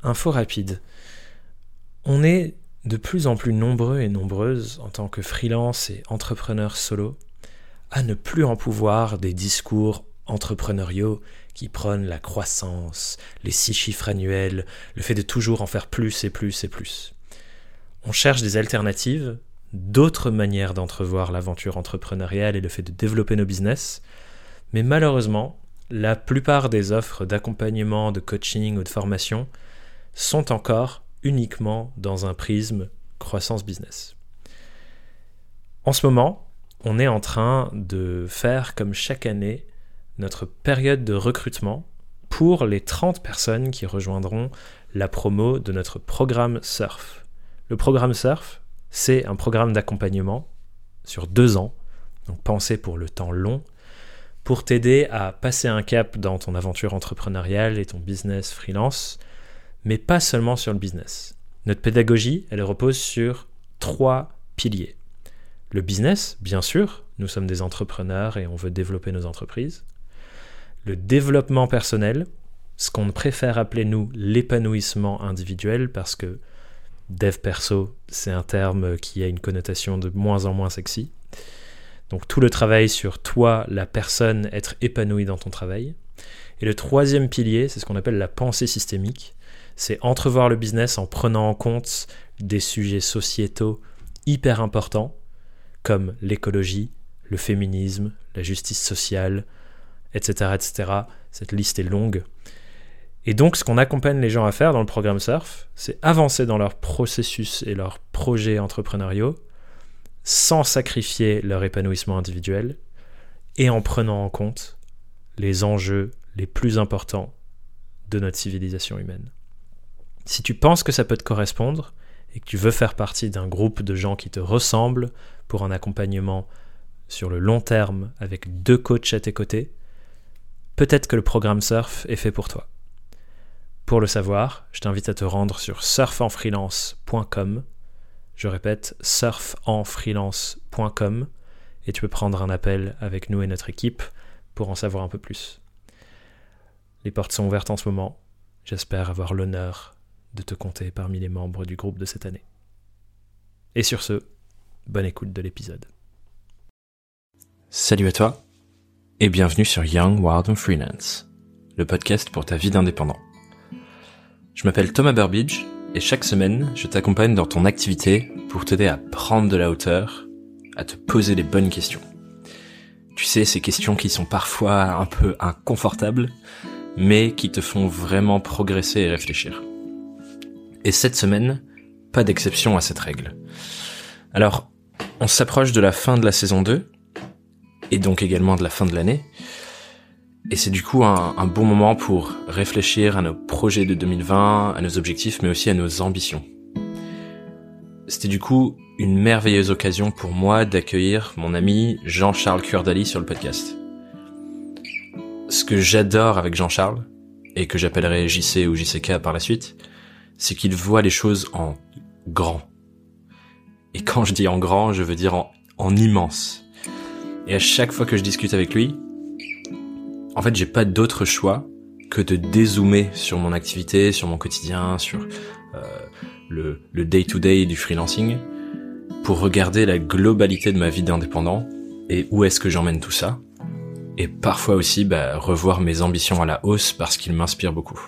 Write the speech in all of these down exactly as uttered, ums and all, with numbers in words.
info rapide. On est de plus en plus nombreux et nombreuses en tant que freelance et entrepreneurs solo à ne plus en pouvoir des discours entrepreneuriaux qui prônent la croissance, les six chiffres annuels, le fait de toujours en faire plus et plus et plus. On cherche des alternatives, d'autres manières d'entrevoir l'aventure entrepreneuriale et le fait de développer nos business, mais malheureusement, la plupart des offres d'accompagnement, de coaching ou de formation sont encore uniquement dans un prisme croissance business. En ce moment, on est en train de faire comme chaque année notre période de recrutement pour les trente personnes qui rejoindront la promo de notre programme Surf. Le programme Surf, c'est un programme d'accompagnement sur deux ans, donc pensé pour le temps long, pour t'aider à passer un cap dans ton aventure entrepreneuriale et ton business freelance, mais pas seulement sur le business. Notre pédagogie, elle repose sur trois piliers. Le business, bien sûr, nous sommes des entrepreneurs et on veut développer nos entreprises. Le développement personnel, ce qu'on préfère appeler nous l'épanouissement individuel, parce que dev perso, c'est un terme qui a une connotation de moins en moins sexy. Donc tout le travail sur toi, la personne, être épanoui dans ton travail. Et le troisième pilier, c'est ce qu'on appelle la pensée systémique. C'est entrevoir le business en prenant en compte des sujets sociétaux hyper importants, comme l'écologie, le féminisme, la justice sociale, et cetera, et cetera. Cette liste est longue. Et donc, ce qu'on accompagne les gens à faire dans le programme Surf, c'est avancer dans leur processus et leurs projets entrepreneuriaux sans sacrifier leur épanouissement individuel et en prenant en compte les enjeux les plus importants de notre civilisation humaine. Si tu penses que ça peut te correspondre et que tu veux faire partie d'un groupe de gens qui te ressemblent pour un accompagnement sur le long terme avec deux coachs à tes côtés, peut-être que le programme Surf est fait pour toi. Pour le savoir, je t'invite à te rendre sur surf en freelance point com. Je répète, surf en freelance point com et tu peux prendre un appel avec nous et notre équipe pour en savoir un peu plus. Les portes sont ouvertes en ce moment. J'espère avoir l'honneur de te compter parmi les membres du groupe de cette année. Et sur ce, bonne écoute de l'épisode. Salut à toi et bienvenue sur Young, Wild and Freelance, le podcast pour ta vie d'indépendant. Je m'appelle Thomas Burbidge et chaque semaine, je t'accompagne dans ton activité pour t'aider à prendre de la hauteur, à te poser les bonnes questions. Tu sais, ces questions qui sont parfois un peu inconfortables, mais qui te font vraiment progresser et réfléchir. Et cette semaine, pas d'exception à cette règle. Alors, on s'approche de la fin de la saison deux, et donc également de la fin de l'année, et c'est du coup un, un bon moment pour réfléchir à nos projets de deux mille vingt, à nos objectifs, mais aussi à nos ambitions. C'était du coup une merveilleuse occasion pour moi d'accueillir mon ami Jean-Charles Cuerdali sur le podcast. Ce que j'adore avec Jean-Charles, et que j'appellerai J C ou J C K par la suite, c'est qu'il voit les choses en grand. Et quand je dis en grand, je veux dire en, en immense. Et à chaque fois que je discute avec lui, en fait, j'ai pas d'autre choix que de dézoomer sur mon activité, sur mon quotidien, sur euh, le, le day-to-day du freelancing, pour regarder la globalité de ma vie d'indépendant et où est-ce que j'emmène tout ça. Et parfois aussi, bah, revoir mes ambitions à la hausse parce qu'il m'inspire beaucoup.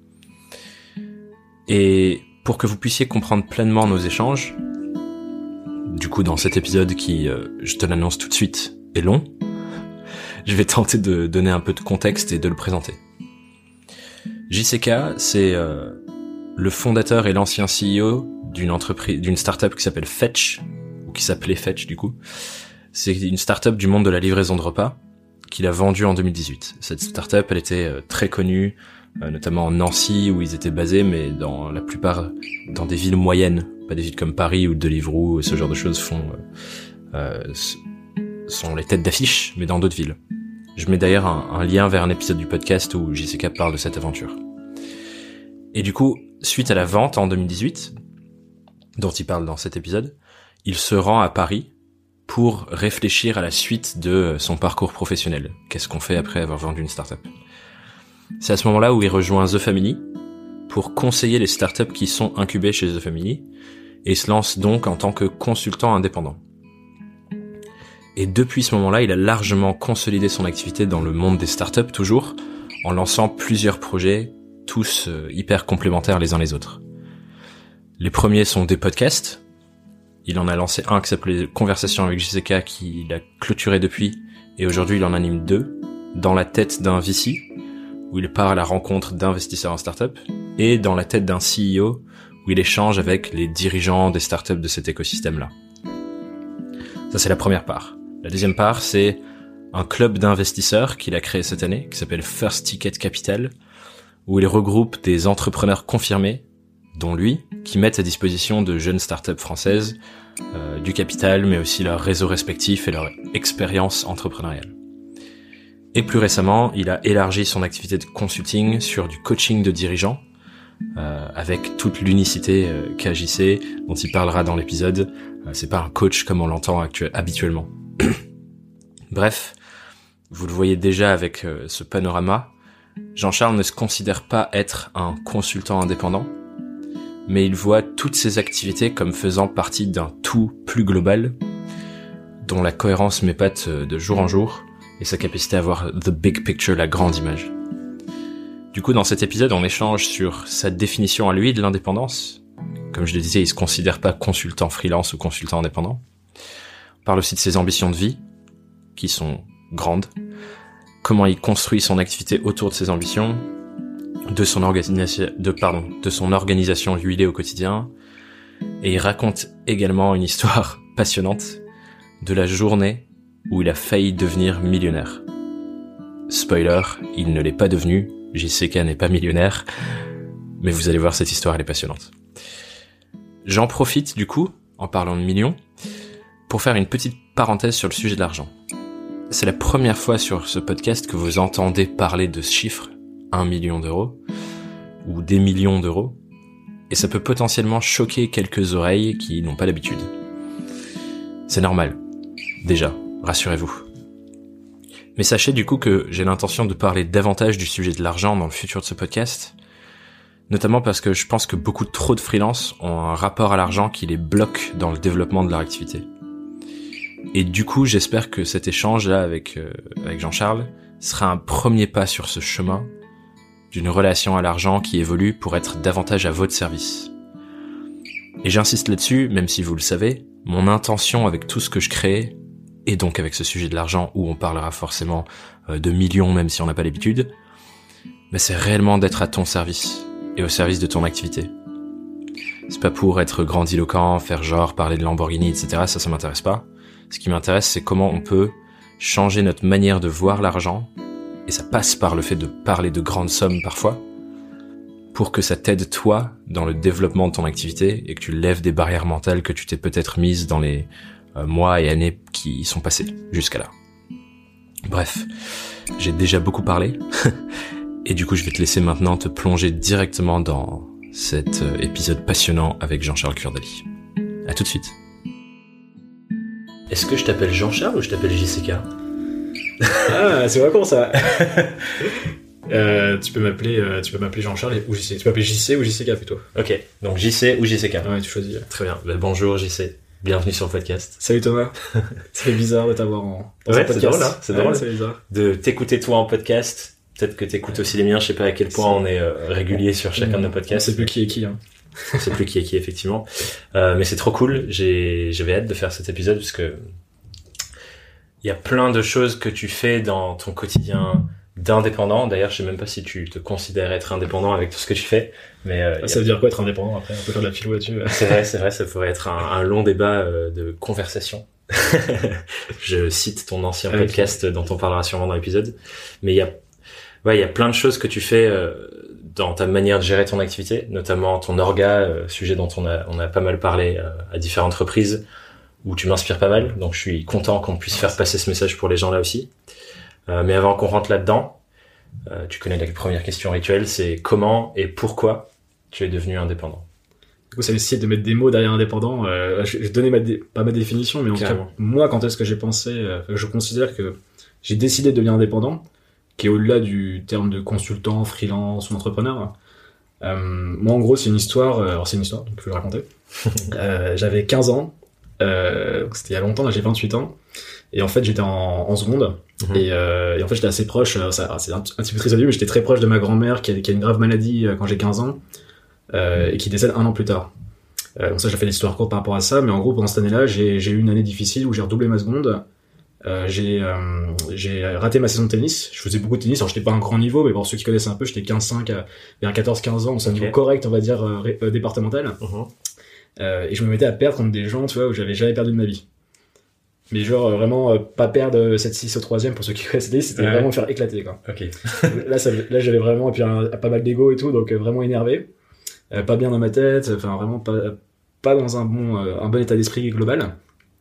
Et pour que vous puissiez comprendre pleinement nos échanges, du coup dans cet épisode qui, euh, je te l'annonce tout de suite, est long, je vais tenter de donner un peu de contexte et de le présenter. J C K, c'est euh, le fondateur et l'ancien C E O d'une entreprise, d'une startup qui s'appelle Fetch, ou qui s'appelait Fetch du coup. C'est une startup du monde de la livraison de repas qu'il a vendue en deux mille dix-huit. Cette startup, elle était euh, très connue, euh, notamment en Nancy où ils étaient basés, mais dans la plupart dans des villes moyennes, pas des villes comme Paris ou Deliveroo, ce genre de choses font euh, euh, sont les têtes d'affiche, mais dans d'autres villes. Je mets d'ailleurs un, un lien vers un épisode du podcast où J C K parle de cette aventure. Et du coup, suite à la vente en deux mille dix-huit, dont il parle dans cet épisode, il se rend à Paris pour réfléchir à la suite de son parcours professionnel. Qu'est-ce qu'on fait après avoir vendu une startup ? C'est à ce moment-là où il rejoint The Family, pour conseiller les startups qui sont incubées chez The Family et se lance donc en tant que consultant indépendant. Et depuis ce moment-là, il a largement consolidé son activité dans le monde des startups toujours, en lançant plusieurs projets, tous hyper complémentaires les uns les autres. Les premiers sont des podcasts. Il en a lancé un qui s'appelait Conversation avec J C K, qu'il a clôturé depuis, et aujourd'hui il en anime deux, Dans la tête d'un V C, où il part à la rencontre d'investisseurs en startup, et Dans la tête d'un C E O, où il échange avec les dirigeants des startups de cet écosystème-là. Ça, c'est la première part. La deuxième part, c'est un club d'investisseurs qu'il a créé cette année, qui s'appelle First Ticket Capital, où il regroupe des entrepreneurs confirmés, dont lui, qui mettent à disposition de jeunes startups françaises euh, du capital, mais aussi leur réseau respectif et leur expérience entrepreneuriale. Et plus récemment, il a élargi son activité de consulting sur du coaching de dirigeants, euh, avec toute l'unicité euh, qu'a J C, dont il parlera dans l'épisode. Euh, c'est pas un coach comme on l'entend actu- habituellement. Bref, vous le voyez déjà avec euh, ce panorama, Jean-Charles ne se considère pas être un consultant indépendant, mais il voit toutes ses activités comme faisant partie d'un tout plus global, dont la cohérence m'épate de jour en jour, et sa capacité à voir the big picture, la grande image. Du coup, dans cet épisode, on échange sur sa définition à lui de l'indépendance. Comme je le disais, il se considère pas consultant freelance ou consultant indépendant. On parle aussi de ses ambitions de vie, qui sont grandes, comment il construit son activité autour de ses ambitions, de son organisation, de, pardon, de son organisation huilée au quotidien, et il raconte également une histoire passionnante de la journée où il a failli devenir millionnaire. Spoiler, il ne l'est pas devenu, J C K n'est pas millionnaire, mais vous allez voir, cette histoire, elle est passionnante. J'en profite, du coup, en parlant de millions, pour faire une petite parenthèse sur le sujet de l'argent. C'est la première fois sur ce podcast que vous entendez parler de ce chiffre, un million d'euros, ou des millions d'euros, et ça peut potentiellement choquer quelques oreilles qui n'ont pas l'habitude. C'est normal, déjà, rassurez-vous. Mais sachez du coup que j'ai l'intention de parler davantage du sujet de l'argent dans le futur de ce podcast, notamment parce que je pense que beaucoup trop de freelances ont un rapport à l'argent qui les bloque dans le développement de leur activité. Et du coup, j'espère que cet échange-là avec, euh, avec Jean-Charles sera un premier pas sur ce chemin d'une relation à l'argent qui évolue pour être davantage à votre service. Et j'insiste là-dessus, même si vous le savez, mon intention avec tout ce que je crée, et donc avec ce sujet de l'argent où on parlera forcément euh, de millions même si on n'a pas l'habitude, mais c'est réellement d'être à ton service et au service de ton activité. C'est pas pour être grandiloquent, faire genre, parler de Lamborghini, et cetera. Ça, ça m'intéresse pas. Ce qui m'intéresse, c'est comment on peut changer notre manière de voir l'argent, et ça passe par le fait de parler de grandes sommes parfois, pour que ça t'aide toi dans le développement de ton activité et que tu lèves des barrières mentales que tu t'es peut-être mises dans les euh, mois et années qui sont passés jusqu'à là. Bref, j'ai déjà beaucoup parlé, et du coup je vais te laisser maintenant te plonger directement dans cet euh, épisode passionnant avec Jean-Charles Kurdali. À tout de suite. Est-ce que je t'appelle Jean-Charles ou je t'appelle J C K ? Ah, c'est vrai con ça. euh, tu peux m'appeler, euh, tu peux m'appeler Jean-Charles ou J C. Tu peux m'appeler J C ou J C K plutôt. Ok, donc J C ou J C K. Ouais, tu choisis. Très bien. Ben, bonjour J C. Bienvenue sur le podcast. Salut Thomas. Ça fait bizarre de t'avoir en dans ouais, un podcast. C'est drôle, hein c'est drôle. Ouais, c'est bizarre. De t'écouter toi en podcast. Peut-être que t'écoutes aussi les miens. Je sais pas à quel point on est euh, régulier sur chacun mmh. de nos podcasts. On sait plus qui est qui. Hein. On sait plus qui est qui effectivement. Euh, mais c'est trop cool. J'ai, j'avais hâte de faire cet épisode parce que il y a plein de choses que tu fais dans ton quotidien d'indépendant. D'ailleurs, je sais même pas si tu te considères être indépendant avec tout ce que tu fais. Mais euh, ça a... veut dire quoi être indépendant après? On peut faire de la philo là-dessus. C'est vrai, c'est vrai. Ça pourrait être un, un long débat euh, de conversation. Je cite ton ancien podcast okay. dont on parlera sûrement dans l'épisode. Mais il y a, ouais, il y a plein de choses que tu fais euh, dans ta manière de gérer ton activité, notamment ton orga, euh, sujet dont on a, on a pas mal parlé euh, à différentes reprises, où tu m'inspires pas mal. Donc je suis content qu'on puisse faire passer ce message pour les gens là aussi. Euh, mais avant qu'on rentre là-dedans, euh, tu connais la première question rituelle, c'est comment et pourquoi tu es devenu indépendant. Du coup, ça essayer de mettre des mots derrière indépendant. Euh, je, je donnais ma dé- pas ma définition, mais en tout cas, moi, quand est-ce que j'ai pensé, euh, je considère que j'ai décidé de devenir indépendant, qui est au-delà du terme de consultant, freelance ou entrepreneur. Euh, moi, en gros, c'est une histoire. Euh, alors, c'est une histoire, donc je vais le raconter. euh, j'avais quinze ans. Euh, donc c'était il y a longtemps. Là, j'ai vingt-huit ans. Et en fait, j'étais en, en seconde. Mmh. Et, euh, et en fait, j'étais assez proche. Ça, c'est un, un petit peu triste au début, mais j'étais très proche de ma grand-mère qui a, qui a une grave maladie quand j'ai quinze ans euh, et qui décède un an plus tard. Euh, donc ça, j'ai fait l'histoire courte par rapport à ça. Mais en gros, pendant cette année-là, j'ai, j'ai eu une année difficile où j'ai redoublé ma seconde. Euh, j'ai, euh, j'ai raté ma saison de tennis. Je faisais beaucoup de tennis. Alors, j'étais pas un grand niveau, mais pour ceux qui connaissent un peu, j'étais quinze cinq à vers quatorze quinze ans. Donc, c'est un okay. niveau correct, on va dire, euh, euh, départemental. Uh-huh. Euh, et je me mettais à perdre contre des gens, tu vois, où j'avais jamais perdu de ma vie. Mais genre, euh, vraiment, euh, pas perdre sept six au troisième, pour ceux qui connaissent le tennis, c'était ouais. vraiment me faire éclater, quoi. Ok. là, ça, là, j'avais vraiment, et puis un, pas mal d'ego et tout, donc euh, vraiment énervé. Euh, pas bien dans ma tête, enfin, vraiment pas, pas dans un bon, euh, un bon état d'esprit global.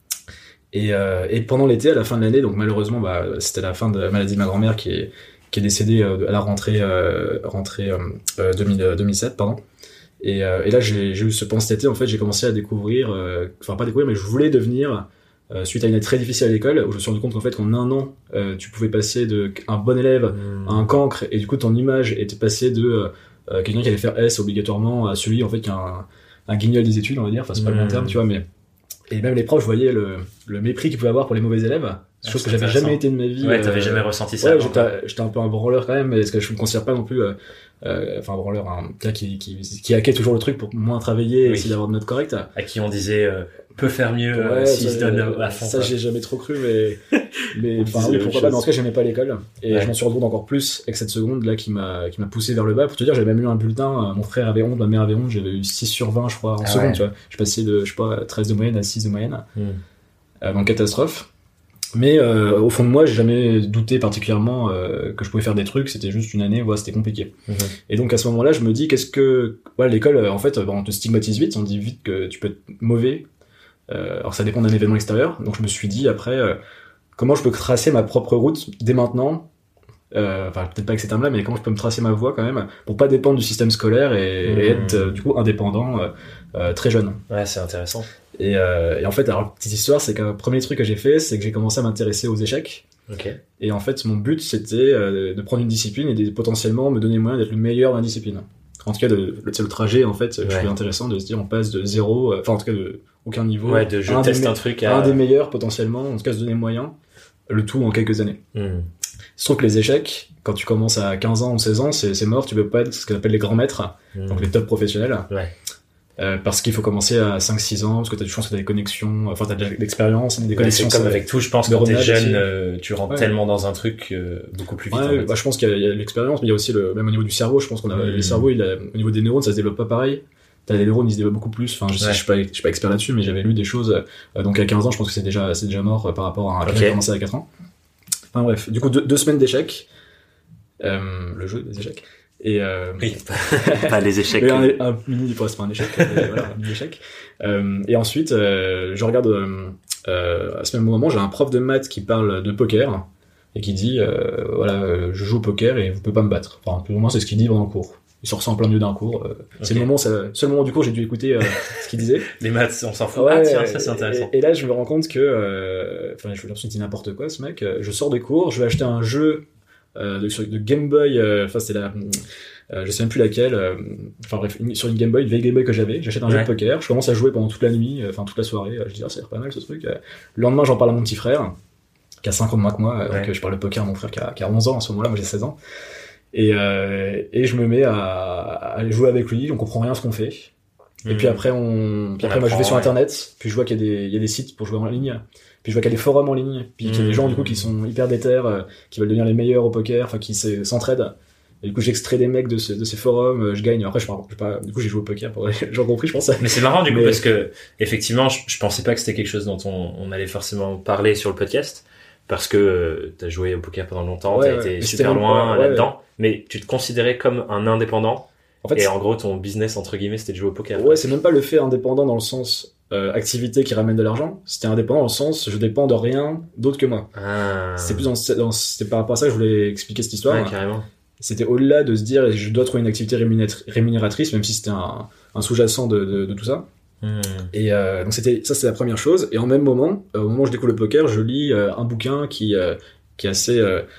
Et, euh, et pendant l'été, à la fin de l'année, donc malheureusement, bah, c'était la fin de la maladie de ma grand-mère qui est, qui est décédée euh, à la rentrée, euh, rentrée euh, deux mille, deux mille sept, pardon. Et, euh, et là, j'ai, j'ai eu ce pendant cet été, en fait, j'ai commencé à découvrir, euh, enfin pas découvrir, mais je voulais devenir, euh, suite à une année très difficile à l'école, où je me suis rendu compte qu'en fait, qu'en un an, euh, tu pouvais passer de un bon élève mmh. à un cancre, et du coup, ton image était passée de euh, quelqu'un qui allait faire S obligatoirement à celui en fait qui a un, un guignol des études, on va dire, enfin c'est pas mmh. le bon terme, tu vois, mais et même les profs voyaient le, le mépris qu'ils pouvaient avoir pour les mauvais élèves, ah, chose que j'avais jamais été de ma vie. Ouais, t'avais euh, jamais ressenti ça. Ouais, avant, j'étais, j'étais un peu un branleur quand même, mais parce que je me considère pas non plus, euh, euh, enfin un branleur, un gars qui qui qui hackait toujours le truc pour moins travailler, oui. essayer d'avoir de notes correctes. À qui on disait euh, peut faire mieux ouais, euh, s'il se donne à fond. Ça quoi. J'ai jamais trop cru, mais mais enfin oui, pourquoi pas. Mais en tout cas, j'aimais pas l'école et ouais. je m'en suis rendu compte encore plus avec cette seconde là qui m'a qui m'a poussé vers le bas. Pour te dire, j'avais même eu un bulletin. Mon frère avait honte, ma mère avait honte. J'avais eu six sur vingt, je crois, en ah seconde. Ouais. Tu vois, je passais de je sais pas treize de moyenne à six de moyenne. Mm. Euh, donc catastrophe. Mais euh, au fond de moi, j'ai jamais douté particulièrement euh, que je pouvais faire des trucs. C'était juste une année où ouais, c'était compliqué. Mmh. Et donc à ce moment-là, je me dis qu'est-ce que ouais, l'école, en fait, on te stigmatise vite. On dit vite que tu peux être mauvais. Euh, alors ça dépend d'un événement extérieur. Donc je me suis dit après, euh, comment je peux tracer ma propre route dès maintenant. Euh, enfin peut-être pas avec ces termes-là, mais comment je peux me tracer ma voie quand même pour pas dépendre du système scolaire et, mmh. et être euh, du coup indépendant euh, euh, très jeune. Ouais, c'est intéressant. Et, euh, et en fait, alors petite histoire, c'est qu'un premier truc que j'ai fait, c'est que j'ai commencé à m'intéresser aux échecs. Okay. Et en fait, mon but, c'était euh, de prendre une discipline et de potentiellement me donner le moyen d'être le meilleur dans la discipline. En tout cas, de, le, le trajet, en fait, ouais. je trouvais intéressant de se dire, on passe de zéro, enfin euh, en tout cas de aucun niveau, ouais, de je un, teste des, un truc à un des meilleurs potentiellement, en tout cas se donner moyen, le tout en quelques années. Mm. Il se trouve que les échecs, quand tu commences à quinze ans ou seize ans, c'est, c'est mort, tu peux pas être ce qu'on appelle les grands maîtres, mm. donc les top professionnels. Ouais. Euh, parce qu'il faut commencer à cinq six ans, parce que t'as du chance que t'as des connexions, enfin t'as de l'expérience, des ouais, connexions. C'est comme avec tout, je pense, quand t'es jeune, euh, tu rentres ouais. tellement dans un truc euh, beaucoup plus vite. Ouais, en fait. Bah, je pense qu'il y a, il y a l'expérience, mais il y a aussi le, même au niveau du cerveau, je pense qu'on a, mmh. le cerveau, il a, au niveau des neurones, ça se développe pas pareil. T'as les neurones, ils se développent beaucoup plus. Enfin, je sais, ouais. je suis pas, je suis pas expert là-dessus, mais j'avais lu des choses, euh, donc à quinze ans, je pense que c'est déjà, c'est déjà mort euh, par rapport à, okay. quand j'ai commencé à quatre ans. Enfin bref, du coup, deux, deux semaines d'échecs, euh, le jeu des échecs. Et euh... oui, pas les échecs. Mais un, un mini, c'est pas un échec, mais voilà, un mini échec. Euh, et ensuite, euh, je regarde, euh, euh, à ce même moment, j'ai un prof de maths qui parle de poker et qui dit, euh, voilà, je joue au poker et vous pouvez pas me battre. Enfin, plus ou moins, c'est ce qu'il dit pendant le cours. Il se ressent en plein milieu d'un cours. Euh, okay. C'est le moment, c'est le seul moment du cours où j'ai dû écouter euh, ce qu'il disait. Les maths, on s'en fout. Ouais, ah tiens, ça c'est intéressant. Et, et là, je me rends compte que, enfin, euh, je me l'impression qu'il dit n'importe quoi, ce mec. Je sors des cours, je vais acheter un jeu. Euh, de, sur, de Game Boy, enfin euh, c'est la, euh, je sais même plus laquelle, enfin euh, bref, une, sur une Game Boy, une vieille Game Boy que j'avais, j'achète un ouais. jeu de poker, je commence à jouer pendant toute la nuit, enfin euh, toute la soirée, je dis ah ça a l'air pas mal ce truc. Le lendemain j'en parle à mon petit frère, qui a cinq ans de moins que moi, ouais. donc je parle de poker à mon frère qui a, qui a onze ans à ce moment-là, moi j'ai seize ans, et, euh, et je me mets à, à jouer avec lui, on comprend rien à ce qu'on fait, et mmh. puis après on, puis après on moi je vais sur ouais. internet, puis je vois qu'il y a des, il y a des sites pour jouer en ligne. Puis je vois qu'il y a des forums en ligne, puis qu'il y a des gens du coup qui sont hyper déter, euh, qui veulent devenir les meilleurs au poker, enfin qui s'entraident. Et du coup j'extrais des mecs de, ce, de ces forums, euh, je gagne. Après je parle, je pas, du coup j'ai joué au poker pour les gens compris, je pense. Mais c'est marrant du coup mais... parce que effectivement, je, je pensais pas que c'était quelque chose dont on, on allait forcément parler sur le podcast, parce que euh, t'as joué au poker pendant longtemps, ouais, t'as ouais, été super loin ouais, là-dedans, ouais. mais tu te considérais comme un indépendant. En fait, et en gros ton business entre guillemets c'était de jouer au poker. Ouais, c'est même pas le fait indépendant dans le sens Euh, activité qui ramène de l'argent, c'était indépendant dans le sens je dépends de rien d'autre que moi. Ah. C'était plus dans, dans c'était par rapport à ça que je voulais expliquer cette histoire. Ouais, carrément. C'était au-delà de se dire je dois trouver une activité rémunératrice, même si c'était un, un sous-jacent de, de, de tout ça. Hmm. Et euh, donc c'était ça, c'est la première chose. Et en même moment, euh, au moment où je découvre le poker, je lis euh, un bouquin qui euh, qui est assez euh,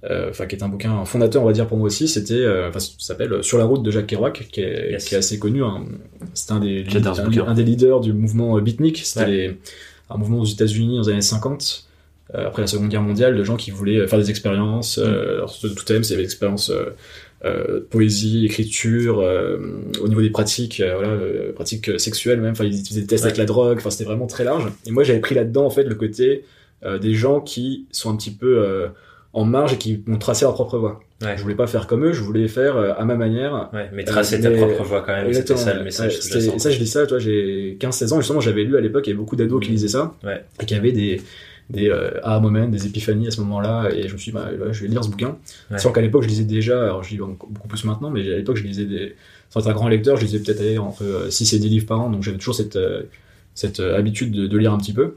enfin euh, qui est un bouquin fondateur, on va dire pour moi aussi. C'était, enfin, euh, ça s'appelle Sur la route de Jacques Kerouac, qui est, yes. qui est assez connu. Hein. C'est un des, un, un des leaders du mouvement beatnik. C'était ouais. les, un mouvement aux États-Unis dans les années cinquante. Euh, après la Seconde Guerre mondiale, de gens qui voulaient faire des expériences. Mm. Euh, alors, tout thème, c'est l'expérience euh, euh, poésie, écriture, euh, au niveau des pratiques, euh, voilà, euh, pratiques sexuelles même. Enfin, ils utilisaient des tests ouais. avec la drogue. Enfin, c'était vraiment très large. Et moi, j'avais pris là-dedans en fait le côté euh, des gens qui sont un petit peu euh, en marge et qui vont tracer leur propre voie. Ouais. Je voulais pas faire comme eux, je voulais faire euh, à ma manière. Ouais, mais tracer euh, ta mais... propre voie quand même. Exactement. C'était ça le message. Ouais, et ça, je dis ça. Toi, j'ai quinze seize ans. Justement, j'avais lu à l'époque, il y avait beaucoup d'ados mmh. qui lisaient ça ouais. et qui avaient des des euh, aha moments, des épiphanies à ce moment-là, et je me suis dit bah, je vais lire ce bouquin. Ouais. Sauf qu'à l'époque je lisais déjà, alors je lis beaucoup plus maintenant, mais à l'époque je lisais des, sans être un grand lecteur, je lisais peut-être aller entre six et dix livres par an, donc j'avais toujours cette cette habitude de, de lire un petit peu.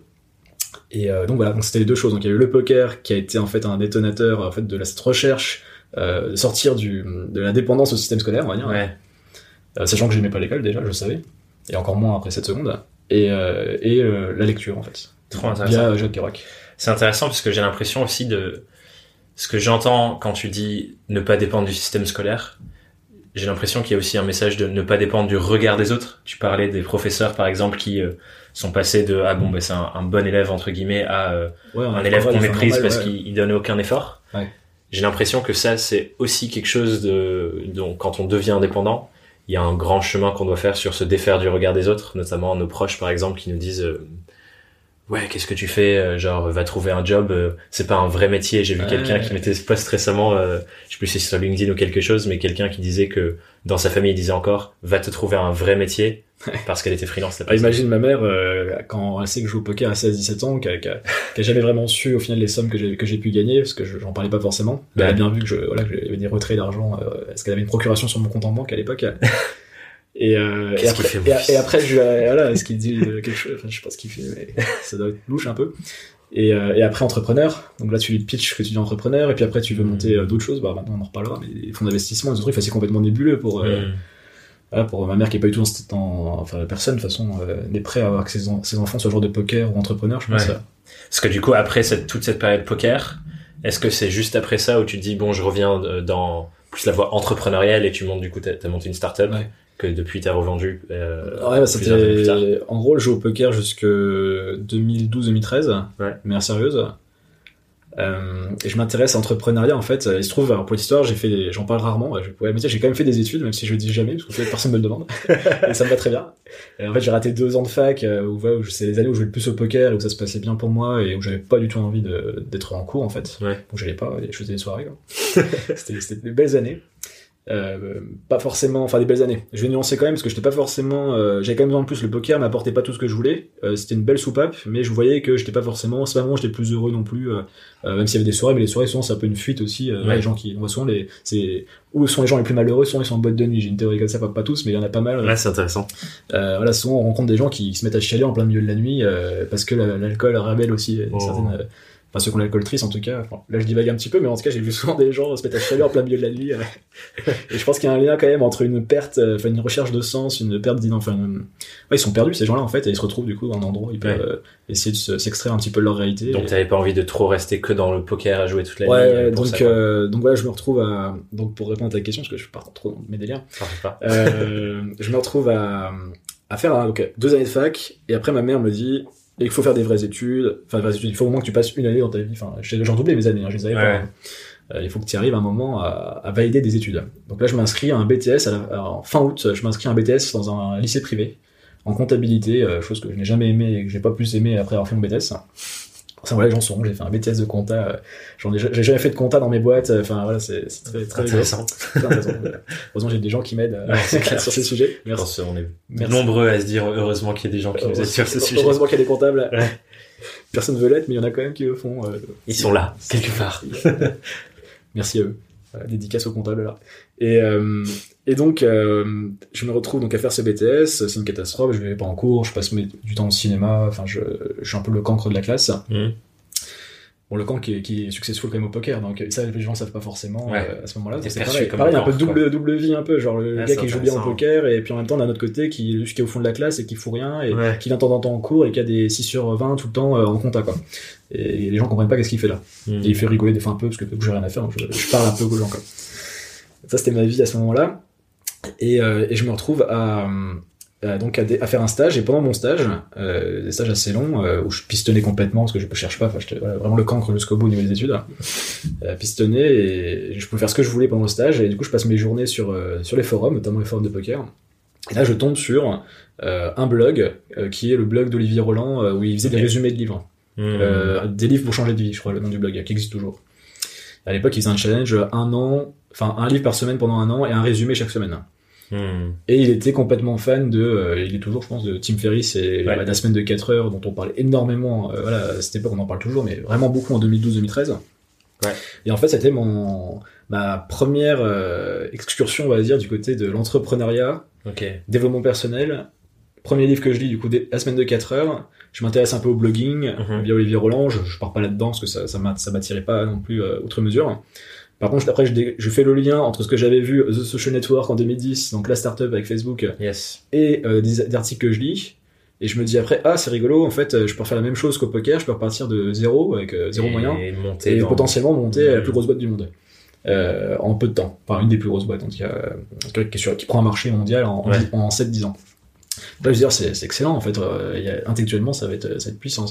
Et euh, donc voilà, donc c'était les deux choses. Donc il y a eu le poker qui a été en fait un détonateur en fait de la, cette recherche euh, de sortir du de la dépendance au système scolaire, on va dire. Ouais. Euh, sachant que j'aimais pas l'école déjà, je le savais, et encore moins après cette seconde. Et euh, et euh, la lecture en fait. Trop intéressant. Via Jacques Kerouac. C'est intéressant parce que j'ai l'impression aussi de ce que j'entends quand tu dis ne pas dépendre du système scolaire. J'ai l'impression qu'il y a aussi un message de ne pas dépendre du regard des autres. Tu parlais des professeurs par exemple qui euh, sont passés de ah bon bah c'est un, un bon élève entre guillemets à euh, ouais, un élève qu'on méprise normal, parce ouais. qu'il il donne aucun effort. Ouais. J'ai l'impression que ça c'est aussi quelque chose de donc quand on devient indépendant, il y a un grand chemin qu'on doit faire sur se défaire du regard des autres, notamment nos proches par exemple qui nous disent euh, ouais, qu'est-ce que tu fais? Genre, va trouver un job. Euh, c'est pas un vrai métier. J'ai vu ouais, quelqu'un ouais. qui mettait ce post récemment, euh, je sais plus si c'est sur LinkedIn ou quelque chose, mais quelqu'un qui disait que dans sa famille, il disait encore, va te trouver un vrai métier, parce qu'elle était freelance. Ah, imagine ma mère, euh, quand elle sait que je joue au poker à seize dix-sept ans, qui a, qui a, qui a jamais vraiment su au final les sommes que j'ai, que j'ai pu gagner, parce que je, j'en parlais pas forcément. Mais ouais. Elle a bien vu que je, voilà, que j'avais des retraits d'argent, euh, parce qu'elle avait une procuration sur mon compte en banque à l'époque. Et, euh, et, après, fait, et, et après, je, voilà, est-ce qu'il dit quelque chose? Enfin, je sais pas ce qu'il fait, mais ça doit être louche un peu. Et, euh, et après, entrepreneur. Donc là, tu lui pitches que tu dis entrepreneur, et puis après, tu veux mmh. monter euh, d'autres choses. Bah, maintenant, on en reparlera, mais les fonds d'investissement, des trucs, enfin, c'est complètement nébuleux pour, euh, mmh. voilà, pour ma mère qui est pas du tout en, en enfin, personne, de toute façon, euh, n'est prêt à avoir que ses, en, ses enfants soient joueurs de poker ou entrepreneurs, je pense. Ouais. Parce que du coup, après cette, toute cette période poker, est-ce que c'est juste après ça où tu te dis, bon, je reviens dans plus la voie entrepreneuriale et tu montes, du coup, t'as, t'as monté une start-up? Ouais. Que depuis t'as revendu euh, ouais, bah, c'était en gros je joue au poker jusque deux mille douze deux mille treize ouais. de manière sérieuse euh, et je m'intéresse à l'entrepreneuriat en fait. Il se trouve, alors, pour l'histoire j'ai fait des... j'en parle rarement, je pourrais me dire j'ai quand même fait des études même si je le dis jamais parce que en fait, personne me le demande et ça me va très bien. Et en fait j'ai raté deux ans de fac où, où c'est les années où je jouais le plus au poker et où ça se passait bien pour moi et où j'avais pas du tout envie de, d'être en cours en fait. Ouais. Donc j'allais pas, je faisais des soirées quoi. c'était, c'était des belles années. Euh, pas forcément, enfin des belles années. Je vais nuancer quand même parce que j'étais pas forcément, euh, j'avais quand même besoin de plus. Le poker m'apportait pas tout ce que je voulais. Euh, c'était une belle soupape, mais je voyais que j'étais pas forcément. C'est pas vraiment j'étais plus heureux non plus. Euh, euh, même s'il y avait des soirées, mais les soirées souvent c'est un peu une fuite aussi. Euh, ouais. Les gens qui, on voit souvent les, c'est où sont les gens les plus malheureux, souvent ils sont en boîte de nuit. J'ai une théorie comme ça, pas, pas tous, mais il y en a pas mal. Ouais, c'est intéressant. Euh, voilà, souvent on rencontre des gens qui se mettent à chialer en plein milieu de la nuit euh, parce que la, l'alcool révèle aussi oh. certaines. Euh, Enfin, ceux qui ont l'alcool triste, en tout cas. Enfin, là, je divague un petit peu, mais en tout cas, j'ai vu souvent des gens se mettre à chialer en plein milieu de la nuit. Euh. Et je pense qu'il y a un lien quand même entre une perte, enfin, euh, une recherche de sens, une perte d'identité. Enfin, une... ouais, ils sont perdus, ces gens-là, en fait, et ils se retrouvent, du coup, dans un endroit où ils peuvent ouais. euh, essayer de se, s'extraire un petit peu de leur réalité. Donc, et... t'avais pas envie de trop rester que dans le poker à jouer toute la ouais, nuit. Ouais, donc, ça, euh, donc, voilà, je me retrouve à, donc, pour répondre à ta question, parce que je pars trop dans mes délires. Pas. Euh, je me retrouve à, à faire, un, okay, deux années de fac, et après, ma mère me dit, et il faut faire des vraies études, enfin, des vraies études, il faut au moins que tu passes une année dans ta vie, enfin, j'ai genre doublé mes années, hein, je les avais ouais. pas. Euh, il faut que tu arrives à un moment à, à valider des études. Donc là, je m'inscris à un B T S, à la, à, fin août, je m'inscris à un B T S dans un lycée privé, en comptabilité, euh, chose que je n'ai jamais aimé et que j'ai pas plus aimé après avoir fait mon B T S. Enfin, voilà, les gens sauront, j'ai fait un B T S de compta, euh, j'en ai, j'ai jamais fait de compta dans mes boîtes, enfin, voilà, c'est, c'est très, très intéressant. Très intéressant. Heureusement, j'ai des gens qui m'aident euh, ouais, sur ces sujets. Merci. Je pense qu'on est Merci. nombreux à se dire, heureusement qu'il y a des gens qui nous aident sur ce sujet. Heureusement qu'il y a des comptables. Ouais. Personne ne veut l'être, mais il y en a quand même qui le font. Euh, Ils sont là, quelque part. Merci à eux. Voilà, dédicace aux comptables là. Et, euh, et donc, euh, je me retrouve donc à faire ce B T S. C'est une catastrophe. Je vais pas en cours. Je passe mes, du temps au cinéma. Enfin, je, je suis un peu le cancre de la classe. Mmh. Bon, le camp qui est, qui est successful quand même au poker, donc ça les gens savent pas forcément ouais. euh, à ce moment-là. T'es C'est perçu pareil, comme pareil un un peu porc, double double vie un peu, genre le ouais, gars qui joue bien au poker et puis en même temps d'un autre côté qui qui est au fond de la classe et qui fout rien et ouais. qui vient de temps en temps en cours et qui a des six sur vingt tout le temps euh, en compta quoi. Et les gens comprennent pas qu'est-ce qu'il fait là. Mm. Et il fait rigoler des fois un peu parce que j'ai rien à faire, donc je, je parle un peu aux gens quoi. Ça c'était ma vie à ce moment-là et, euh, et je me retrouve à Euh, donc à, dé- à faire un stage et pendant mon stage euh, des stages assez longs euh, où je pistonnais complètement parce que je ne cherche pas enfin, j'étais voilà, vraiment le cancre jusqu'au bout au niveau des études euh, pistonner et je pouvais faire ce que je voulais pendant le stage et du coup je passe mes journées sur, euh, sur les forums, notamment les forums de poker et là je tombe sur euh, un blog euh, qui est le blog d'Olivier Roland euh, où il faisait okay. des résumés de livres mmh. euh, des livres pour changer de vie je crois le nom du blog qui existe toujours. À l'époque il faisait un challenge un an enfin un livre par semaine pendant un an et un résumé chaque semaine. Hmm. Et il était complètement fan de, euh, il est toujours je pense de Tim Ferriss et ouais. la semaine de quatre heures dont on parlait énormément, euh, voilà à cette époque on en parle toujours mais vraiment beaucoup en deux mille douze deux mille treize. Ouais. Et en fait c'était mon ma première euh, excursion on va dire du côté de l'entrepreneuriat, okay. développement personnel. Premier livre que je lis du coup la semaine de quatre heures. Je m'intéresse un peu au blogging mm-hmm. via Olivier Roland. Je, je pars pas là-dedans parce que ça ça, ça m'attirait pas non plus euh, outre mesure. Par contre, après, je, dé... je fais le lien entre ce que j'avais vu The Social Network en deux mille dix, donc la startup avec Facebook, yes. et euh, des, des articles que je lis. Et je me dis après, ah, c'est rigolo, en fait, je peux faire la même chose qu'au poker, je peux repartir de zéro, avec euh, zéro et moyen, monter et dans... potentiellement monter mmh. la plus grosse boîte du monde. Euh, en peu de temps. Enfin, une des plus grosses boîtes, en tout cas, euh, qui, sur, qui prend un marché mondial en, ouais. en, en sept dix ans. Là, je veux dire, c'est, c'est excellent, en fait. Euh, y a, intellectuellement, ça va être, ça va être puissant, ça.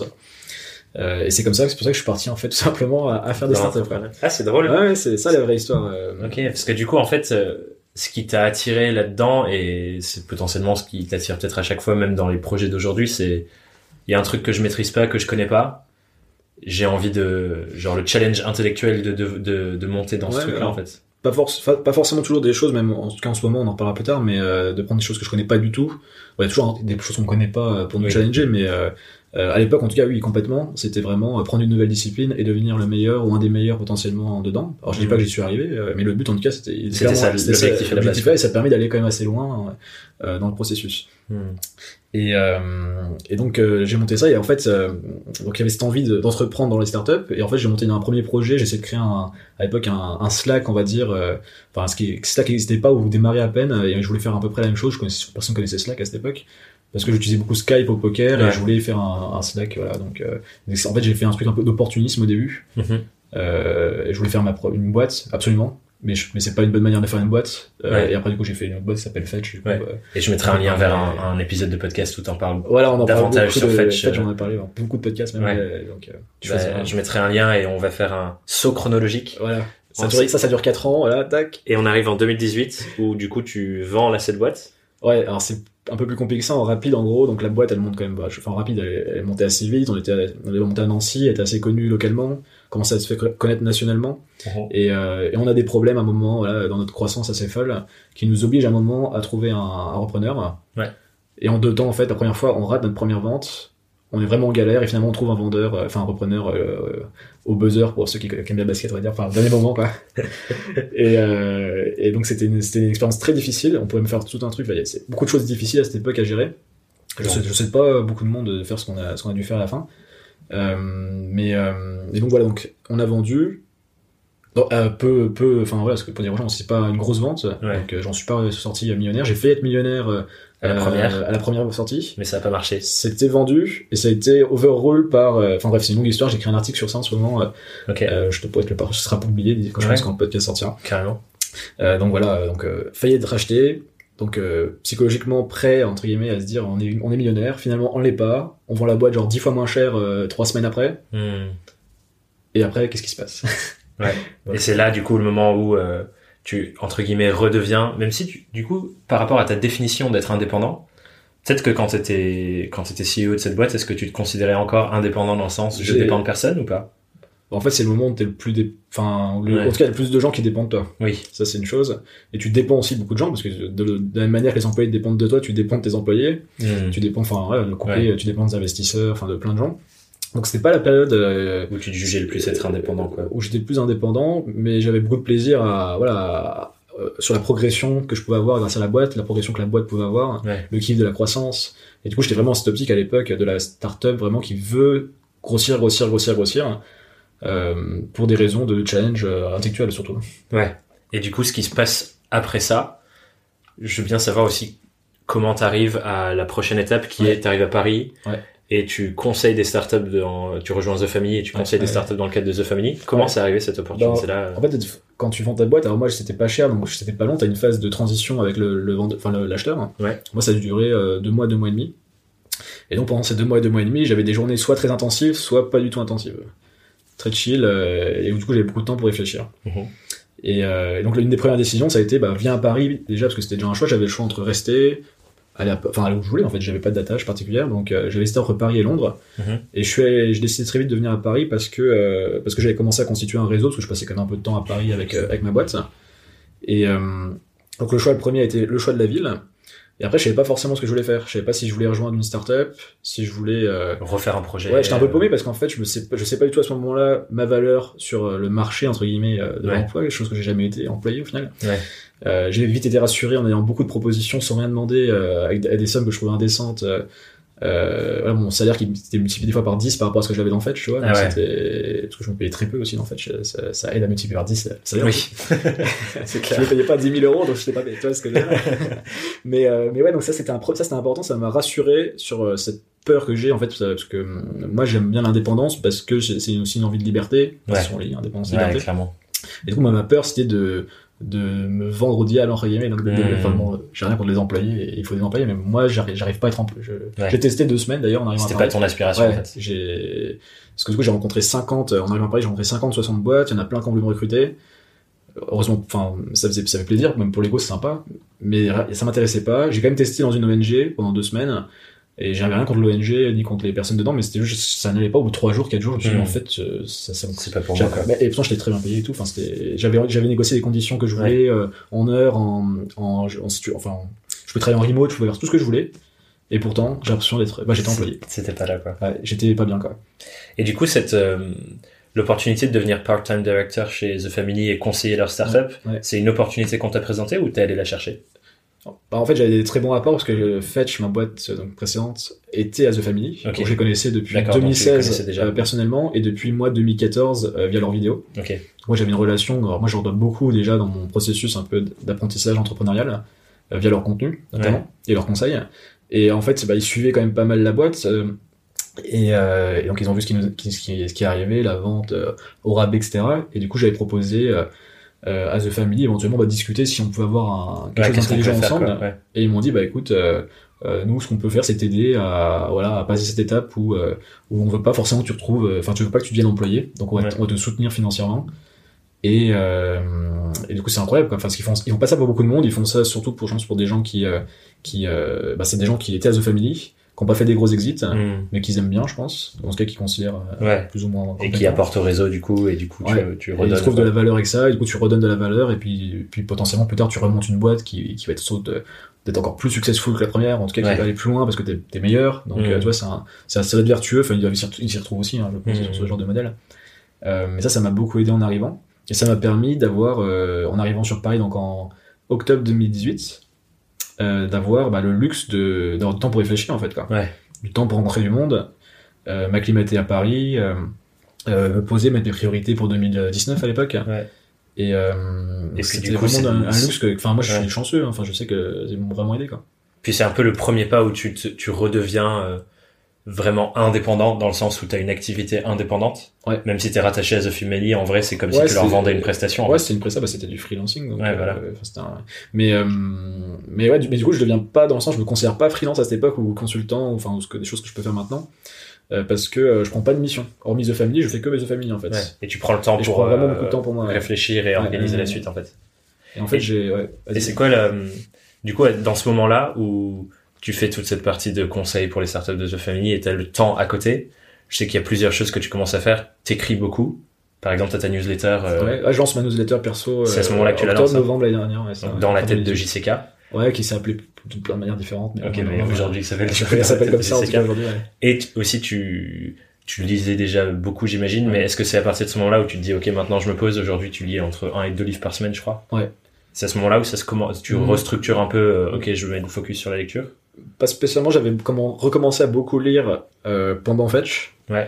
Euh, et c'est comme ça, c'est pour ça que je suis parti en fait tout simplement à, à faire des startups. Ah c'est drôle. Ouais, ouais c'est ça la vraie histoire. Euh... Ok, parce que du coup en fait, euh, ce qui t'a attiré là-dedans et c'est potentiellement ce qui t'attire peut-être à chaque fois même dans les projets d'aujourd'hui, c'est il y a un truc que je maîtrise pas, que je connais pas. J'ai envie de genre le challenge intellectuel de de de, de monter dans ouais, ce truc-là alors, en fait. Pas, for- pas forcément toujours des choses, même en tout cas en ce moment on en parlera plus tard, mais euh, de prendre des choses que je connais pas du tout. Il y a toujours des choses qu'on connaît pas pour nous oui. challenger, mais euh, Euh, à l'époque, en tout cas, oui, complètement. C'était vraiment euh, prendre une nouvelle discipline et devenir le meilleur ou un des meilleurs potentiellement dedans. Alors, je dis mmh. pas que j'y suis arrivé, euh, mais le but, en tout cas, c'était, c'était ça, c'était l'objectif, ça, l'objectif et ça permet d'aller quand même assez loin euh, dans le processus. Mmh. Et, euh, et donc, euh, j'ai monté ça et en fait, euh, donc il y avait cette envie de, d'entreprendre dans les startups et en fait, j'ai monté un premier projet. J'ai essayé de créer un, à l'époque un, un Slack, on va dire, euh, enfin, ce qui, Slack n'existait pas ou vous démarrez à peine et je voulais faire à peu près la même chose. Je connaissais, personne connaissait Slack à cette époque. Parce que j'utilisais beaucoup Skype au poker ouais. et je voulais faire un, un Slack, voilà. Donc, euh, en fait, j'ai fait un truc un peu d'opportunisme au début. Mm-hmm. Euh, et je voulais faire ma pro- une boîte, absolument. Mais, je, mais c'est pas une bonne manière de faire une boîte. Euh, ouais. Et après, du coup, j'ai fait une autre boîte qui s'appelle Fetch. Ouais. Coup, euh, et je mettrai un lien vers un, un épisode de podcast où t'en parles voilà, on en davantage sur de, Fetch. Fetch, j'en ai parlé, beaucoup de podcasts même. Ouais. Euh, donc, euh, tu bah, fais je mettrai un lien et on va faire un saut chronologique. Voilà. Ça, dure, ça, ça dure quatre ans, voilà, tac. Et on arrive en deux mille dix-huit où, du coup, tu vends là cette boîte. Ouais, alors c'est un peu plus compliqué que ça en rapide en gros, donc la boîte elle monte quand même, bah, enfin en rapide elle, elle montait assez vite, on était, on est monté à Nancy, elle était assez connue localement, commençait à se faire connaître nationalement, uh-huh. et, euh, et on a des problèmes à un moment, voilà, dans notre croissance assez folle, qui nous oblige à un moment à trouver un, un repreneur, ouais. Et en deux temps en fait, la première fois on rate notre première vente, on est vraiment en galère et finalement on trouve un vendeur, euh, enfin un repreneur euh, au buzzer pour ceux qui, qui aiment bien le basket on va dire, enfin dernier moment quoi. et, euh, et donc c'était une, c'était une expérience très difficile, on pouvait me faire tout un truc, c'est beaucoup de choses difficiles à cette époque à gérer. Je sais, je sais pas beaucoup de monde de faire ce qu'on a, ce qu'on a dû faire à la fin. Euh, mais euh, et donc voilà, donc on a vendu. Donc, euh, peu, peu, enfin voilà, parce que pour dire aux gens, c'est pas une grosse vente, ouais. Donc euh, j'en suis pas sorti millionnaire. J'ai fait être millionnaire euh, à la première, euh, à la première sortie, mais ça a pas marché. C'était vendu et ça a été overrule par, euh, enfin bref, c'est une longue histoire. J'ai écrit un article sur ça en ce moment. Euh, okay. euh, je te pourrais te le partager, ce sera publié quand je ouais. pense quand le podcast sortira. Carrément. Euh, donc voilà, donc euh, failli être racheté. Donc euh, psychologiquement prêt entre guillemets à se dire on est on est millionnaire. Finalement on l'est pas. On vend la boîte genre dix fois moins cher euh, trois semaines après. Mm. Et après qu'est-ce qui se passe? Ouais. Et c'est là, du coup, le moment où euh, tu, entre guillemets, redeviens, même si, tu, du coup, par rapport à ta définition d'être indépendant, peut-être que quand t'étais, quand t'étais C E O de cette boîte, est-ce que tu te considérais encore indépendant dans le sens je dépends de personne ou pas? En fait, c'est le moment où t'es le plus, dé... enfin, le... ouais. en tout cas, il y a le plus de gens qui dépendent de toi. Oui. Ça, c'est une chose. Et tu dépends aussi de beaucoup de gens, parce que de, de la même manière que les employés dépendent de toi, tu dépends de tes employés. Mmh. Tu dépends, enfin, ouais, le coupé, ouais. Tu dépends des investisseurs, enfin, de plein de gens. Donc c'était pas la période euh, où tu te jugeais le plus être indépendant, quoi. Où j'étais le plus indépendant, mais j'avais beaucoup de plaisir à voilà à, euh, sur la progression que je pouvais avoir grâce à la boîte, la progression que la boîte pouvait avoir, ouais. Le kiff de la croissance. Et du coup j'étais vraiment en cette optique à l'époque de la start-up vraiment qui veut grossir, grossir, grossir, grossir. euh, pour des raisons de challenge euh, intellectuel surtout. Ouais. Et du coup, ce qui se passe après ça, je veux bien savoir aussi comment t'arrives à la prochaine étape qui ouais. est t'arrives à Paris ouais. et tu conseilles des startups dans, tu rejoins The Family et tu conseilles ouais, des startups ouais. dans le cadre de The Family. Comment ouais. c'est arrivé cette opportunité là? En fait, quand tu vends ta boîte, alors moi c'était pas cher donc c'était pas long, t'as une phase de transition avec le, le vendeur, enfin le, l'acheteur. Ouais. Moi ça a duré euh, deux mois, deux mois et demi. Et donc pendant ces deux mois et deux mois et demi, j'avais des journées soit très intensives, soit pas du tout intensives. Très chill, euh, et du coup j'avais beaucoup de temps pour réfléchir. Mmh. Et, euh, et donc l'une des premières décisions, ça a été, bah viens à Paris, déjà parce que c'était déjà un choix, j'avais le choix entre rester, aller à, enfin aller où je voulais en fait, j'avais pas d'attache particulière, donc euh, j'avais hésité entre Paris et Londres, mmh. et je suis allé, j'ai décidé très vite de venir à Paris parce que, euh, parce que j'avais commencé à constituer un réseau, parce que je passais quand même un peu de temps à Paris avec, euh, avec ma boîte. Et euh, donc le choix le premier a été le choix de la ville. Et après, je savais pas forcément ce que je voulais faire. Je savais pas si je voulais rejoindre une startup, si je voulais euh... refaire un projet. Ouais, j'étais un peu paumé parce qu'en fait, je me sais, je sais pas du tout à ce moment-là ma valeur sur le marché entre guillemets de ouais. l'emploi, quelque chose que j'ai jamais été employé au final. Ouais. Euh, j'ai vite été rassuré en ayant beaucoup de propositions sans rien demander, euh, avec des sommes que je trouvais indécentes. Euh, euh, voilà, mon salaire qui était multiplié des fois par dix par rapport à ce que j'avais dans Fetch, tu vois. Ah ouais. C'était parce que je me payais très peu aussi dans Fetch. Ça, ça aide à multiplier par dix. Ça oui. C'est clair. Je me payais pas dix mille euros, donc je sais pas payé. Tu vois ce que je veux dire. mais, euh, mais ouais, donc ça c'était un, ça c'était important. Ça m'a rassuré sur euh, cette peur que j'ai en fait, parce que euh, moi j'aime bien l'indépendance parce que c'est aussi une envie de liberté. Ouais. Sont liés, indépendance, ouais, liberté. Clairement. Et du coup, moi, ma peur c'était de de me vendre au diable entre guillemets, donc mmh. enfin bon, j'ai rien contre les employés, et il faut des employés, mais moi j'arrive, j'arrive pas à être employé. Je, ouais. J'ai testé deux semaines d'ailleurs en arrivant C'était à Paris. C'était pas ton aspiration ouais, en fait. J'ai, parce que du coup j'ai rencontré cinquante, en arrivant à Paris j'ai rencontré cinquante, soixante boîtes, il y en a plein qui ont voulu me recruter. Heureusement, enfin ça faisait, ça fait plaisir, même pour l'ego c'est sympa, mais ça m'intéressait pas. J'ai quand même testé dans une O N G pendant deux semaines. Et j'avais rien contre l'O N G ni contre les personnes dedans, mais c'était juste, ça n'allait pas au bout de trois jours, quatre jours. Je me suis dit, mmh. en fait, ça, ça, c'est pas pour moi, quoi. Et pourtant, j'étais très bien payé et tout. Enfin, c'était, j'avais, j'avais négocié les conditions que je voulais, ouais. euh, en heure, en, en, en, enfin, je pouvais travailler en remote, je pouvais faire tout ce que je voulais. Et pourtant, j'ai l'impression d'être, bah, j'étais employé. C'était pas là, quoi. Ouais, j'étais pas bien, quoi. Et du coup, cette, euh, l'opportunité de devenir part-time director chez The Family et conseiller leur startup, ouais, ouais. c'est une opportunité qu'on t'a présentée ou t'es allé la chercher? Bah, en fait, j'avais des très bons rapports parce que Fetch, ma boîte donc, précédente, était à The Family. Okay. Donc, je les connaissais depuis D'accord, deux mille seize déjà. Euh, personnellement et depuis moi deux mille quatorze euh, via leurs vidéos. Okay. Moi, j'avais une relation. Alors, moi, je leur donne beaucoup déjà dans mon processus un peu d'apprentissage entrepreneurial euh, via leur contenu notamment ouais. et leurs conseils. Et en fait, bah, ils suivaient quand même pas mal la boîte. Euh, et, euh, et donc, ils ont vu ce qui, nous, qui, ce qui, ce qui est arrivé, la vente euh, au rabais, et cetera. Et du coup, j'avais proposé. Euh, Euh, à The Family, éventuellement, bah, discuter si on pouvait avoir un, quelque ouais, chose d'intelligent ensemble. Faire, ouais. Et ils m'ont dit, bah, écoute, euh, euh, nous, ce qu'on peut faire, c'est t'aider à, voilà, à passer cette étape où, euh, où on veut pas forcément que tu retrouves, enfin, tu veux pas que tu deviennes employé. Donc, on va, ouais. on va te soutenir financièrement. Et, euh, et du coup, c'est incroyable, quoi. Enfin, parce qu'ils font, ils font pas ça pour beaucoup de monde. Ils font ça surtout pour, je pense, pour des gens qui, euh, qui, euh, bah, c'est des gens qui étaient à The Family, qui n'ont pas fait des gros exits, mm. mais qu'ils aiment bien, je pense. En tout cas, qu'ils considèrent euh, ouais. plus ou moins. Et qui apportent au réseau, du coup, et du coup, ouais. tu, tu redonnes. Ils trouvent de la valeur avec ça, et du coup, tu redonnes de la valeur, et puis, puis potentiellement, plus tard, tu remontes une boîte qui, qui va être saute d'être encore plus successful que la première, en tout cas, qui ouais. va aller plus loin parce que t'es, t'es meilleur. Donc, mm. euh, tu vois, c'est un, c'est un cercle vertueux. Enfin, il s'y retrouve aussi, hein, je pense, mm. sur ce genre de modèle. Euh, mais ça, ça m'a beaucoup aidé en arrivant. Et ça m'a permis d'avoir, euh, en arrivant sur Paris, donc en octobre deux mille dix-huit, euh, d'avoir, bah, le luxe de, d'avoir du temps pour réfléchir, en fait, quoi. Ouais. Du temps pour rencontrer du monde, euh, m'acclimater à Paris, euh, euh, me poser, mettre mes priorités pour deux mille dix-neuf à l'époque. Ouais. Et, euh, et c'était coup, vraiment un, un luxe que, enfin, moi, je suis ouais. chanceux, hein, enfin, je sais que ils m'ont vraiment aidé, quoi. Puis c'est un peu le premier pas où tu, te, tu redeviens, euh, vraiment indépendant, dans le sens où t'as une activité indépendante. Ouais. Même si t'es rattaché à The Family, en vrai, c'est comme ouais, si tu leur vendais une prestation. Ouais, c'était une prestation, bah, c'était du freelancing. Donc, ouais, euh, voilà. C'était un... Mais, euh, mais ouais, du, mais du coup, je deviens pas, dans le sens, je me considère pas freelance à cette époque, ou consultant, ou, enfin, ou ce que, des choses que je peux faire maintenant. Euh, parce que euh, je prends pas de mission. Hormis The Family, je fais que The Family, en fait. Ouais. Et tu prends le temps et pour, je prends vraiment euh, beaucoup de temps pour moi, ouais. réfléchir et organiser ouais, la ouais, suite, en fait. Et en fait, et, j'ai, ouais. Et c'est quoi la, du coup, dans ce moment-là où tu fais toute cette partie de conseils pour les startups de The Family et t'as le temps à côté, je sais qu'il y a plusieurs choses que tu commences à faire. T'écris beaucoup. Par exemple, t'as ta newsletter. Euh, ouais, ah, je lance ma newsletter perso. C'est à ce moment-là que tu la lances. Octobre, novembre l'année dernière. Ouais, ça, dans la tête de J C K. Ouais, qui s'est appelé de plein de manières différentes. Mais ok, mais aujourd'hui, ça s'appelle, ça s'appelle comme ça, en tout cas, aujourd'hui, ouais. Et t- aussi, tu, tu lisais déjà beaucoup, j'imagine, ouais. mais est-ce que c'est à partir de ce moment-là où tu te dis, ok, maintenant je me pose, aujourd'hui tu lis entre un et deux livres par semaine, je crois? Ouais. C'est à ce moment-là où ça se commence, tu mmh. restructures un peu, euh, ok, je mets le focus sur la lecture? Pas spécialement, j'avais comment, recommencé à beaucoup lire, euh, pendant Fetch. Ouais.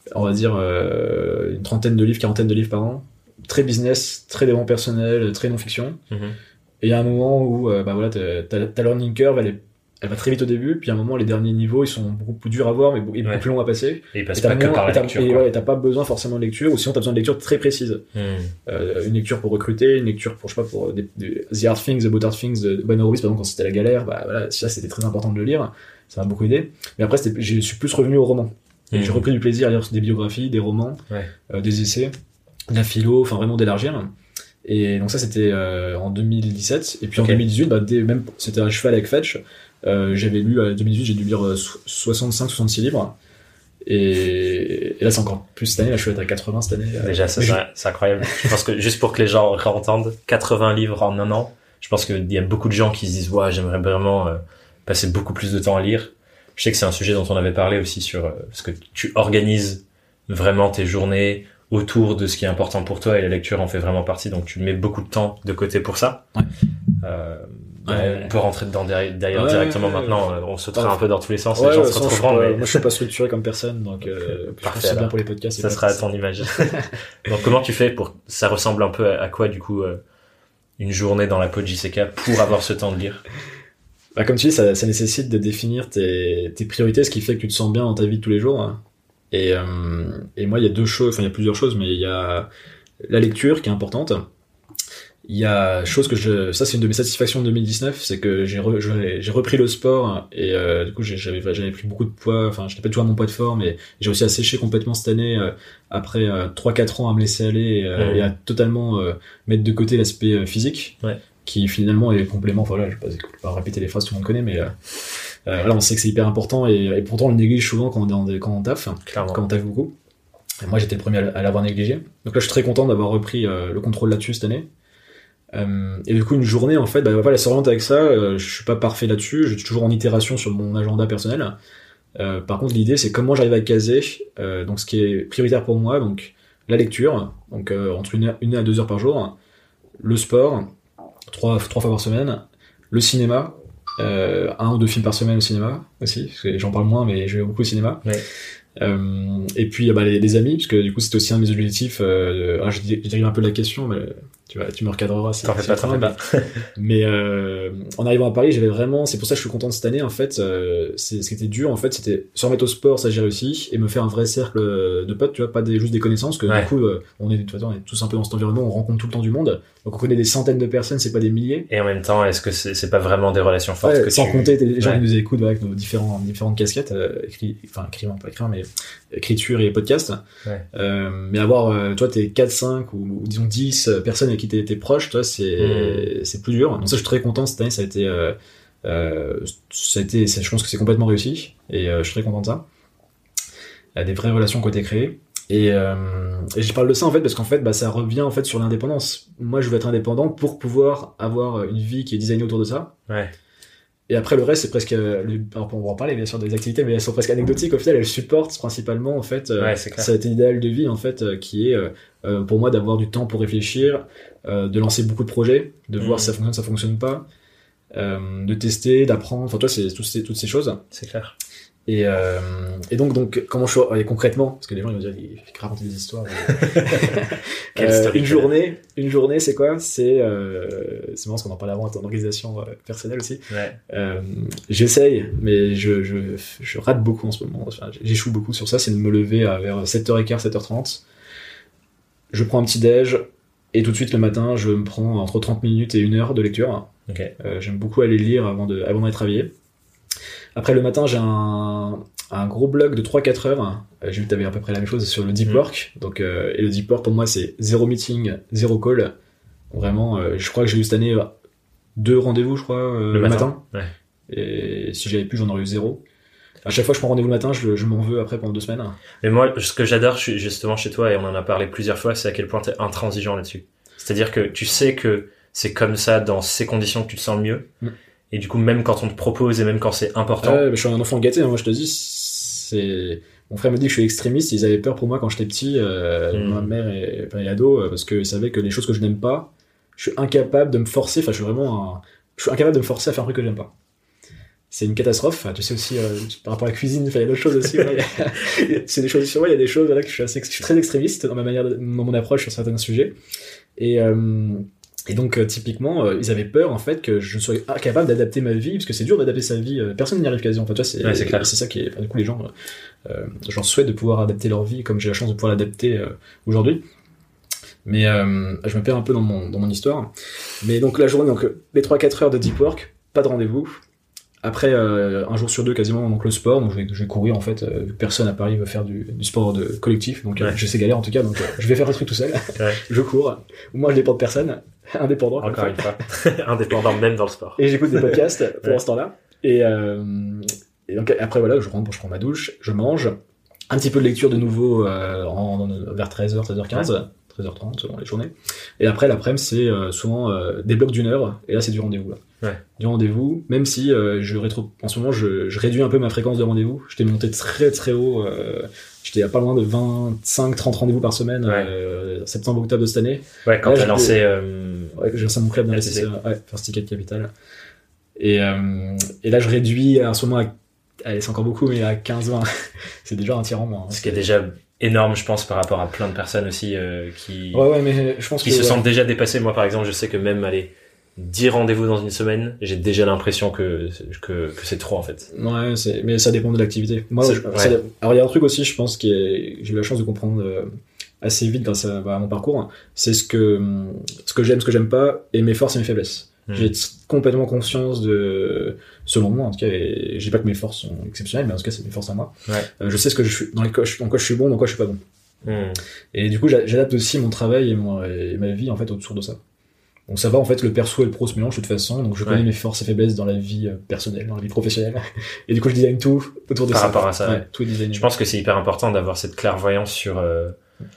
on va dire, euh, une trentaine de livres, quarantaine de livres par an. Très business, très développement personnel, très non-fiction. Mm-hmm. Et il y a un moment où, euh, bah voilà, ta, ta, ta learning curve, elle, est, elle va très vite au début, puis à un moment, les derniers niveaux, ils sont beaucoup plus durs à voir, mais beaucoup, ouais. beaucoup plus longs à passer. Et ils passent pas que par la lecture. Et ouais, t'as pas besoin forcément de lecture, ou sinon t'as besoin de lecture très précise. Mm. Euh, une lecture pour recruter, une lecture pour, je sais pas, pour des, des, The Hard Things, The About Hard Things de Ben Horowitz, par exemple, quand c'était la galère, bah voilà, ça c'était très important de le lire, ça m'a beaucoup aidé. Mais après, je suis plus revenu au roman. Et mmh. j'ai repris du plaisir à lire des biographies, des romans, ouais. euh, des essais, de la philo, enfin vraiment d'élargir. Et donc ça c'était euh, en deux mille dix-sept. Et puis okay. en deux mille dix-huit, bah, dès, même c'était à cheval avec Fetch. Euh, j'avais lu en deux mille dix-huit, j'ai dû lire euh, soixante-cinq soixante-six livres. Et, et là c'est encore plus cette année. Là je suis à quatre-vingts cette année. Déjà ça, c'est, je... c'est incroyable. Je pense que juste pour que les gens entendent, quatre-vingts livres en un an. Je pense qu'il y a beaucoup de gens qui se disent ouais j'aimerais vraiment euh, passer beaucoup plus de temps à lire. Je sais que c'est un sujet dont on avait parlé aussi sur euh, ce que tu organises vraiment tes journées autour de ce qui est important pour toi et la lecture en fait vraiment partie, donc tu mets beaucoup de temps de côté pour ça. Ouais. Euh, ouais, ouais. On peut rentrer dedans d'ailleurs ouais, directement ouais, maintenant, ouais. on sautera ouais. un peu dans tous les sens, ouais, les gens ouais, se retrouveront. Pas, mais... Moi je suis pas structuré comme personne, donc euh, Parfait, je pense que c'est bien pour les podcasts. Ça sera à ton image. Donc comment tu fais pour, ça ressemble un peu à, à quoi du coup euh, une journée dans la peau de J C K pour avoir ce temps de lire? Bah, comme tu dis, ça, ça nécessite de définir tes, tes priorités, ce qui fait que tu te sens bien dans ta vie de tous les jours. Hein. Et, euh, et moi, il y a deux choses, enfin, il y a plusieurs choses, mais il y a la lecture qui est importante. Il y a chose que je, ça c'est une de mes satisfactions de deux mille dix-neuf, c'est que j'ai, re, j'ai repris le sport et euh, du coup j'avais, j'avais pris beaucoup de poids, enfin j'étais pas toujours à mon poids de forme et j'ai réussi à sécher complètement cette année euh, après euh, trois quatre ans à me laisser aller et, euh, mmh. et à totalement euh, mettre de côté l'aspect euh, physique. Ouais. Qui finalement est complément, enfin voilà, je vais pas, pas répéter les phrases, tout le monde connaît, mais euh, euh, voilà, on sait que c'est hyper important et, et pourtant on le néglige souvent quand on est en, quand on taffe, Clairement. quand on taffe beaucoup. Et moi j'étais le premier à, à l'avoir négligé. Donc là je suis très content d'avoir repris euh, le contrôle là-dessus cette année. Euh, et du coup une journée en fait, bah voilà, elle s'oriente avec ça. Euh, je suis pas parfait là-dessus, je suis toujours en itération sur mon agenda personnel. Euh, par contre l'idée c'est comment j'arrive à caser euh, donc ce qui est prioritaire pour moi, donc la lecture, donc euh, entre une, une à deux heures par jour, le sport. Trois, trois fois par semaine, le cinéma, euh, un ou deux films par semaine au cinéma aussi, parce que j'en parle moins, mais je vais beaucoup au cinéma. Ouais. Euh, et puis bah, les, les amis, parce que du coup c'était aussi un de mes objectifs. Euh, ah, je, je dérive un peu de la question, mais tu vois, tu me recadreras. Si, t'en fais si pas, t'en fais pas. Mais euh, en arrivant à Paris, j'avais vraiment, c'est pour ça que je suis content de cette année en fait. Euh, c'est ce qui était dur en fait, c'était se remettre au sport, ça j'ai réussi, et me faire un vrai cercle de potes, tu vois, pas des, juste des connaissances, que ouais. du coup euh, on est de toute façon on est tous un peu dans cet environnement, on rencontre tout le temps du monde, donc on connaît des centaines de personnes, c'est pas des milliers. Et en même temps, est-ce que c'est, c'est pas vraiment des relations fortes ouais, que sans tu... compter les gens ouais. qui nous écoutent avec nos différents différentes casquettes, euh, écrit, enfin écrivant pas écrire, mais écriture et podcast. Ouais. Euh, mais avoir, euh, toi t'es quatre, cinq ou, ou disons dix personnes avec qui t'es, t'es proche, toi c'est mmh. c'est plus dur. Donc ça je suis très content cette année, ça a été euh, euh, ça a été ça, je pense que c'est complètement réussi et euh, je suis très content de ça. Il y a des vraies relations qui ont été créées et, euh, et je parle de ça en fait parce qu'en fait bah ça revient en fait sur l'indépendance. Moi je veux être indépendant pour pouvoir avoir une vie qui est designée autour de ça. Ouais. Et après le reste c'est presque euh, alors on va en parler bien sûr des activités, mais elles sont presque anecdotiques au final, elles supportent principalement en fait euh, ouais, cet idéal de vie en fait euh, qui est euh, pour moi d'avoir du temps pour réfléchir, euh, de lancer beaucoup de projets, de mmh. voir si ça fonctionne, ça fonctionne pas, euh, de tester, d'apprendre, enfin toi c'est toutes ces, toutes ces choses. C'est clair. Et, euh, et donc, donc, comment je et concrètement, parce que les gens ils vont dire, il fait raconter des histoires. euh, une journée, une journée, c'est quoi? C'est, euh, c'est marrant parce qu'on en parlait avant, en organisation euh, personnelle aussi. Ouais. Euh, j'essaye, mais je, je, je rate beaucoup en ce moment. Enfin, j'échoue beaucoup sur ça. C'est de me lever à vers sept heures quinze, sept heures trente. Je prends un petit déj et tout de suite le matin, je me prends entre trente minutes et une heure de lecture. Okay. Euh, j'aime beaucoup aller lire avant de, avant d'aller travailler. Après le matin, j'ai un, un gros blog de trois à quatre heures. J'ai vu que tu avais à peu près la même chose sur le deep work. Mmh. Donc, euh, et le deep work pour moi, c'est zéro meeting, zéro call. Vraiment, euh, je crois que j'ai eu cette année deux rendez-vous, je crois, euh, le, le matin. matin. Ouais. Et si j'avais plus, j'en aurais eu zéro. À chaque fois que je prends rendez-vous le matin, je, je m'en veux après pendant deux semaines. Mais moi, ce que j'adore justement chez toi, et on en a parlé plusieurs fois, c'est à quel point t'es intransigeant là-dessus. C'est-à-dire que tu sais que c'est comme ça, dans ces conditions, que tu te sens le mieux. Mmh. Et du coup, même quand on te propose et même quand c'est important. Ouais, mais je suis un enfant gâté, hein, moi je te dis, c'est, mon frère me dit que je suis extrémiste, ils avaient peur pour moi quand j'étais petit, euh, mmh. ma mère et, enfin, et ado, parce qu'ils savaient que les choses que je n'aime pas, je suis incapable de me forcer, enfin je suis vraiment un, je suis incapable de me forcer à faire un truc que j'aime pas. c'est une catastrophe. Enfin, tu sais aussi, euh, par rapport à la cuisine, il y a d'autres choses aussi. Ouais. C'est des choses sur moi, il y a des choses voilà, que je suis, assez, je suis très extrémiste dans ma manière, de, dans mon approche sur certains sujets. Et, euh, et donc, euh, typiquement, euh, ils avaient peur, en fait, que je ne sois incapable d'adapter ma vie, parce que c'est dur d'adapter sa vie. Euh, personne n'y arrive quasiment. Enfin, tu vois, c'est, ouais, c'est, clair. c'est ça qui est, enfin, du coup, les gens, euh, j'en souhaite de pouvoir adapter leur vie, comme j'ai la chance de pouvoir l'adapter euh, aujourd'hui. Mais euh, je me perds un peu dans mon, dans mon histoire. Mais donc, la journée, donc, les trois quatre heures de deep work, pas de rendez-vous. Après, euh, un jour sur deux, quasiment, donc le sport. Donc, je vais, je vais courir, en fait. Euh, personne à Paris veut faire du, du sport de collectif. Donc, ouais. euh, je sais galère, en tout cas. Donc, euh, je vais faire un truc tout seul. Ouais. Je cours. Moi, je dépends de personne. Indépendant. Encore une fois. Indépendant même dans le sport. Et j'écoute des podcasts pour ouais. ce temps-là. Et, euh, et donc, après, voilà, je rentre, je prends ma douche, je mange. Un petit peu de lecture de nouveau euh, en, en, vers treize heures, treize heures quinze. Ouais. treize heures trente selon les journées. Et après, l'après-midi, c'est euh, souvent euh, des blocs d'une heure. Et là, c'est du rendez-vous. Là. Ouais. Du rendez-vous, même si euh, je rétro... en ce moment, je, je réduis un peu ma fréquence de rendez-vous. J'étais monté très très haut. Euh, j'étais à pas loin de vingt-cinq trente rendez-vous par semaine, ouais. euh, septembre-octobre de cette année. Ouais, quand là, t'as lancé... Euh... Ouais, j'ai lancé mon club d'investisseurs. Ouais, First Ticket Capital. Et, euh, et là, je réduis en ce moment à... Allez, c'est encore beaucoup, mais à quinze vingt. C'est déjà un tiers en moins. Hein. Ce qui est déjà... énorme, je pense, par rapport à plein de personnes aussi euh, qui ouais, ouais, mais je pense qui que, se ouais. sentent déjà dépassés. Moi, par exemple, je sais que même aller dix rendez-vous dans une semaine, j'ai déjà l'impression que que que c'est trop en fait. Ouais, c'est mais ça dépend de l'activité. Moi, je, ouais. ça, alors il y a un truc aussi, je pense qui est, j'ai eu la chance de comprendre euh, assez vite grâce à, à mon parcours, c'est ce que ce que j'aime, ce que j'aime pas, et mes forces et mes faiblesses. Mmh. J'ai complètement conscience de, selon moi en tout cas, et je dis pas que mes forces sont exceptionnelles, mais en tout cas c'est mes forces à moi. Ouais. Euh, je sais ce que je suis, dans, les quoi, dans quoi je suis bon, dans quoi je suis pas bon. Mmh. Et du coup, j'adapte aussi mon travail et, mon, et ma vie en fait autour de ça. Donc ça va en fait, le perso et le pro se mélangent de toute façon. Donc je connais ouais. mes forces et faiblesses dans la vie personnelle, dans la vie professionnelle. Et du coup, je design tout autour de Par ça. Par rapport à ça. Ouais, tout est designé. Je pense que c'est hyper important d'avoir cette clairvoyance sur euh,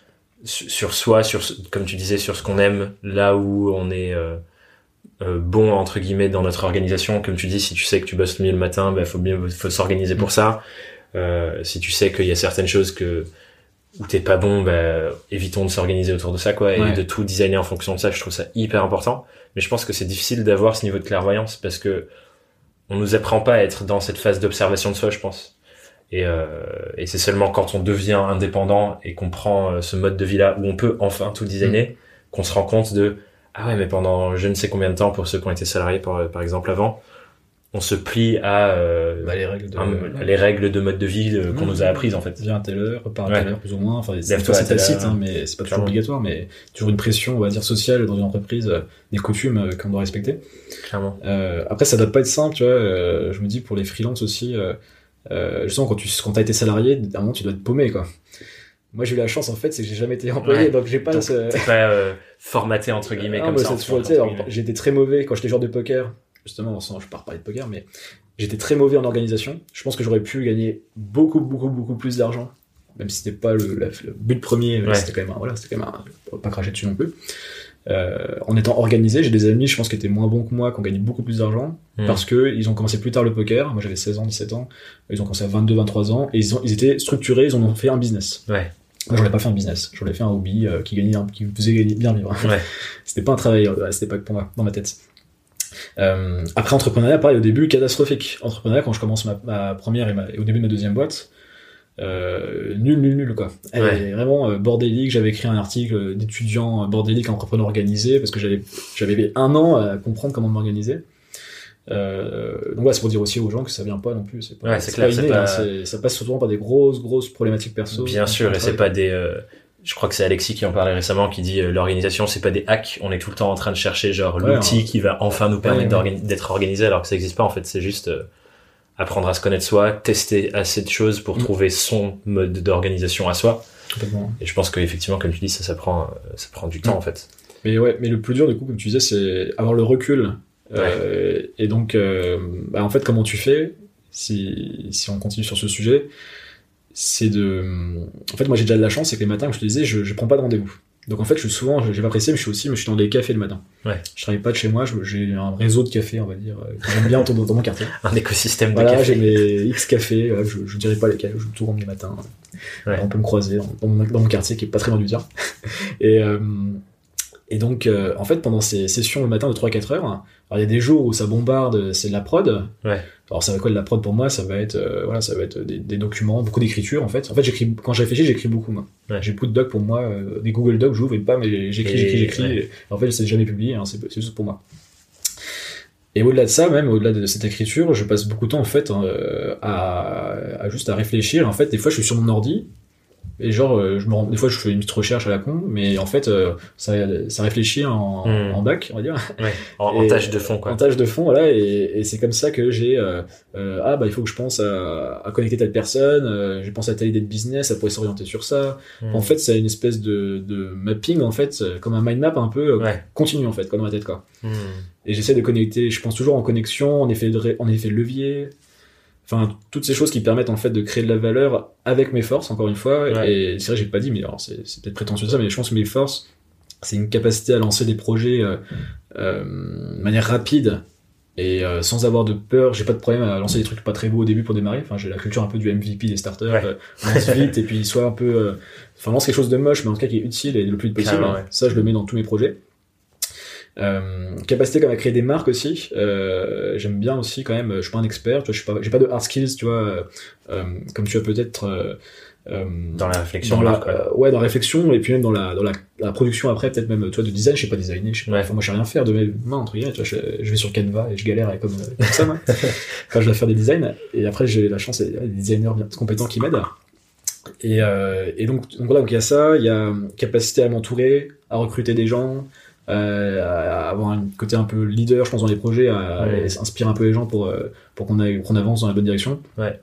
sur soi, sur comme tu disais, sur ce qu'on aime, là où on est euh, euh, bon entre guillemets dans notre organisation. Comme tu dis, si tu sais que tu bosses le mieux le matin, bah faut bien faut s'organiser pour ça. Euh, si tu sais qu'il y a certaines choses que où t'es pas bon, bah, évitons de s'organiser autour de ça, quoi, et ouais. de tout designer en fonction de ça. Je trouve ça hyper important. Mais je pense que c'est difficile d'avoir ce niveau de clairvoyance parce que on nous apprend pas à être dans cette phase d'observation de soi, je pense. Et, euh, et c'est seulement quand on devient indépendant et qu'on prend ce mode de vie-là où on peut enfin tout designer, mmh. qu'on se rend compte de, ah ouais, mais pendant je ne sais combien de temps, pour ceux qui ont été salariés, par, par exemple, avant, on se plie à euh, bah, les règles de un, les règles de mode de vie de, qu'on mmh. nous a apprises en fait. Viens à telle heure, repars à ouais. telle heure plus ou moins. Enfin, c'est, c'est tacite, hein, mais c'est pas toujours obligatoire. Mais toujours une pression, on va dire sociale dans une entreprise, euh, des coutumes euh, qu'on doit respecter. Clairement. Euh, après, ça doit pas être simple, tu vois. Euh, je me dis pour les freelances aussi, euh, euh, justement quand tu quand t'as été salarié, à un moment tu dois te paumer quoi. Moi j'ai eu la chance en fait, c'est que j'ai jamais été employé, ouais. donc j'ai pas. Donc, ce... T'es pas euh, formaté entre guillemets non, comme ça. Toujours, tu sais, j'étais très mauvais quand j'étais joueur de poker. Justement, sans, je pars parler de poker, mais j'étais très mauvais en organisation. Je pense que j'aurais pu gagner beaucoup, beaucoup, beaucoup plus d'argent, même si c'était pas le, la, le but premier, mais ouais. c'était quand même, un, voilà, c'était quand même un, pas cracher dessus non plus. Euh, en étant organisé, j'ai des amis, je pense, qui étaient moins bons que moi, qui ont gagné beaucoup plus d'argent, mmh. parce que ils ont commencé plus tard le poker. Moi, j'avais seize ans, dix-sept ans. Ils ont commencé à vingt-deux, vingt-trois ans, et ils ont, ils étaient structurés, ils en ont fait un business. Ouais. Moi, j'en ai pas fait un business. J'en ai fait un hobby, euh, qui gagnait, qui me faisait bien vivre. Ouais. C'était pas un travail, à cette époque pour moi, dans ma tête. Euh, après entrepreneuriat, pareil, au début catastrophique. Entrepreneuriat, quand je commence ma, ma première et, ma, et au début de ma deuxième boîte, euh, nul, nul, nul quoi. Elle ouais. est vraiment euh, bordélique. J'avais écrit un article d'étudiant bordélique entrepreneur organisé parce que j'avais j'avais un an à comprendre comment m'organiser. Euh, donc voilà, c'est pour dire aussi aux gens que ça vient pas non plus. C'est pas, ouais, c'est, c'est clair, pas inné, c'est pas... hein, c'est, ça passe souvent par des grosses, grosses problématiques perso. Bien sûr, et c'est pas des. Euh... Je crois que c'est Alexis qui en parlait récemment, qui dit euh, l'organisation c'est pas des hacks, on est tout le temps en train de chercher genre ouais, l'outil ouais. qui va enfin nous permettre ouais, ouais. d'être organisé alors que ça existe pas en fait, c'est juste euh, apprendre à se connaître soi, tester assez de choses pour mmh. trouver son mode d'organisation à soi. Complètement. Et je pense qu'effectivement comme tu dis ça ça prend ça prend du temps mmh. en fait. Mais ouais, mais le plus dur du coup comme tu disais c'est avoir le recul ouais. euh, et donc euh, bah, en fait comment tu fais si si on continue sur ce sujet c'est de en fait moi j'ai déjà de la chance c'est que les matins comme je te disais je, je prends pas de rendez-vous donc en fait je suis souvent j'ai pas pressé mais je suis aussi mais je suis dans des cafés le matin ouais. je travaille pas de chez moi je, j'ai un réseau de cafés on va dire que j'aime bien dans, dans mon quartier un écosystème de voilà, cafés j'ai mes X cafés voilà, je, je dirais pas lesquels je tourne les matins ouais. Alors, on peut me croiser dans, dans, mon, dans mon quartier qui est pas très loin du tien et, euh, Et donc, euh, en fait, pendant ces sessions le matin de trois à quatre heures, alors il y a des jours où ça bombarde, c'est de la prod. Ouais. Alors ça va quoi de la prod pour moi? Ça va être, euh, voilà, ça va être des, des documents, beaucoup d'écriture en fait. En fait, j'écris quand je réfléchis, j'écris beaucoup moi. Ouais. J'ai beaucoup de docs pour moi, euh, des Google Docs, j'ouvre et pas, mais j'écris, Et, j'écris, j'écris. ouais. Et en fait, c'est jamais publié, hein, c'est, c'est juste pour moi. Et au-delà de ça, même au-delà de cette écriture, je passe beaucoup de temps en fait euh, à, à juste à réfléchir. En fait, des fois, je suis sur mon ordi. Et genre, euh, je me rends, des fois, je fais une petite recherche à la con, mais en fait, euh, ça, ça réfléchit en, Mm. en bac, on va dire. Ouais. En, en Et, tâche de fond, quoi. En tâche de fond, voilà, et, et c'est comme ça que j'ai, euh, euh, ah bah il faut que je pense à, à connecter telle personne, euh, j'ai pensé à telle idée de business, ça pourrait s'orienter sur ça. Mm. En fait, c'est une espèce de, de mapping, en fait, comme un mind map un peu euh, Ouais. continu, en fait, quoi, dans ma tête, quoi. Mm. Et j'essaie de connecter, je pense toujours en connexion, en effet de, ré- en effet de levier. Enfin, toutes ces choses qui permettent en fait de créer de la valeur avec mes forces, encore une fois. Ouais. Et c'est vrai, j'ai pas dit, mais alors c'est, c'est peut-être prétentieux ça, mais je pense que mes forces, c'est une capacité à lancer des projets euh, euh, de manière rapide et euh, sans avoir de peur. J'ai pas de problème à lancer des trucs pas très beaux au début pour démarrer. Enfin, j'ai la culture un peu du M V P des startups. Ouais. Euh, lance vite et puis soit un peu, euh, enfin lance quelque chose de moche, mais en tout cas qui est utile et le plus vite possible. Carrément, ouais. Ça, je le mets dans tous mes projets. Euh, capacité comme à créer des marques aussi. Euh, j'aime bien aussi quand même. Je suis pas un expert. Tu vois, je suis pas, j'ai pas de hard skills. Tu vois, euh, comme tu as peut-être. Euh, euh, Dans la réflexion. dans la, marque, ouais. euh, ouais, dans la réflexion et puis même dans la dans la, la production après, peut-être même toi de design. Je sais pas designer. Je sais pas. Ouais. Enfin, moi, je sais rien faire de mes mains entre guillemets. Tu vois, je, je vais sur Canva et je galère avec comme, comme ça. Moi, quand je dois faire des designs. Et après, j'ai la chance, il y a des designers bien compétents qui m'aident. Et, euh, et donc, donc voilà, donc il y a ça, il y a capacité à m'entourer, à recruter des gens, euh, à avoir un côté un peu leader, je pense, dans les projets, à, Ouais. à inspirer un peu les gens pour, euh, pour qu'on, aille, qu'on avance dans la bonne direction. Ouais.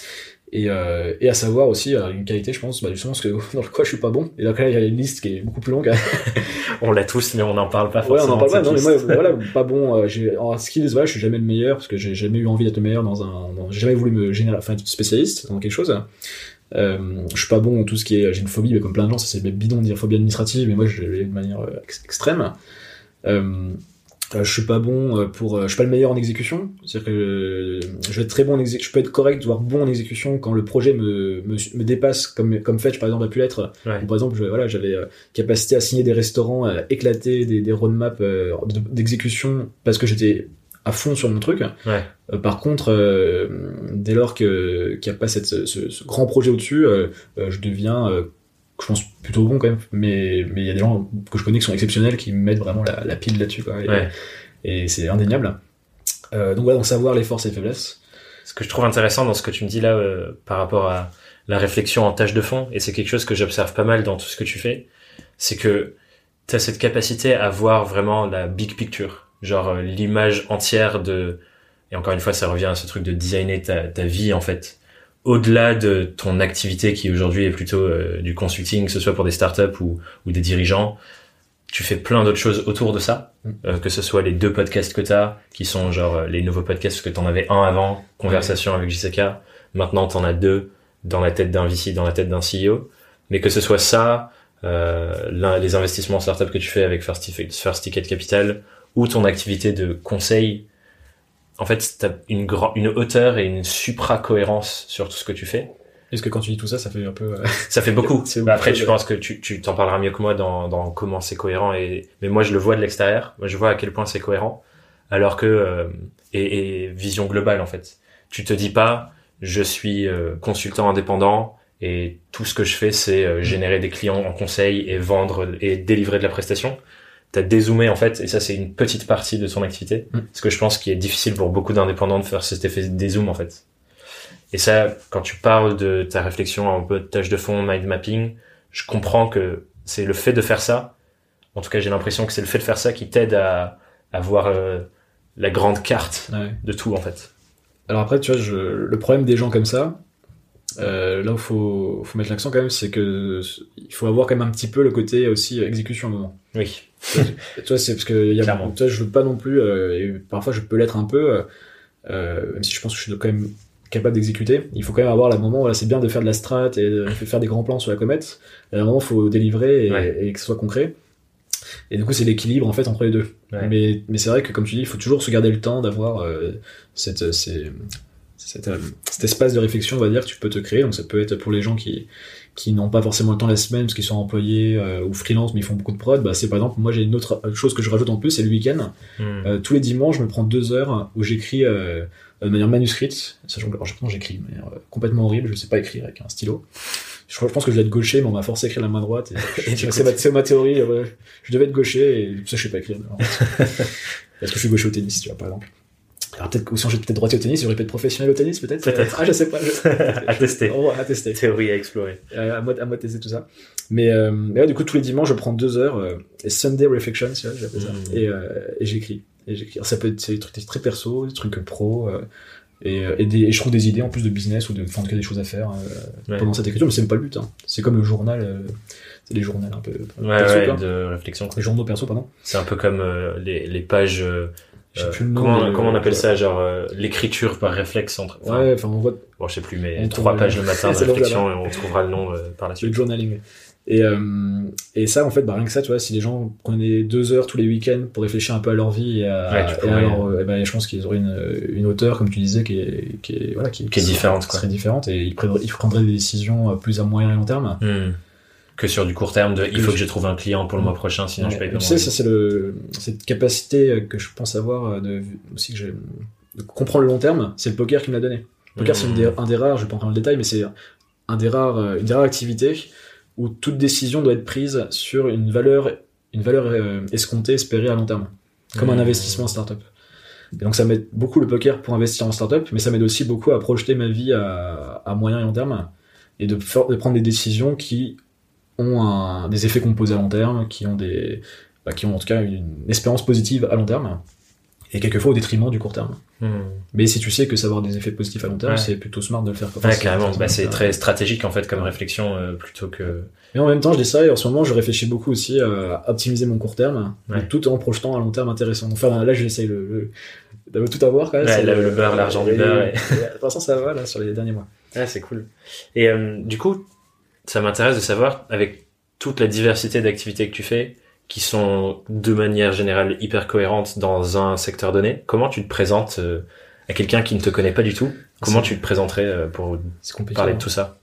Et, euh, et à savoir aussi, euh, une qualité, je pense, bah, justement, parce que dans le quoi je suis pas bon. Et donc là, il y a une liste qui est beaucoup plus longue. On l'a tous, mais on n'en parle pas Ouais, on forcément. en parle pas, de non, mais cette moi, liste. voilà, pas bon, euh, j'ai, en skills, voilà, je suis jamais le meilleur, parce que j'ai jamais eu envie d'être le meilleur dans un, dans, j'ai jamais voulu me générer, enfin, être spécialiste dans quelque chose. Euh, je suis pas bon dans tout ce qui est, j'ai une phobie, mais comme plein de gens, ça c'est bidon de dire phobie administrative, mais moi je l'ai de manière euh, ex- extrême. Euh, euh, je suis pas bon euh, pour, euh, je suis pas le meilleur en exécution. C'est-à-dire que euh, je vais être très bon en exécution, je peux être correct, voire bon en exécution quand le projet me, me, me dépasse, comme, comme Fetch par exemple a pu l'être. Ouais. Ou par exemple, je, voilà, j'avais euh, capacité à signer des restaurants, à éclater des, des roadmaps euh, de- d'exécution parce que j'étais à fond sur mon truc. Ouais. Euh, par contre, euh, dès lors que qu'il n'y a pas cette, ce, ce grand projet au-dessus, euh, euh, je deviens, euh, je pense, plutôt bon quand même. Mais mais il y a des gens que je connais qui sont exceptionnels, qui me mettent vraiment la, la pile là-dessus, quoi. Et, Ouais. et c'est indéniable. Euh, donc voilà, donc savoir les forces et les faiblesses. Ce que je trouve intéressant dans ce que tu me dis là euh, par rapport à la réflexion en tâche de fond, et c'est quelque chose que j'observe pas mal dans tout ce que tu fais, c'est que tu as cette capacité à voir vraiment la big picture, genre euh, l'image entière de... Et encore une fois, ça revient à ce truc de designer ta, ta vie en fait. Au-delà de ton activité qui aujourd'hui est plutôt euh, du consulting, que ce soit pour des startups ou, ou des dirigeants, tu fais plein d'autres choses autour de ça, euh, que ce soit les deux podcasts que t'as, qui sont genre euh, les nouveaux podcasts, parce que t'en avais un avant, Conversation avec J C K, maintenant t'en as deux, dans la tête d'un V C, dans la tête d'un C E O, mais que ce soit ça, euh, l'un- les investissements en startup que tu fais avec First, First Ticket Capital, ou ton activité de conseil, en fait t'as une, grand, une hauteur et une supra-cohérence sur tout ce que tu fais. Est-ce que quand tu dis tout ça, ça fait un peu... euh, Ça fait beaucoup. C'est Bah après, beaucoup, je ouais. pense que tu, tu t'en parleras mieux que moi dans, dans comment c'est cohérent. Et mais moi, je le vois de l'extérieur. Moi, je vois à quel point c'est cohérent. Alors que euh, et, et vision globale en fait. Tu te dis pas, je suis euh, consultant indépendant et tout ce que je fais, c'est euh, générer des clients en conseil et vendre et délivrer de la prestation. T'as dézoomé en fait, et ça c'est une petite partie de ton activité. Mm. Ce que je pense qui est difficile pour beaucoup d'indépendants de faire cet effet dézoom en fait. Et ça, quand tu parles de ta réflexion un peu de tâche de fond, mind mapping, je comprends que c'est le fait de faire ça. En tout cas, j'ai l'impression que c'est le fait de faire ça qui t'aide à, à voir euh, la grande carte ouais. de tout, en fait. Alors après, tu vois, je, le problème des gens comme ça, euh, là où faut, faut mettre l'accent quand même, c'est que il faut avoir quand même un petit peu le côté aussi exécution à un moment. Oui. Tu vois, c'est parce que il y a, Clairement. tu vois, je veux pas non plus, euh, et parfois je peux l'être un peu, euh, même si je pense que je suis quand même capable d'exécuter. Il faut quand même avoir le moment, voilà, c'est bien de faire de la strat et de faire des grands plans sur la comète. Et à un moment, il faut délivrer et, Ouais. et que ce soit concret. Et du coup, c'est l'équilibre en fait entre les deux. Ouais. Mais, mais c'est vrai que comme tu dis, il faut toujours se garder le temps d'avoir euh, cette, ces, cet, euh, cet espace de réflexion, on va dire, que tu peux te créer. Donc ça peut être pour les gens qui qui n'ont pas forcément le temps la semaine parce qu'ils sont employés euh, ou freelance mais ils font beaucoup de prod. Bah c'est par exemple, moi j'ai une autre chose que je rajoute en plus, c'est le week-end. Mm. Euh, tous les dimanches, je me prends deux heures où j'écris euh, de manière manuscrite. Sachant que alors, je pense que j'écris de manière euh, complètement horrible. Je sais pas écrire avec un stylo. Je, je pense que je vais être gaucher, mais on m'a forcé à écrire la main droite. Et, et c'est, ma, c'est ma théorie. Euh, je devais être gaucher et ça je sais pas écrire. Parce que je suis gaucher au tennis, tu vois, par exemple. Alors peut-être que si j'étais peut-être droitier au tennis, j'aurais pu être professionnel au tennis, peut-être. Peut-être. Ah, je sais pas. Je... à tester. Oh, à tester. Théorie à explorer. Euh, à moi, à moi de tester tout ça. Mais, euh, mais ouais, du coup, tous les dimanches, je prends deux heures, euh, et Sunday Reflections, tu vois, j'appelle ça. Mmh. Et, euh, et j'écris. Et j'écris. Alors, ça peut être c'est des trucs très perso, des trucs pro, euh, et, et, des, et je trouve des idées en plus de business ou de, enfin, en tout cas, des choses à faire, euh, ouais. pendant cette écriture, mais c'est même pas le but, hein. C'est comme le journal, euh, c'est les journaux un peu, ouais, perso, ouais, de réflexion. Les journaux perso, pardon. C'est un peu comme, euh, les, les pages, euh, Euh, comment, comment on appelle ça, genre euh, l'écriture par réflexe entre. Enfin, ouais, enfin on voit. Bon, je sais plus, mais trois pages le matin de réflexion et on trouvera le nom euh, par la suite. Le journaling. Et euh, et ça, en fait, bah rien que ça, tu vois, si les gens prenaient deux heures tous les week-ends pour réfléchir un peu à leur vie et à, ouais, et à leur, euh, bah, je pense qu'ils auraient une une hauteur, comme tu disais, qui est qui est voilà, qui, qui est différente, qui quoi. serait différente et ils prendraient ils prendraient des décisions plus à moyen et long terme. Hmm. Que sur du court terme de il faut que je trouve un client pour le mois prochain sinon ouais, je paye pas. Tu sais, ça c'est le cette capacité que je pense avoir de aussi que j'ai de comprendre le long terme, c'est le poker qui me l'a donné. Le poker mmh. c'est une des, un des rares, je vais pas entrer dans le détail, mais c'est un des rares une des rares activités où toute décision doit être prise sur une valeur une valeur euh, escomptée, espérée à long terme, comme mmh. un investissement en startup. Et donc ça m'aide beaucoup le poker pour investir en startup, mais ça m'aide aussi beaucoup à projeter ma vie à, à moyen et long terme et de, faire, de prendre des décisions qui ont un, des effets composés à long terme, qui ont des, bah, qui ont en tout cas une espérance positive à long terme, et quelquefois au détriment du court terme. Mmh. Mais si tu sais que ça va avoir des effets positifs à long terme, ouais. c'est plutôt smart de le faire. Enfin, ouais, carrément. Bah, c'est très stratégique en fait comme réflexion euh, plutôt que. Mais en même temps, je dis ça et en ce moment, je réfléchis beaucoup aussi à optimiser mon court terme, ouais. tout en projetant à long terme intéressant. Enfin, là, j'essaye le, le de tout avoir quand même. Ouais, le, le beurre, l'argent du beurre. Et... De toute façon, ça va là sur les derniers mois. Ouais, c'est cool. Et euh, du coup. Ça m'intéresse de savoir, avec toute la diversité d'activités que tu fais, qui sont de manière générale hyper cohérentes dans un secteur donné, comment tu te présentes euh, à quelqu'un qui ne te connaît pas du tout? Comment c'est... tu te présenterais euh, pour parler de tout ça?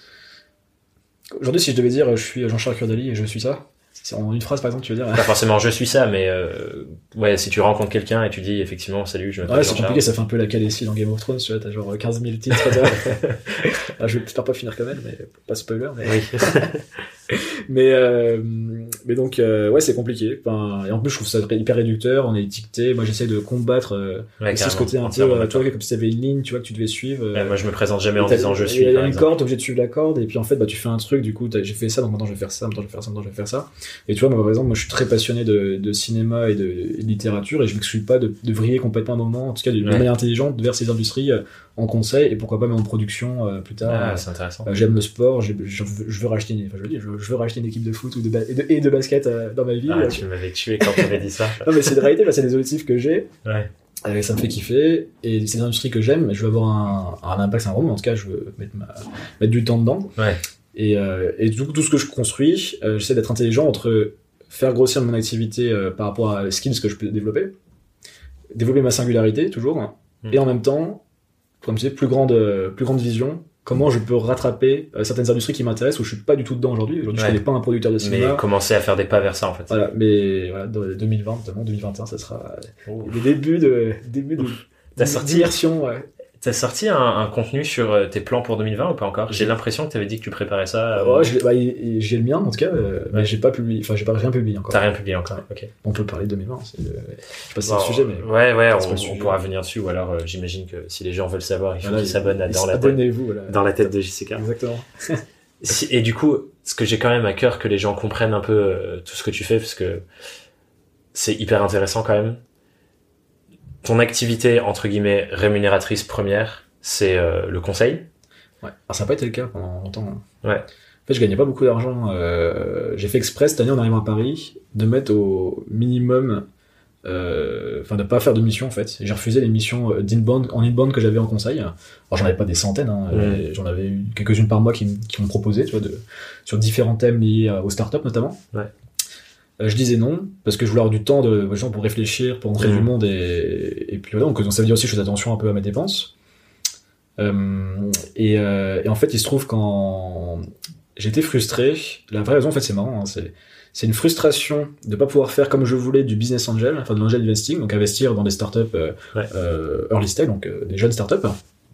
Aujourd'hui, si je devais dire je suis Jean-Charles Curdali et je suis ça, c'est en une phrase par exemple, tu veux dire? Pas forcément je suis ça, mais euh, ouais, si tu rencontres quelqu'un et tu dis effectivement salut, je m'appelle ouais, Jean-Charles. C'est compliqué, ça fait un peu la Khaleesi dans Game of Thrones, tu vois, t'as genre quinze mille titres. ah, je vais j'espère pas finir comme elle, mais pas spoiler. Mais oui. mais, euh, mais donc euh, ouais, c'est compliqué. Enfin, et en plus, je trouve ça hyper réducteur. On est étiqueté. Moi, j'essaie de combattre euh, ouais, aussi ce côté un peu, euh, tu vois, comme si t'avais une ligne, tu vois, que tu devais suivre. Euh, ouais, moi, je me présente jamais en disant je suis. Il y a une corde, t'es obligé de suivre la corde, et puis en fait, bah, tu fais un truc. Du coup, j'ai fait ça, donc maintenant je vais faire ça, maintenant je vais faire ça, maintenant je vais faire ça. Et tu vois, moi, par exemple, moi, je suis très passionné de, de cinéma et de, et de littérature, et je m'exclus pas de, de vriller complètement un moment, en tout cas, d'une ouais. manière intelligente, vers ces industries. Euh, en conseil et pourquoi pas même en production euh, plus tard. Ah, c'est intéressant. Euh, j'aime le sport, je, je, je veux racheter une, enfin, je, veux dire, je, je veux racheter une équipe de foot ou de, ba- et, de, et de basket euh, dans ma vie. Ah, euh, tu m'avais tué quand tu m'avais dit ça. Non mais c'est de réalité, bah, c'est des objectifs que j'ai. Ouais. Euh, ça me fait kiffer et c'est des industries que j'aime. Mais je veux avoir un, un impact, c'est un rôle, mais en tout cas je veux mettre, ma, mettre du temps dedans. Ouais. Et, euh, et du coup tout ce que je construis, euh, j'essaie d'être intelligent entre faire grossir mon activité euh, par rapport à les skills que je peux développer, développer ma singularité toujours, hein, mmh. et en même temps comme tu sais, plus grande, plus grande vision, comment je peux rattraper euh, certaines industries qui m'intéressent où je suis pas du tout dedans aujourd'hui. Aujourd'hui, ouais. je connais pas un producteur de cinéma. Mais commencer à faire des pas vers ça, en fait. Voilà, mais voilà, deux mille vingt, notamment, deux mille vingt et un, ça sera oh. le début de, début de, T'as sorti, d'immersion, ouais. T'as sorti un, un contenu sur tes plans pour deux mille vingt ou pas encore? J'ai l'impression que t'avais dit que tu préparais ça. Euh... Ouais, j'ai, bah, j'ai le mien, en tout cas, euh, ouais. mais j'ai pas publié, enfin, j'ai pas rien publié encore. T'as rien publié encore, ok. On peut parler de deux mille vingt, c'est le... je sais pas si bon, c'est le sujet, mais. Ouais, ouais, on, on sujet, pourra ouais. venir dessus, ou alors, euh, j'imagine que si les gens veulent savoir, il faut voilà, qu'ils s'abonnent à dans la tête, voilà. dans la tête de J C K. Exactement. Et du coup, ce que j'ai quand même à cœur que les gens comprennent un peu euh, tout ce que tu fais, parce que c'est hyper intéressant quand même. Ton activité, entre guillemets, rémunératrice première, c'est euh, le conseil. Ouais. Alors ça n'a pas été le cas pendant longtemps. Ouais. En fait, je gagnais pas beaucoup d'argent. Euh, j'ai fait exprès cette année en arrivant à Paris de mettre au minimum, enfin euh, de pas faire de mission en fait. J'ai refusé les missions d'inbound, en inbound que j'avais en conseil. Alors j'en avais pas des centaines, hein. mmh. J'en avais eu quelques-unes par mois qui, qui m'ont proposé, tu vois, de, sur différents thèmes liés aux startups notamment. Ouais. Euh, je disais non parce que je voulais avoir du temps de, genre, pour réfléchir, pour rentrer mmh. du monde et, et puis voilà. Donc ça veut dire aussi que je fais attention un peu à mes dépenses. Euh, et, euh, et en fait, il se trouve quand j'étais frustré, la vraie raison, en fait, c'est marrant, hein, c'est, c'est une frustration de pas pouvoir faire comme je voulais du business angel, enfin de l'angel investing, donc investir dans des startups euh, ouais. euh, early stage, donc euh, des jeunes startups,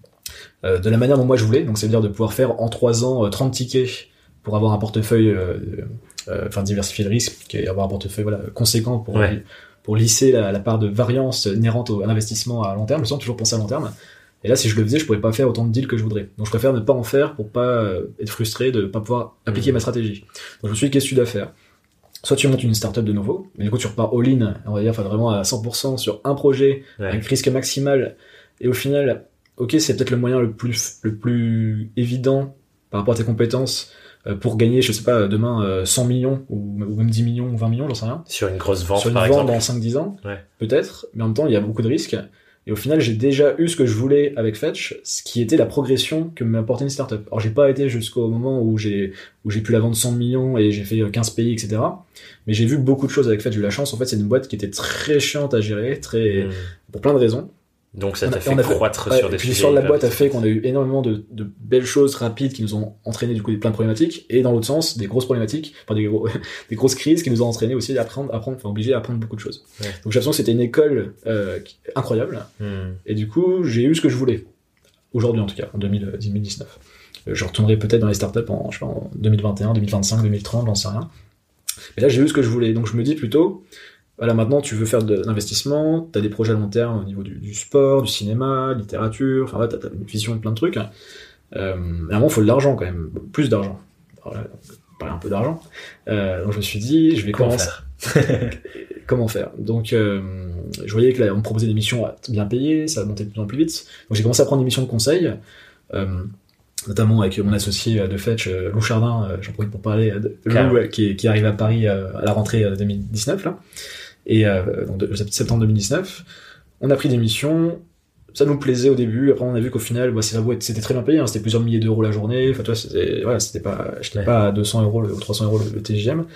euh, de la manière dont moi je voulais, donc c'est-à-dire de pouvoir faire en trois ans euh, trente tickets pour avoir un portefeuille, euh, euh, enfin diversifier le risque, et avoir un portefeuille voilà, conséquent pour, ouais. pour lisser la, la part de variance inhérente au, à l'investissement à long terme, je sens toujours penser à long terme. Et là, si je le faisais, je pourrais pas faire autant de deals que je voudrais. Donc, je préfère ne pas en faire pour pas euh, être frustré de pas pouvoir appliquer mmh. ma stratégie. Donc, je me suis dit, qu'est-ce que tu dois faire? Soit tu montes une startup de nouveau, mais du coup, tu repars all-in, on va dire, enfin, vraiment à cent pour cent sur un projet, ouais. avec risque maximal. Et au final, ok, c'est peut-être le moyen le plus, le plus évident par rapport à tes compétences euh, pour gagner, je sais pas, demain, euh, cent millions, ou, ou même dix millions, ou vingt millions, j'en sais rien. Sur une grosse vente, sur une par vente exemple. dans cinq dix ans. Ouais. Peut-être. Mais en même temps, il y a beaucoup de risques. Et au final, j'ai déjà eu ce que je voulais avec Fetch, ce qui était la progression que m'apportait une startup. Alors, j'ai pas été jusqu'au moment où j'ai, où j'ai pu la vendre cent millions et j'ai fait quinze pays, et cetera. Mais j'ai vu beaucoup de choses avec Fetch. J'ai eu la chance. En fait, c'est une boîte qui était très chiante à gérer, très, mmh. pour plein de raisons. Donc, ça t'a a, fait croître fait, sur ouais, des sujets. L'histoire de la boîte a fait qu'on a eu énormément de, de belles choses rapides qui nous ont entraîné, du coup, plein de problématiques. Et dans l'autre sens, des grosses problématiques, enfin, des, gros, des grosses crises qui nous ont entraîné aussi à apprendre, apprendre, enfin, obligé à apprendre beaucoup de choses. Ouais. Donc, j'ai l'impression que c'était une école, euh, incroyable. Mm. Et du coup, j'ai eu ce que je voulais. Aujourd'hui, en tout cas, en deux mille dix-neuf. Je retournerai peut-être dans les startups en, je sais pas, en deux mille vingt et un, deux mille vingt-cinq, deux mille trente, j'en sais rien. Mais là, j'ai eu ce que je voulais. Donc, je me dis plutôt, voilà, maintenant, tu veux faire de l'investissement, t'as des projets à long terme au niveau du, du sport, du cinéma, littérature, enfin, ouais, t'as, t'as une vision de plein de trucs. Euh, à un moment, il faut de l'argent, quand même. Plus d'argent. Alors là, on parlait un peu d'argent. Euh, donc, je me suis dit, je vais Comment commencer. faire Comment faire? Donc, euh, je voyais que là, on me proposait des missions bien payées, ça montait de plus en plus vite. Donc, j'ai commencé à prendre des missions de conseil, euh, notamment avec mon associé de Fetch, Lou Chardin, j'en profite pour parler de Lou, qui, qui arrive à Paris à la rentrée deux mille dix-neuf, là. Et euh, donc de septembre deux mille dix-neuf, on a pris des missions, ça nous plaisait au début, après on a vu qu'au final, bah, c'était très bien payé, hein, c'était plusieurs milliers d'euros la journée, enfin toi, c'était, voilà, c'était pas, j'étais ouais. pas à deux cents euros ou trois cents euros le, le T J M,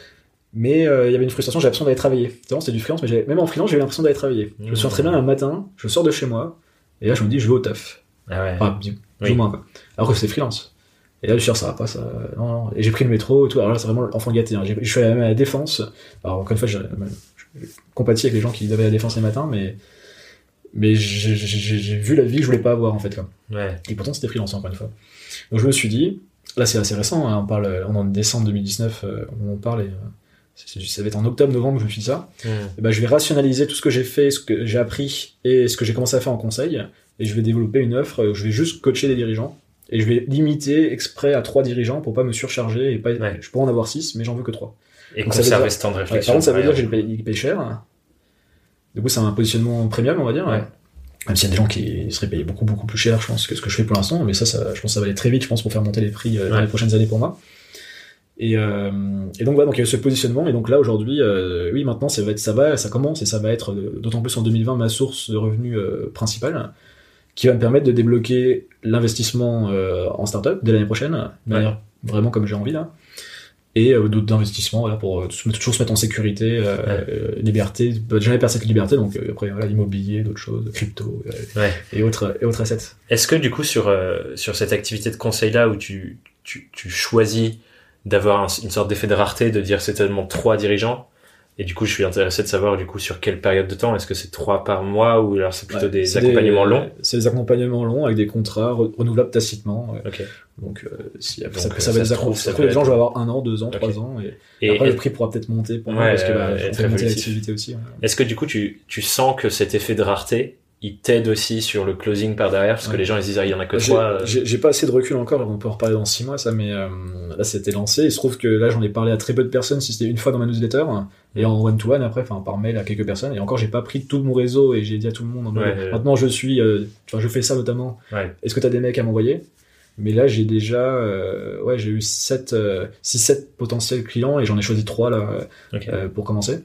mais euh, il y avait une frustration, j'avais l'impression d'aller travailler. C'est vraiment, c'était du freelance, mais j'avais, même en freelance, j'avais l'impression d'aller travailler. Mmh. Je me souviens très bien un matin, je sors de chez moi, et là je me dis, je vais au taf. Ah ouais. Enfin, plus oui. ou moins, quoi. Alors que c'est freelance. Et là, je suis sûr, ça va pas, ça, non, non. Et j'ai pris le métro et tout, alors là, c'est vraiment l'enfant gâté, hein. J'ai, je suis allé même à la Défense, alors encore une fois, j'ai, compatis avec les gens qui avaient la Défense les matins, mais mais j'ai, j'ai, j'ai vu la vie que je voulais pas avoir en fait quoi. Ouais. Et pourtant c'était freelance encore une fois. Donc je me suis dit, là c'est assez récent, hein, on parle, on est en décembre deux mille dix-neuf, euh, on en parle et euh, ça va être en octobre-novembre que je me suis dit ça. Mmh. Et ben je vais rationaliser tout ce que j'ai fait, ce que j'ai appris et ce que j'ai commencé à faire en conseil, et je vais développer une offre où je vais juste coacher des dirigeants. Et je vais limiter exprès à trois dirigeants pour pas me surcharger et pas. Ouais. Je pourrais en avoir six, mais j'en veux que trois. Et donc, conserver ce temps de réflexion. Ouais, par contre, ça veut dire que j'ai payé, payé cher. Du coup, c'est un positionnement premium, on va dire. Ouais. Même s'il y a des gens qui seraient payés beaucoup, beaucoup plus cher, je pense, que ce que je fais pour l'instant. Mais ça, ça je pense que ça va aller très vite, je pense, pour faire monter les prix euh, ouais. dans les prochaines années pour moi. Et, euh, et donc, voilà, donc il y a ce positionnement. Et donc là, aujourd'hui, euh, oui, maintenant, ça va être, ça va, ça commence et ça va être, d'autant plus en deux mille vingt, ma source de revenus euh, principale, qui va me permettre de débloquer l'investissement euh, en startup dès l'année prochaine, de manière ouais. vraiment comme j'ai envie là. Et euh, d'autres investissements voilà, pour euh, toujours se mettre en sécurité, euh, ouais. euh, liberté, jamais perdre cette liberté, donc euh, après voilà, immobilier, d'autres choses, crypto euh, ouais. et autres et autres assets. Est-ce que du coup sur euh, sur cette activité de conseil là où tu tu, tu choisis d'avoir un, une sorte d'effet de rareté, de dire c'est tellement trois dirigeants, et du coup je suis intéressé de savoir du coup sur quelle période de temps, est-ce que c'est trois par mois ou alors c'est plutôt ouais, des c'est accompagnements des, longs? C'est des accompagnements longs avec des contrats re- renouvelables tacitement. Ouais. Okay. Donc, euh, si après, Donc, ça, ça, ça va être trouve, ça trouve les gens, je vais avoir un an, deux ans, okay. trois ans, et, et après et, le prix pourra peut-être monter pour moi, ouais, parce que bah, je vais monter l'activité aussi. Ouais. Est-ce que du coup tu, tu sens que cet effet de rareté, il t'aide aussi sur le closing par derrière, parce ouais. que les gens ils disent ah il y en a que j'ai, trois. Euh... J'ai, j'ai pas assez de recul encore, on peut en reparler dans six mois ça, mais euh, là c'était lancé. Il se trouve que là j'en ai parlé à très peu de personnes, si c'était une fois dans ma newsletter, et en one to one après, enfin par mail à quelques personnes. Et encore j'ai pas pris tout mon réseau et j'ai dit à tout le monde. En mode, ouais, ouais, maintenant je suis, euh, enfin je fais ça notamment. Ouais. Est-ce que t'as des mecs à m'envoyer? Mais là j'ai déjà, euh, ouais j'ai eu sept, six, sept potentiels clients et j'en ai choisi trois là okay. euh, pour commencer.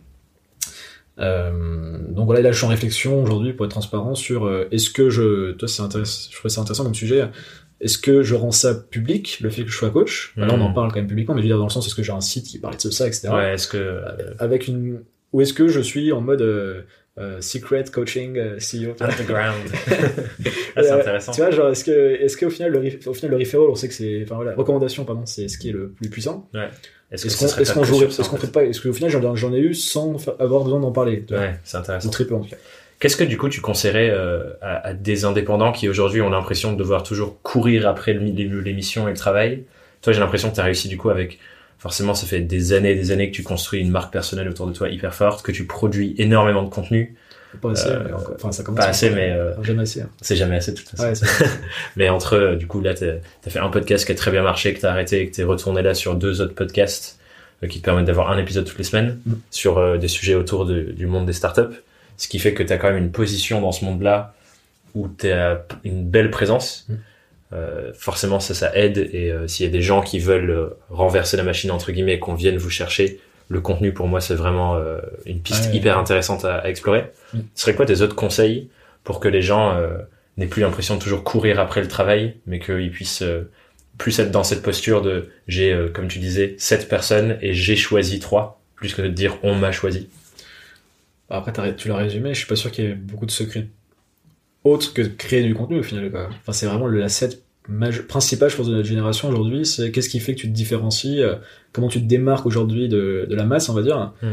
Euh, donc voilà, là je suis en réflexion aujourd'hui pour être transparent sur euh, est-ce que je, toi c'est intéressant, je trouvais ça intéressant comme sujet, est-ce que je rends ça public, le fait que je sois coach, mmh. là on en parle quand même publiquement, mais je veux dire dans le sens est-ce que j'ai un site qui parle de ça, et cetera. Ouais, est-ce que euh, avec une, ou est-ce que je suis en mode euh, euh, Secret Coaching euh, C E O. Underground. Ah, c'est euh, intéressant. Tu vois, genre, est-ce que, est-ce qu'au final, le, au final, le referral, on sait que c'est, enfin voilà, recommandation, pardon, c'est ce qui est le plus puissant. Ouais. Est-ce, est-ce que qu'on, est-ce qu'on jouerait, est-ce qu'on ferait pas, est-ce qu'au final, j'en, j'en ai eu sans avoir besoin d'en parler. Tu vois, ouais, c'est intéressant. ou très peu en tout cas. Qu'est-ce que du coup tu conseillerais euh, à, à des indépendants qui aujourd'hui ont l'impression de devoir toujours courir après le, l'émission et le travail? Toi, j'ai l'impression que tu as réussi du coup avec, forcément ça fait des années et des années que tu construis une marque personnelle autour de toi hyper forte, que tu produis énormément de contenu. Pas assez, euh, mais encore, enfin ça commence. Pas assez, mais euh, jamais assez. Hein. C'est jamais assez de toute façon. Ouais, c'est Mais entre, euh, du coup là t'as, t'as fait un podcast qui a très bien marché, que t'as arrêté et que t'es retourné là sur deux autres podcasts euh, qui te permettent d'avoir un épisode toutes les semaines mm. sur euh, des sujets autour de, du monde des startups. Ce qui fait que tu as quand même une position dans ce monde-là où tu as une belle présence. Mmh. Euh, forcément, ça, ça aide. Et euh, s'il y a des gens qui veulent euh, renverser la machine, entre guillemets, qu'on vienne vous chercher, le contenu, pour moi, c'est vraiment euh, une piste ouais, hyper ouais. intéressante à, à explorer. Mmh. Ce serait quoi tes autres conseils pour que les gens euh, n'aient plus l'impression de toujours courir après le travail, mais qu'ils puissent euh, plus être dans cette posture de j'ai, euh, comme tu disais, sept personnes et j'ai choisi trois, plus que de dire on m'a choisi? Après, tu l'as résumé, je suis pas sûr qu'il y ait beaucoup de secrets autres que de créer du contenu au final. Quoi. Enfin, c'est vraiment le l'asset maj- principal, je pense, de notre génération aujourd'hui. C'est qu'est-ce qui fait que tu te différencies, euh, comment tu te démarques aujourd'hui de, de la masse, on va dire. Mm.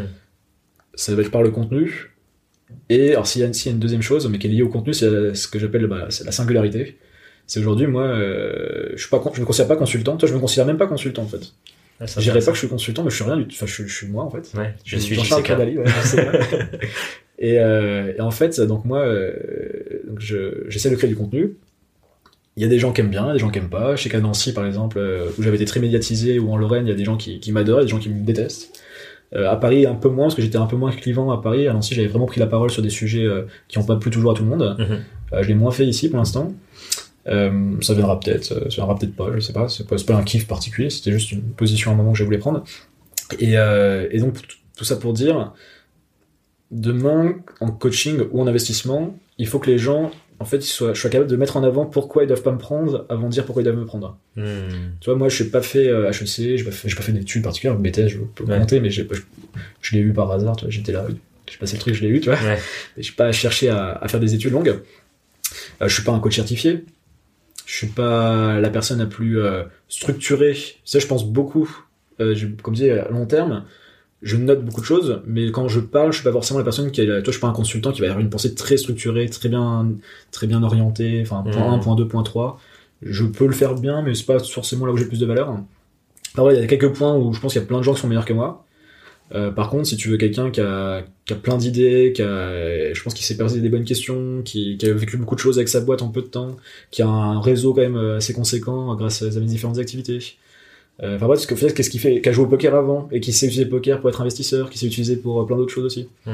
Ça va être par le contenu. Et alors, s'il y a, s'il y a une deuxième chose, mais qui est liée au contenu, c'est la, ce que j'appelle bah, c'est la singularité. C'est aujourd'hui, moi, euh, je, suis pas, je me considère pas consultant. Toi, je me considère même pas consultant en fait. Ah, je dirais pas que je suis consultant, mais je suis rien du tout. Enfin, je, je suis moi en fait. Ouais, je suis Jean-Charles Cardali, ouais, je sais et, euh, et en fait, donc moi, euh, donc je, j'essaie de créer du contenu. Il y a des gens qui aiment bien, il y a des gens qui aiment pas. Je sais qu'à Nancy, par exemple, euh, où j'avais été très médiatisé, ou en Lorraine, il y a des gens qui, qui m'adorent, il y a des gens qui me détestent. Euh, à Paris, un peu moins, parce que j'étais un peu moins clivant à Paris. À Nancy, j'avais vraiment pris la parole sur des sujets euh, qui n'ont pas plu toujours à tout le monde. Mm-hmm. Euh, je l'ai moins fait ici pour l'instant. Euh, ça viendra peut-être, ça viendra peut-être pas, je sais pas, c'est pas, c'est pas un kiff particulier, c'était juste une position à un moment que je voulais prendre. Et, euh, et donc, tout ça pour dire, demain, en coaching ou en investissement, il faut que les gens, en fait, ils soient, soient capables de mettre en avant pourquoi ils doivent pas me prendre avant de dire pourquoi ils doivent me prendre. Mmh. Tu vois, moi, je n'ai pas fait euh, H E C, j'ai pas fait, j'ai pas fait d'études particulières, B T S, je peux ouais. compter, mais j'ai, je, je l'ai eu par hasard, tu vois, j'étais là, j'ai passé le truc, je l'ai eu, tu vois. Ouais. Et j'ai pas cherché à, à faire des études longues. Euh, je suis pas un coach certifié. Je suis pas la personne la plus euh, structurée. Ça, je pense beaucoup. Euh, je, comme je disais, à long terme, je note beaucoup de choses, mais quand je parle, je suis pas forcément la personne qui est. Toi, je suis pas un consultant qui va avoir une pensée très structurée, très bien, très bien orientée. Enfin, point mmh. un, point deux, point trois. Je peux le faire bien, mais c'est pas forcément là où j'ai le plus de valeur. Enfin, ouais, il y a quelques points où je pense qu'il y a plein de gens qui sont meilleurs que moi. Euh, par contre, si tu veux quelqu'un qui a, qui a plein d'idées, qui a, je pense qu'il s'est posé des bonnes questions, qui, qui a vécu beaucoup de choses avec sa boîte en peu de temps, qui a un réseau quand même assez conséquent grâce à mes différentes activités. Euh, enfin bref, parce qu'au final, qu'est-ce qui fait, qui a joué au poker avant et qui sait utiliser le poker pour être investisseur, qui sait utiliser pour plein d'autres choses aussi. Mmh.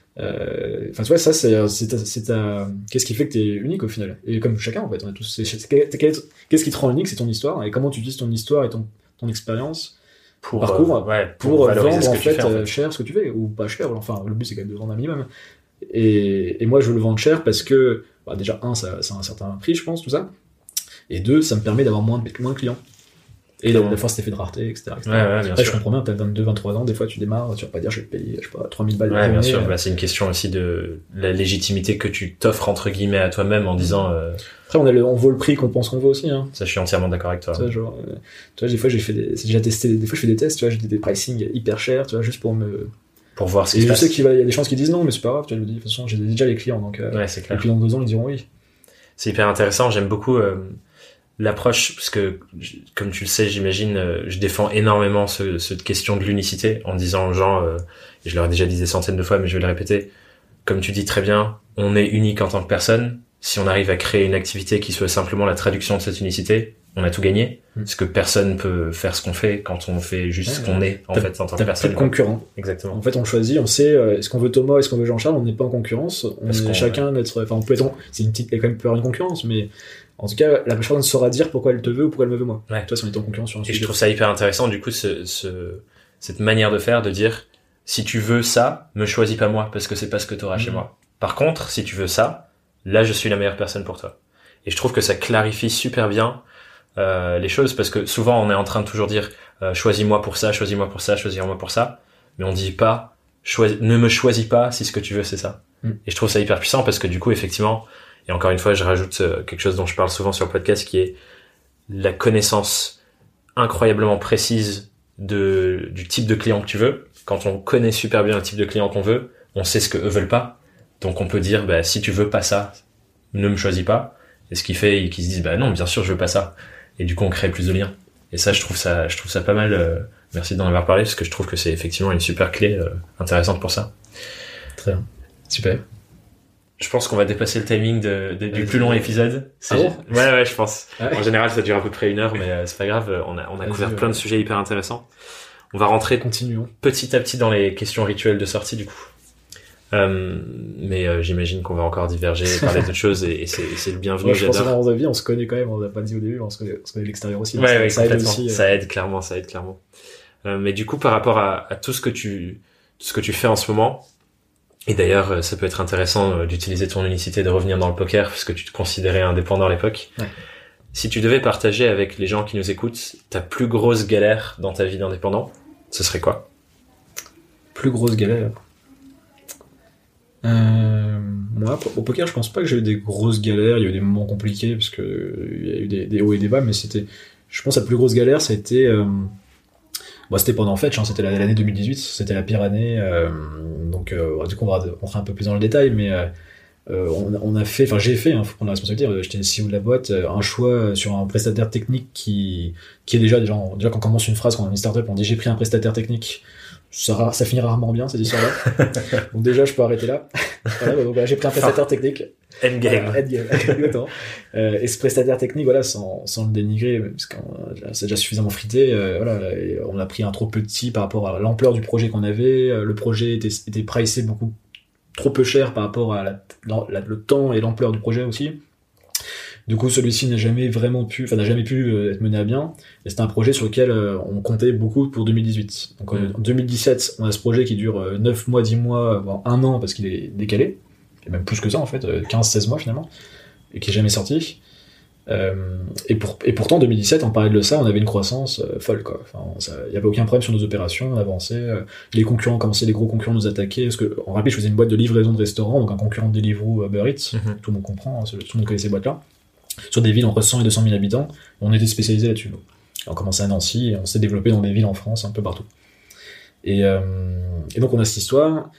Euh, enfin tu vois, ça c'est, c'est, ta, c'est ta, qu'est-ce qui fait que t'es unique au final. Et comme chacun en fait, on est tous. C'est, c'est, qu'est-ce qui te rend unique, c'est ton histoire et comment tu utilises ton histoire et ton, ton expérience. Pour, parcours, euh, ouais, pour, pour vendre en fait, fais, en fait cher ce que tu fais ou pas cher, enfin le but c'est quand même de vendre un minimum et, et moi je veux le vendre cher parce que bah, déjà un ça, ça a un certain prix je pense tout ça et deux ça me permet d'avoir moins de, moins de clients et d'avoir des fois cet effet de rareté etc, etc. Ouais, ouais, bien Après, sûr. Je comprends bien, t'as vingt-deux vingt-trois ans, des fois tu démarres, tu vas pas dire je vais te payer je sais pas trois mille balles ouais bien sûr, bah, c'est une question aussi de la légitimité que tu t'offres entre guillemets à toi-même en disant euh... Après on, a le, on vaut le prix qu'on pense qu'on vaut aussi hein. Ça je suis entièrement d'accord avec toi. Tu vois, genre, euh, tu vois des fois j'ai fait des, c'est déjà testé des fois je fais des tests tu vois j'ai des pricing hyper chers tu vois juste pour me pour voir ce qui et se je passe. sais qu'il va, y a des chances qu'ils disent non mais c'est pas grave tu vois je me dis de toute façon j'ai déjà les clients donc euh, ouais, c'est clair. Et puis dans deux ans ils diront oui. C'est hyper intéressant, j'aime beaucoup euh, l'approche parce que comme tu le sais j'imagine euh, je défends énormément ce, cette question de l'unicité en disant aux gens euh, et je leur ai déjà dit des centaines de fois mais je vais le répéter comme tu dis très bien on est unique en tant que personne. Si on arrive à créer une activité qui soit simplement la traduction de cette unicité, on a tout gagné. Mmh. Parce que personne peut faire ce qu'on fait quand on fait juste ouais, ce qu'on est, en t'as, fait, en tant que personne. T'as pas de concurrent. Exactement. En fait, on choisit, on sait, euh, est-ce qu'on veut Thomas, est-ce qu'on veut Jean-Charles, on n'est pas en concurrence. On Parce est chacun ouais. notre, enfin, on peut être, c'est une petite, il y a quand même peut y avoir une concurrence, mais en tout cas, la personne saura dire pourquoi elle te veut ou pourquoi elle me veut moi. Ouais. Toi, si on est en concurrence sur un Et sujet. je trouve ça hyper intéressant, du coup, ce, ce, cette manière de faire, de dire, si tu veux ça, me choisis pas moi, parce que c'est pas ce que t'auras mmh. chez moi. Par contre, si tu veux ça, là, je suis la meilleure personne pour toi. Et je trouve que ça clarifie super bien euh, les choses parce que souvent on est en train de toujours dire euh, choisis-moi pour ça, choisis-moi pour ça, choisis-moi pour ça, mais on dit pas choisis, ne me choisis pas si ce que tu veux c'est ça. Mm. Et je trouve ça hyper puissant parce que du coup, effectivement, et encore une fois, je rajoute quelque chose dont je parle souvent sur le podcast qui est la connaissance incroyablement précise de, du type de client que tu veux. Quand on connaît super bien le type de client qu'on veut, on sait ce que eux veulent pas. Donc on peut dire, bah, si tu veux pas ça, ne me choisis pas. Et ce qui fait qu'ils se disent, bah non, bien sûr, je veux pas ça. Et du coup, on crée plus de liens. Et ça, je trouve ça, je trouve ça pas mal. Euh, merci d'en avoir parlé parce que je trouve que c'est effectivement une super clé euh, intéressante pour ça. Très bien. Super. Je pense qu'on va dépasser le timing de, de, du plus long épisode. Ah bon ? Ouais, ouais, je pense. Ouais. En général, ça dure à peu près une heure, mais euh, c'est pas grave. On a, on a Vas-y, couvert ouais. plein de sujets hyper intéressants. On va rentrer Continuons. petit à petit dans les questions rituelles de sortie, du coup. Euh, mais euh, j'imagine qu'on va encore diverger, parler d'autres choses, et, et c'est, et c'est le bienvenu. Ouais, je pense que j'adore. dans nos avis, on se connaît quand même. On l'a pas dit au début, on se connaît, on se connaît de l'extérieur aussi. Ouais, ça, ouais, ça aide complètement. aussi. euh. Ça aide clairement, ça aide clairement. Euh, mais du coup, par rapport à, à tout ce que tu, tout ce que tu fais en ce moment, et d'ailleurs, ça peut être intéressant euh, d'utiliser ton unicité de revenir dans le poker, parce que tu te considérais indépendant à l'époque. Ouais. Si tu devais partager avec les gens qui nous écoutent ta plus grosse galère dans ta vie d'indépendant, ce serait quoi ? Plus grosse galère. Euh, moi, au poker, je pense pas que j'ai eu des grosses galères. Il y a eu des moments compliqués parce que euh, il y a eu des, des hauts et des bas, mais c'était, je pense, la plus grosse galère, ça a été, euh, bon, c'était pendant Fetch, hein, c'était l'année deux mille dix-huit, c'était la pire année. Euh, donc, euh, du coup, on va rentrer un peu plus dans le détail, mais euh, on, on a fait, enfin, j'ai fait, hein, faut prendre la responsabilité. J'étais le C E O de la boîte, un choix sur un prestataire technique qui, qui est déjà, déjà, déjà quand on commence une phrase quand on est une startup, on dit j'ai pris un prestataire technique. Ça, ça finit rarement bien cette histoire-là. Donc déjà, je peux arrêter là. Voilà, donc voilà, j'ai pris un prestataire technique. Endgame. Euh, endgame, exactement. Euh, et ce prestataire technique, voilà, sans, sans le dénigrer, parce que c'est déjà suffisamment frité. Euh, voilà, et on a pris un trop petit par rapport à l'ampleur du projet qu'on avait. Le projet était, était pricé beaucoup trop peu cher par rapport à la, la, le temps et l'ampleur du projet aussi. Du coup, celui-ci n'a jamais vraiment pu, enfin, n'a jamais pu être mené à bien. Et c'était un projet sur lequel euh, on comptait beaucoup pour deux mille dix-huit. Donc, mmh. en deux mille dix-sept, on a ce projet qui dure euh, neuf mois, dix mois, voire un an, parce qu'il est décalé. Et même plus que ça, en fait, euh, quinze seize mois finalement. Et qui est jamais sorti. Euh, et, pour, et pourtant, en deux mille dix-sept, en parallèle de ça, on avait une croissance euh, folle, quoi. Enfin, il n'y avait aucun problème sur nos opérations, on avançait. Euh, les concurrents commençaient, les gros concurrents nous attaquaient. Parce que, en rapide, je faisais une boîte de livraison de restaurants, donc un concurrent de Deliveroo, Uber Eats. Mmh. Tout le monde comprend, hein, tout le monde connaît ces boîtes-là. Sur des villes entre cent et deux cent mille habitants, on était spécialisé là-dessus. Nous. On commençait à Nancy et on s'est développé dans des villes en France, un peu partout. Et, euh, et donc on a cette histoire,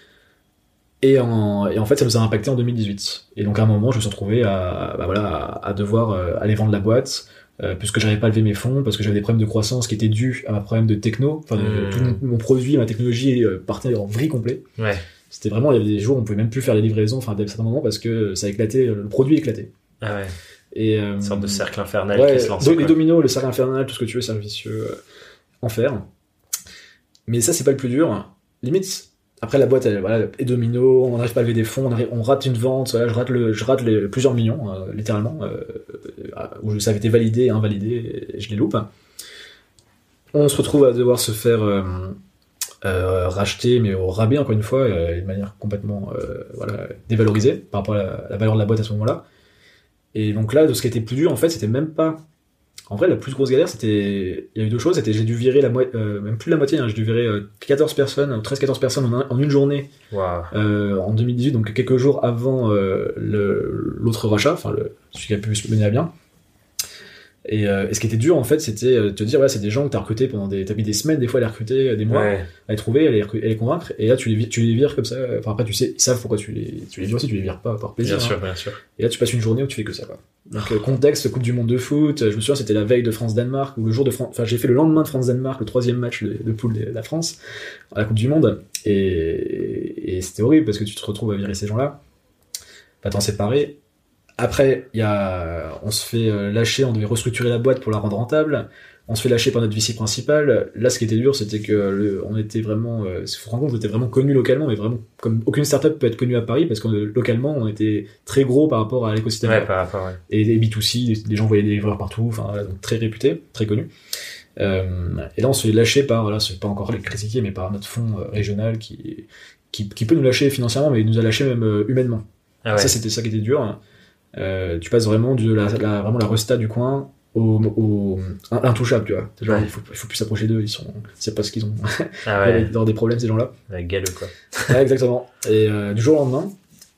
et en, et en fait ça nous a impacté en deux mille dix-huit. Et donc à un moment je me suis retrouvé à, bah voilà, à, à devoir euh, aller vendre la boîte, euh, puisque j'avais pas levé mes fonds, parce que j'avais des problèmes de croissance qui étaient dus à ma problème de techno. Enfin, mmh. tout mon, mon produit, ma technologie euh, partait en vrille complet. Ouais. C'était vraiment, il y avait des jours où on pouvait même plus faire les livraisons, enfin à certains moments, parce que ça éclatait, le produit éclatait. Ah ouais. Et euh, une sorte de cercle infernal ouais, qui se lance. Les dominos, le cercle infernal, tout ce que tu veux, cercle vicieux, euh, enfer. Mais ça, c'est pas le plus dur. Limite, après la boîte, elle, voilà, et domino, on n'arrive pas à lever des fonds, on, arrive, on rate une vente, voilà, je rate, le, je rate les, plusieurs millions, euh, littéralement, euh, euh, où ça avait été validé et invalidé, et je les loupe. On se retrouve à devoir se faire euh, euh, racheter, mais au rabais, encore une fois, euh, de manière complètement euh, voilà, dévalorisée par rapport à la, la valeur de la boîte à ce moment-là. Et donc là, de ce qui était plus dur, en fait, c'était même pas... En vrai, la plus grosse galère, c'était... Il y a eu deux choses, c'était j'ai dû virer la moitié... Euh, même plus la moitié, hein, j'ai dû virer euh, quatorze personnes, treize quatorze personnes en, un, en une journée. Wow. Euh, en deux mille dix-huit, donc quelques jours avant euh, le, l'autre rachat, enfin, le, celui qui a pu se mener à bien. Et, euh, et ce qui était dur, en fait, c'était de te dire, voilà, c'est des gens que t'as recrutés pendant des... T'as mis des semaines, des fois, à les recruter, des mois, ouais. à les trouver, à les, à les convaincre, et là, tu les, tu les vires comme ça. Enfin, après, tu sais, ils savent pourquoi tu les, tu les vires aussi, tu les vires pas par plaisir. Bien hein. sûr, bien sûr. Et là, tu passes une journée où tu fais que ça, quoi. Donc, euh, contexte, Coupe du Monde de foot, je me souviens, c'était la veille de France-Danemark, ou le jour de France, enfin, j'ai fait le lendemain de France-Danemark, le troisième match de, de poule de la France, à la Coupe du Monde, et, et c'était horrible, parce que tu te retrouves à virer ces gens-là, pas t'en séparer. Après, y a, on se fait lâcher, on devait restructurer la boîte pour la rendre rentable. On se fait lâcher par notre V C principal. Là, ce qui était dur, c'était que le, on était vraiment, euh, faut se rendre compte, on était vraiment connu localement, mais vraiment comme aucune startup peut être connue à Paris, parce que localement, on était très gros par rapport à l'écosystème. Ouais, par rapport, ouais. Et les B deux C, les, les gens voyaient des livreurs partout, enfin, voilà, donc très réputés, très connus. Euh, et là, on se fait lâcher par, voilà, c'est pas encore les critiquer, mais par notre fonds régional qui, qui, qui peut nous lâcher financièrement, mais il nous a lâché même euh, humainement. Ah ouais. Ça, c'était ça qui était dur. Hein. Euh, tu passes vraiment de la, la, vraiment la resta du coin au, au intouchable, tu vois. Genre, ouais. il faut, il faut plus s'approcher d'eux, ils sont, c'est pas ce qu'ils ont. Ah ouais. Dans des problèmes, ces gens-là. Ouais, galeux, quoi. Ouais, exactement. Et, euh, du jour au lendemain,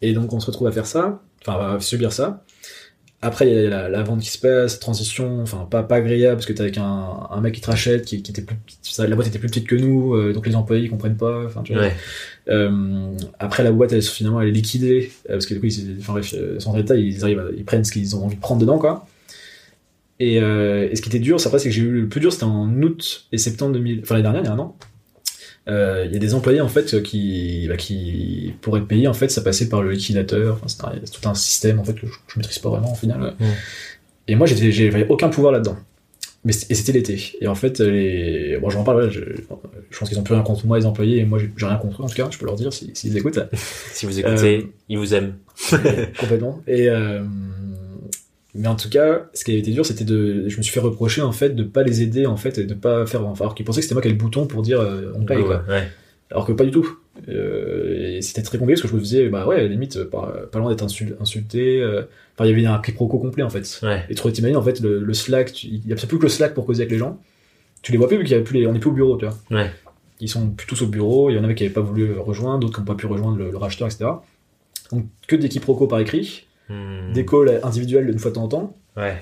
Et donc on se retrouve à faire ça, enfin à subir ça. Après il y a la, la vente qui se passe, transition, enfin pas pas agréable parce que t'es avec un, un mec qui te rachète, qui, qui était plus ça, la boîte était plus petite que nous, euh, donc les employés ils comprennent pas, enfin tu vois. Ouais. Euh, après la boîte elle, finalement elle est liquidée euh, parce que du coup ils, enfin bref, sans détail ils arrivent, à, ils prennent ce qu'ils ont envie de prendre dedans quoi. Et, euh, et ce qui était dur, c'est après c'est que j'ai eu le plus dur, c'était en août et septembre deux mille, enfin l'année dernière, il y a un an. Il euh, y a des employés en fait qui, bah, qui pour être payés en fait ça passait par le liquidateur. Enfin, c'est, un, c'est tout un système en fait que je, je maîtrise pas vraiment au final. Mmh. Et moi j'étais, j'avais aucun pouvoir là-dedans. Mais et c'était l'été. Et en fait les, bon j'en parle, ouais, je, je pense qu'ils ont plus rien contre moi les employés et moi j'ai, j'ai rien contre eux en tout cas. Je peux leur dire s'ils si, si écoutent. Si vous écoutez, euh, ils vous aiment. Complètement. Et euh, mais en tout cas, ce qui avait été dur, c'était de, je me suis fait reprocher en fait de pas les aider en fait et de pas faire, enfin, alors qu'ils pensaient que c'était moi qui avais le bouton pour dire euh, on paye, oh, quoi. Ouais. Alors que pas du tout. Euh, et c'était très compliqué parce que je me faisais, bah ouais, limite pas, pas loin d'être insul- insulté. Euh, enfin, il y avait un quiproquo complet en fait. Ouais. Et tu t'imagines en fait le, le Slack, tu, il y a plus que le Slack pour causer avec les gens. Tu les vois plus vu qu'il y a plus les, on est plus au bureau, tu vois. Ouais. Ils sont plus tous au bureau. Il y en avait qui avaient pas voulu rejoindre, d'autres qui n'ont pas pu rejoindre le, le racheteur, et cetera. Donc que des quiproquos par écrit, hmm. des calls individuels une fois de temps en temps. Ouais.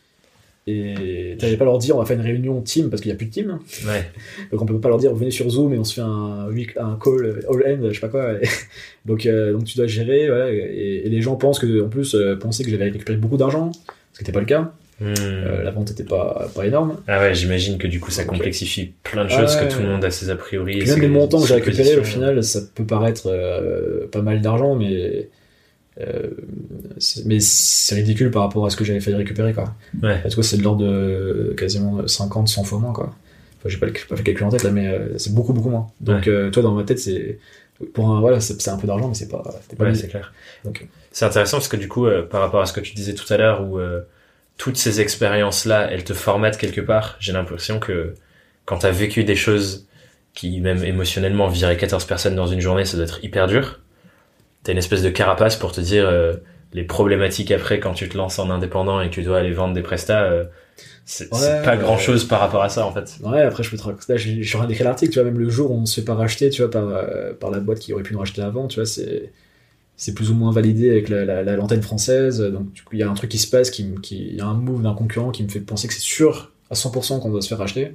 Et t'allais pas leur dire on va faire une réunion team parce qu'il y a plus de team. Ouais. Donc on peut pas leur dire venez sur Zoom et on se fait un, un call all end, je sais pas quoi. donc, euh, donc tu dois gérer, voilà, et, et les gens pensent que, en plus, euh, pensaient que j'avais récupéré beaucoup d'argent, ce qui n'était pas le cas. Mmh. Euh, la vente était pas, pas énorme. Ah ouais, j'imagine que du coup ça complexifie plein de choses, ah ouais, que tout le monde a ses a priori. Puis même les montants que j'ai récupérés, au final, ça peut paraître euh, pas mal d'argent, mais. Euh, c'est, mais c'est ridicule par rapport à ce que j'avais fait récupérer quoi. Ouais. Parce que c'est de l'ordre de quasiment cinquante cent fois moins quoi. Enfin, j'ai pas, le, pas fait le calcul en tête là, mais euh, c'est beaucoup beaucoup moins. Donc ouais. euh, toi dans ma tête c'est pour un voilà c'est, c'est un peu d'argent mais c'est pas, c'est pas ouais, c'est clair. Donc c'est intéressant parce que du coup euh, par rapport à ce que tu disais tout à l'heure où euh, toutes ces expériences là elles te formatent quelque part, j'ai l'impression que quand t'as vécu des choses qui même émotionnellement virer quatorze personnes dans une journée ça doit être hyper dur. T'as une espèce de carapace pour te dire euh, les problématiques après quand tu te lances en indépendant et que tu dois aller vendre des prestats, euh, c'est, ouais, c'est pas ouais. grand chose par rapport à ça en fait. Ouais, après je peux te raconter, là je suis en train d'écrire l'article, tu vois, même le jour où on se fait pas racheter, tu vois, par, euh, par la boîte qui aurait pu nous racheter avant, tu vois, c'est, c'est plus ou moins validé avec la, la, la l'antenne française, donc du coup il y a un truc qui se passe, qui, qui, il y a un move d'un concurrent qui me fait penser que c'est sûr à cent pour cent qu'on doit se faire racheter.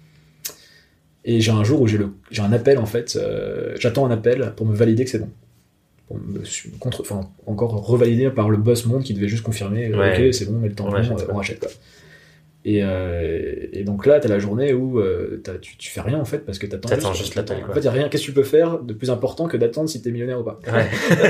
Et j'ai un jour où j'ai, le, j'ai un appel en fait, euh, j'attends un appel pour me valider que c'est bon. Pour me contre, enfin, encore revalidé par le boss monde qui devait juste confirmer ouais. ok c'est bon mais le temps on, bon, rachète, on rachète quoi. Et, euh, et donc là t'as la journée où euh, t'as, tu, tu fais rien en fait parce que t'attends t'attends juste, juste l'appel quoi. En fait y a rien, qu'est-ce que tu peux faire de plus important que d'attendre si t'es millionnaire ou pas. Ouais.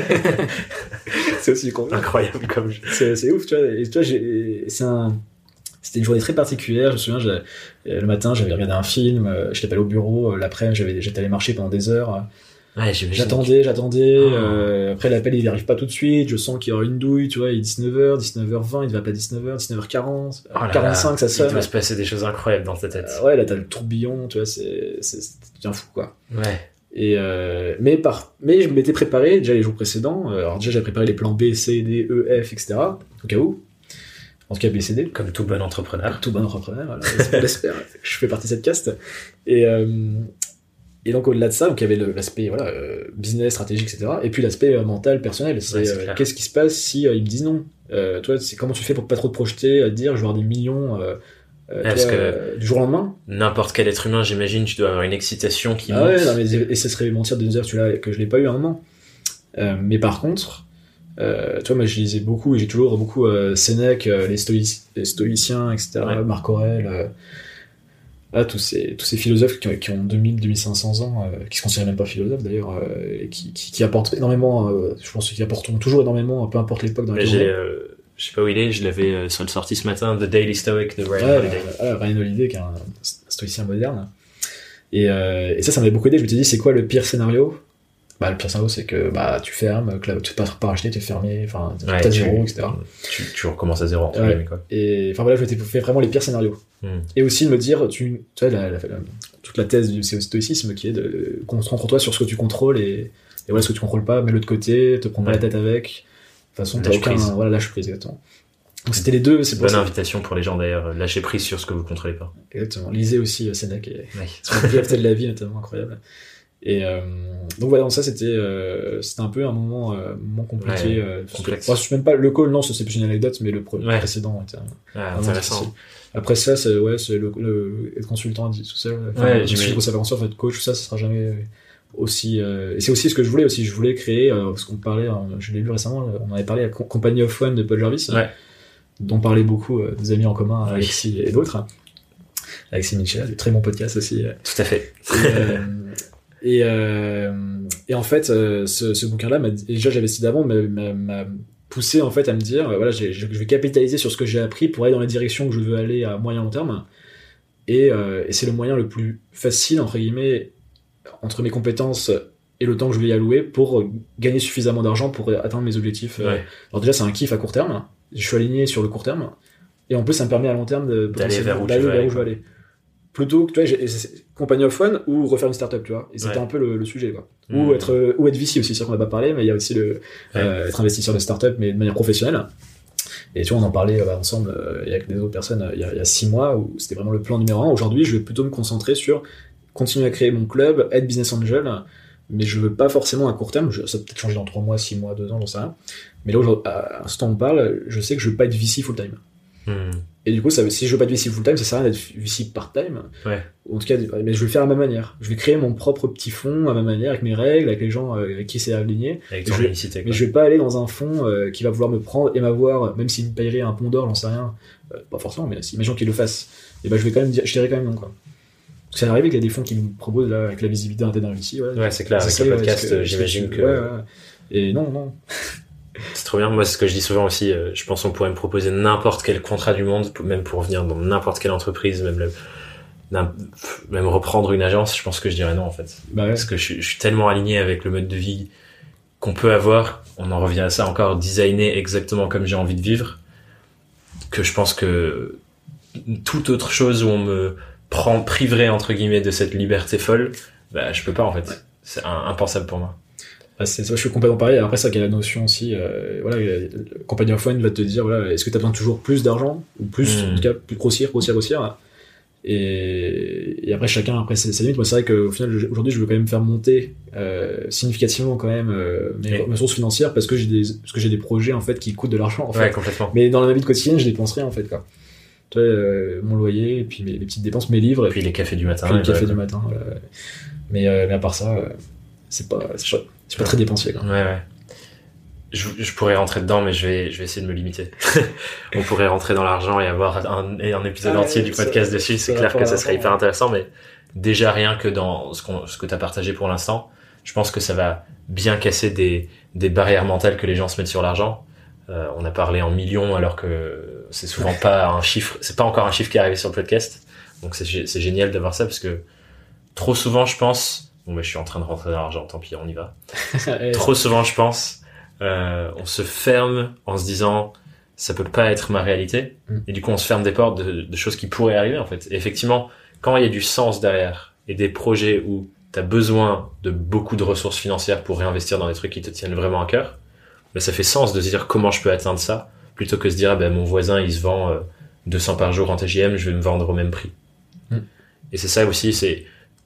C'est aussi con. Incroyable comme jeu. c'est, c'est ouf tu vois, et tu vois j'ai, c'est un c'était une journée très particulière, je me souviens j'ai, le matin j'avais regardé un film, j'étais pas allé au bureau, l'après-midi j'avais, j'étais allé marcher pendant des heures. Ouais, j'attendais, j'attendais, oh. euh, après l'appel il arrive pas tout de suite, je sens qu'il y aura une douille, tu vois, il est dix-neuf heures, dix-neuf heures vingt, il devait appeler à dix-neuf heures, dix-neuf heures quarante, oh quarante-cinq là, ça sonne. Il doit se passer des choses incroyables dans ta tête. Euh, ouais, là t'as le tourbillon, tu vois, c'est, c'est, c'est bien fou quoi. Ouais. Et euh, mais, par, mais je m'étais préparé déjà les jours précédents, alors déjà j'avais préparé les plans B, C, D, E, F, et cetera, au cas où. En tout cas B, C, D. Comme tout bon entrepreneur. Comme tout bon entrepreneur, voilà, j'espère, j'espère, je fais partie de cette caste. Et... Euh, Et donc au-delà de ça, donc il y avait le, l'aspect voilà euh, business, stratégique, et cetera. Et puis l'aspect euh, mental, personnel. C'est, ouais, c'est euh, qu'est-ce qui se passe si euh, ils me disent non. Euh, toi, c'est comment tu fais pour pas trop te projeter, à te dire je vais avoir des millions euh, euh, ouais, toi, que euh, du jour au lendemain. N'importe quel être humain, j'imagine, tu dois avoir une excitation qui. Ah monte. ouais, non, mais et ça serait mentir de dire tu l'as, que je l'ai pas eu à un moment. Euh, mais par contre, euh, toi, moi je lisais beaucoup et j'ai toujours beaucoup euh, Sénèque, euh, les, stoïci- les stoïciens, et cetera. Ouais. Marc Aurèle. Euh, Ah, tous ces tous ces philosophes qui ont, qui ont deux mille à deux mille cinq cents ans, euh, qui se considèrent même pas philosophes d'ailleurs, euh, et qui, qui qui apportent énormément, euh, je pense qu'ils apporteront toujours énormément, peu importe l'époque dans laquelle on est. Euh, je sais pas où il est, je l'avais euh, sur le sorti ce matin, The Daily Stoic de Ryan ouais, Holiday. Euh, Ryan Holiday, qui est un stoïcien moderne. Et, euh, et ça, ça m'avait beaucoup aidé. Je me suis dit, c'est quoi le pire scénario? Bah, le pire scénario, c'est que bah tu fermes, que là, tu passes par acheter, tu es fermé, enfin, tu ouais, à zéro, et cetera. Tu, tu recommences à zéro, entre ouais. guillemets, quoi. Et enfin voilà, je m'étais fait vraiment les pires scénarios. Mm. Et aussi de me dire, tu, tu vois, la, la, la, toute la thèse du stoïcisme qui est de concentre-toi sur ce que tu contrôles et, et voilà, ce que tu contrôles pas, mets-le de côté, te prends pas ouais. la tête avec. De toute façon, t'as aucun, prise. Voilà, lâche prise, exactement. Donc c'était les deux, c'est bonne pour invitation pour les gens d'ailleurs, lâcher prise sur ce que vous contrôlez pas. Exactement. Lisez aussi Sénèque et ouais. sur la vie de la vie, notamment, incroyable. Et euh, donc voilà, donc ça c'était euh, c'était un peu un moment, euh, moment compliqué. Ouais, euh, parce que, complexe. enfin, je même pas le call, non, ça, c'est plus une anecdote, mais le, pre- Ouais. précédent était Ah, vraiment intéressant. difficile. Après ça, c'est ouais, c'est le, le être consultant dit tout seul. Enfin, Ouais, le j'imagine. suivre sa formation, en fait, coach, tout ça, ça sera jamais aussi. Euh, et c'est aussi ce que je voulais aussi. Je voulais créer, euh, parce qu'on parlait, hein, je l'ai lu récemment, on avait parlé à Co- Company of One de Paul Jarvis, Ouais. dont parlaient beaucoup euh, des amis en commun, Oui. Alexis et d'autres. hein. Alexis Michel, du très bon podcast aussi. euh. Tout à fait. Et, euh, et, euh, et en fait, euh, ce, ce bouquin-là, m'a, déjà j'avais cité avant, m'a, m'a, m'a poussé en fait à me dire, euh, voilà, j'ai, je je vais capitaliser sur ce que j'ai appris pour aller dans la direction que je veux aller à moyen long terme. Et, euh, et c'est le moyen le plus facile entre guillemets entre mes compétences et le temps que je vais y allouer pour gagner suffisamment d'argent pour atteindre mes objectifs. Ouais. Alors déjà, c'est un kiff à court terme. Je suis aligné sur le court terme. Et en plus, ça me permet à long terme de, D'aller vers où tu d'aller veux vers aller, où je veux aller. Plutôt que, tu vois, j'ai, c'est Company of One ou refaire une startup, tu vois. Et c'était Ouais. un peu le, le sujet, quoi. Mmh. Ou être, euh, ou être V C aussi, c'est sûr qu'on n'a pas parlé, mais il y a aussi le, Ouais. euh, être investisseur de startup, mais de manière professionnelle. Et tu vois, on en parlait euh, ensemble, euh, il y a avec des autres personnes, euh, il y a, il y a six mois, où c'était vraiment le plan numéro un. Aujourd'hui, je vais plutôt me concentrer sur continuer à créer mon club, être business angel, mais je veux pas forcément à court terme, je, ça peut peut-être changer dans trois mois, six mois, deux ans, j'en sais rien. Mais là, aujourd'hui, à l'instant où on parle, je sais que je veux pas être V C full time. Hmm. Et du coup, ça, si je veux pas être V C full time, ça sert à rien d'être V C part time. Ouais. Ou en tout cas, mais je vais le faire à ma manière. Je vais créer mon propre petit fonds à ma manière, avec mes règles, avec les gens euh, avec qui c'est aligné. Avec Mais ton je- unicité, quoi. Mais je vais pas aller dans un fonds euh, qui va vouloir me prendre et m'avoir, même s'il me payerait un pont d'or, j'en sais rien. Euh, pas forcément, mais si, imaginons qu'il le fasse. Et ben, je vais quand même dire, je dirais quand même non, quoi. Parce que ça arrive qu'il y a des fonds qui nous proposent, là, avec la visibilité d'un V C, ouais. Ouais, c'est clair. Ça Avec serait, le ouais, podcast, parce que- j'imagine parce que. Ouais, ouais. Et non, non. C'est trop bien. Moi, c'est ce que je dis souvent aussi. euh, je pense qu'on pourrait me proposer n'importe quel contrat du monde, pour- même pour venir dans n'importe quelle entreprise, même le- n'im- même reprendre une agence. Je pense que je dirais non, en fait. Bah ouais. Parce que je, suis- je suis tellement aligné avec le mode de vie qu'on peut avoir. On en revient à ça encore, designer exactement comme j'ai envie de vivre, que je pense que toute autre chose où on me prend, priverait entre guillemets de cette liberté folle, bah je peux pas en fait. Ouais. C'est un- impensable pour moi. Ah, c'est ça, je suis complètement pareil. Après, ça, qu'il y a la notion aussi, euh, voilà, le Company of One va te dire, voilà, est-ce que tu as besoin de toujours plus d'argent, ou plus, Mm. en tout cas, plus grossir, grossir, grossir. Et, et après, chacun, après, ses, ses limites. Moi, c'est vrai qu'au final, je- aujourd'hui, je veux quand même faire monter, euh, significativement, quand même, euh, mes, Oui. mes ressources financières parce que j'ai des, parce que j'ai des projets, en fait, qui coûtent de l'argent, en fait. Ouais, complètement. Mais dans la vie quotidienne, je dépense rien, en fait, quoi. Tu vois, euh, mon loyer, et puis mes, les petites dépenses, mes livres, Et puis les cafés du matin. puis le et café voilà. du matin, voilà. Mais, euh, mais à part ça, euh, c'est pas, c'est pas, c'est pas très dépensier, quoi. Ouais, ouais. Je, je pourrais rentrer dedans, mais je vais, je vais essayer de me limiter. On pourrait rentrer dans l'argent et avoir un, et un épisode Ah ouais, entier du ça- podcast dessus. C'est ça clair va que pas ça serait l'argent, hyper ouais. intéressant, mais déjà rien que dans ce, qu'on, ce que tu as partagé pour l'instant, je pense que ça va bien casser des, des barrières mentales que les gens se mettent sur l'argent. Euh, on a parlé en millions alors que c'est souvent pas un chiffre, c'est pas encore un chiffre qui est arrivé sur le podcast. Donc c'est, gé- c'est génial d'avoir ça parce que trop souvent, je pense, bon, bah, je suis en train de rentrer dans l'argent, tant pis, on y va. Et- Trop souvent, je pense, euh, on se ferme en se disant ça peut pas être ma réalité, Mm. et du coup on se ferme des portes de, de choses qui pourraient arriver en fait. Et effectivement, quand il y a du sens derrière et des projets où t'as besoin de beaucoup de ressources financières pour réinvestir dans des trucs qui te tiennent vraiment à cœur, ben ça fait sens de se dire comment je peux atteindre ça, plutôt que de se dire ah ben mon voisin il se vend euh, deux cents par jour en T J M, je vais me vendre au même prix. Mm. Et c'est ça aussi, c'est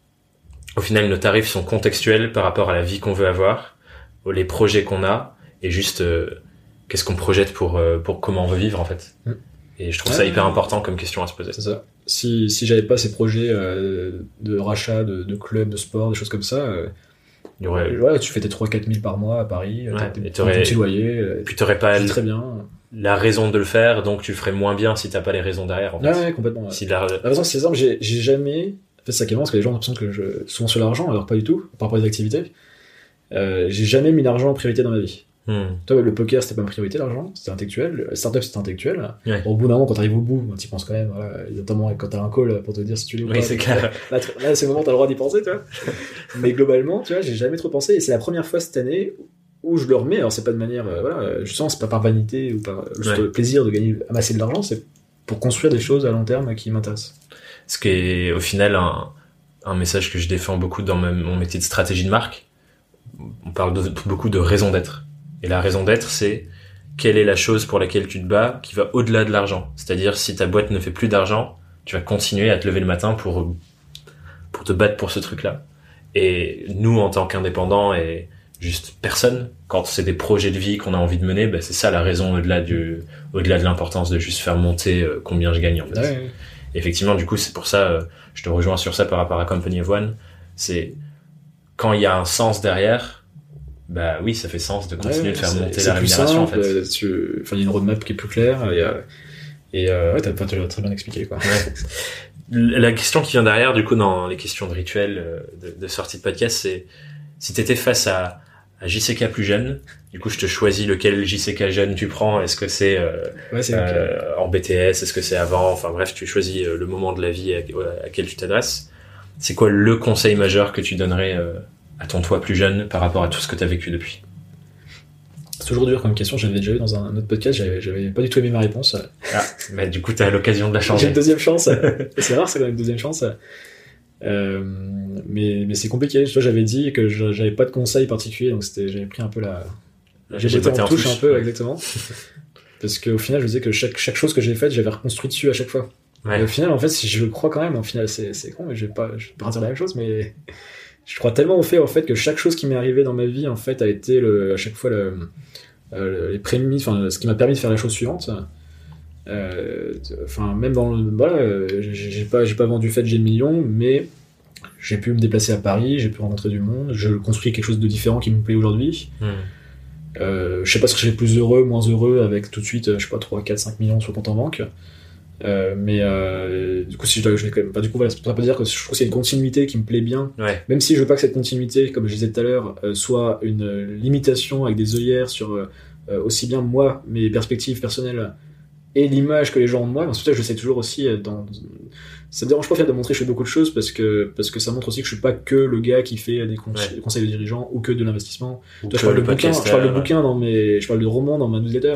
au final nos tarifs sont contextuels par rapport à la vie qu'on veut avoir, les projets qu'on a, et juste euh, qu'est-ce qu'on projette pour euh, pour comment on veut vivre en fait. Mm. Et je trouve Ouais. ça hyper important comme question à se poser. C'est ça. Si, si j'avais pas ces projets euh, de rachat, de, de clubs, de sport, des choses comme ça, euh, Il y aurait... ouais, tu fais tes trois à quatre mille par mois à Paris, Ouais, t'as tes- et t'as t'aurais- ton petit loyer, euh, Puis t'aurais pas tu vis très bien. la raison de le faire, donc tu le ferais moins bien si t'as pas les raisons derrière en fait. Ouais, ouais, complètement. Ouais. Si la... La raison, c'est simple, j'ai, j'ai jamais fait ça parce que les gens ont l'impression que je souvent sur l'argent, alors pas du tout, par rapport aux activités. Euh, j'ai jamais mis l'argent en priorité dans ma vie. Hmm. Toi, le poker, c'était pas ma priorité, l'argent, c'était intellectuel. Le startup, c'était intellectuel. Ouais. Bon, au bout d'un moment, quand t'arrives au bout, tu y penses quand même, voilà, notamment quand t'as un call pour te dire si tu l'es ou Oui, pas. c'est clair. Là, t- là, c'est le moment où t'as le droit d'y penser, tu vois. Mais globalement, tu vois, j'ai jamais trop pensé, et c'est la première fois cette année où je le remets. Alors, c'est pas de manière, euh, voilà, je sens, c'est pas par vanité ou par juste Ouais. plaisir de gagner, amasser de l'argent, c'est pour construire des choses à long terme qui m'intéressent. Ce qui est au final un, un message que je défends beaucoup dans ma- mon métier de stratégie de marque. On parle de, beaucoup de raison d'être. Et la raison d'être, c'est quelle est la chose pour laquelle tu te bats qui va au-delà de l'argent. C'est-à-dire, si ta boîte ne fait plus d'argent, tu vas continuer à te lever le matin pour, pour te battre pour ce truc-là. Et nous, en tant qu'indépendants et juste personne, quand c'est des projets de vie qu'on a envie de mener, bah, c'est ça la raison au-delà du, au-delà de l'importance de juste faire monter euh, combien je gagne en fait. Ouais, ouais. Effectivement, du coup, c'est pour ça, euh, je te rejoins sur ça par rapport à Company of One. C'est quand il y a un sens derrière, bah oui, ça fait sens de continuer Ouais, de faire c'est, monter c'est la plus rémunération simple, en fait. euh, tu... enfin, il y a une roadmap qui est plus claire et, euh, et euh, ouais, t'as, t'as, t'as très bien expliqué quoi. Ouais. La question qui vient derrière, du coup, dans les questions de rituel euh, de, de sortie de podcast, c'est si t'étais face à, à J C K plus jeune, du coup, je te choisis lequel J C K jeune tu prends. Est-ce que c'est, euh, Ouais, c'est euh, en B T S, est-ce que c'est avant, enfin bref, tu choisis euh, le moment de la vie à, à laquelle tu t'adresses. C'est quoi le conseil majeur que tu donnerais euh, à ton toi plus jeune par rapport à tout ce que t'as vécu depuis? C'est toujours dur comme question, j'avais déjà eu dans un autre podcast, j'avais, j'avais pas du tout aimé ma réponse. Ah, bah du coup, t'as l'occasion de la J'ai changer. une deuxième chance. C'est rare, c'est quand même une deuxième chance. Euh, mais, mais c'est compliqué. Tu vois, j'avais dit que je, j'avais pas de conseils particuliers, donc c'était, j'avais pris un peu la. J'ai jeté en touche un peu, ouais. exactement. Parce qu'au final, je disais que chaque, chaque chose que j'ai faite, j'avais reconstruit dessus à chaque fois. Ouais. Et au final, en fait, si je le crois quand même, au final, c'est, c'est con, mais je vais pas, je vais pas dire la même chose, mais je crois tellement au fait, en fait, que chaque chose qui m'est arrivée dans ma vie, en fait, a été le, à chaque fois le, euh, les prémices, enfin, ce qui m'a permis de faire la chose suivante. Euh, enfin, même dans le, voilà, j'ai, j'ai pas, j'ai pas vendu fait, j'ai le million, mais j'ai pu me déplacer à Paris, j'ai pu rencontrer du monde, je construis quelque chose de différent qui me plaît aujourd'hui. Hmm. Euh, je sais pas si je serais plus heureux, moins heureux avec tout de suite, je sais pas, trois, quatre, cinq millions sur le compte en banque. Euh, mais euh, du coup, si je dois, je vais quand même, enfin, du coup, voilà, ça peut dire que je trouve que c'est une continuité qui me plaît bien. Ouais. Même si je veux pas que cette continuité, comme je disais tout à l'heure, euh, soit une euh, limitation avec des œillères sur euh, aussi bien moi, mes perspectives personnelles et l'image que les gens ont de moi. Mais ensuite, je sais toujours aussi, euh, dans, ça me dérange pas faire de montrer que je fais beaucoup de choses parce que, parce que ça montre aussi que je suis pas que le gars qui fait des, con- Ouais. des conseils de dirigeants ou que de l'investissement. Ou Toi, je que parle de le bouquins, je podcasteur, parle de ouais. bouquins dans mes, je parle de romans dans ma newsletter.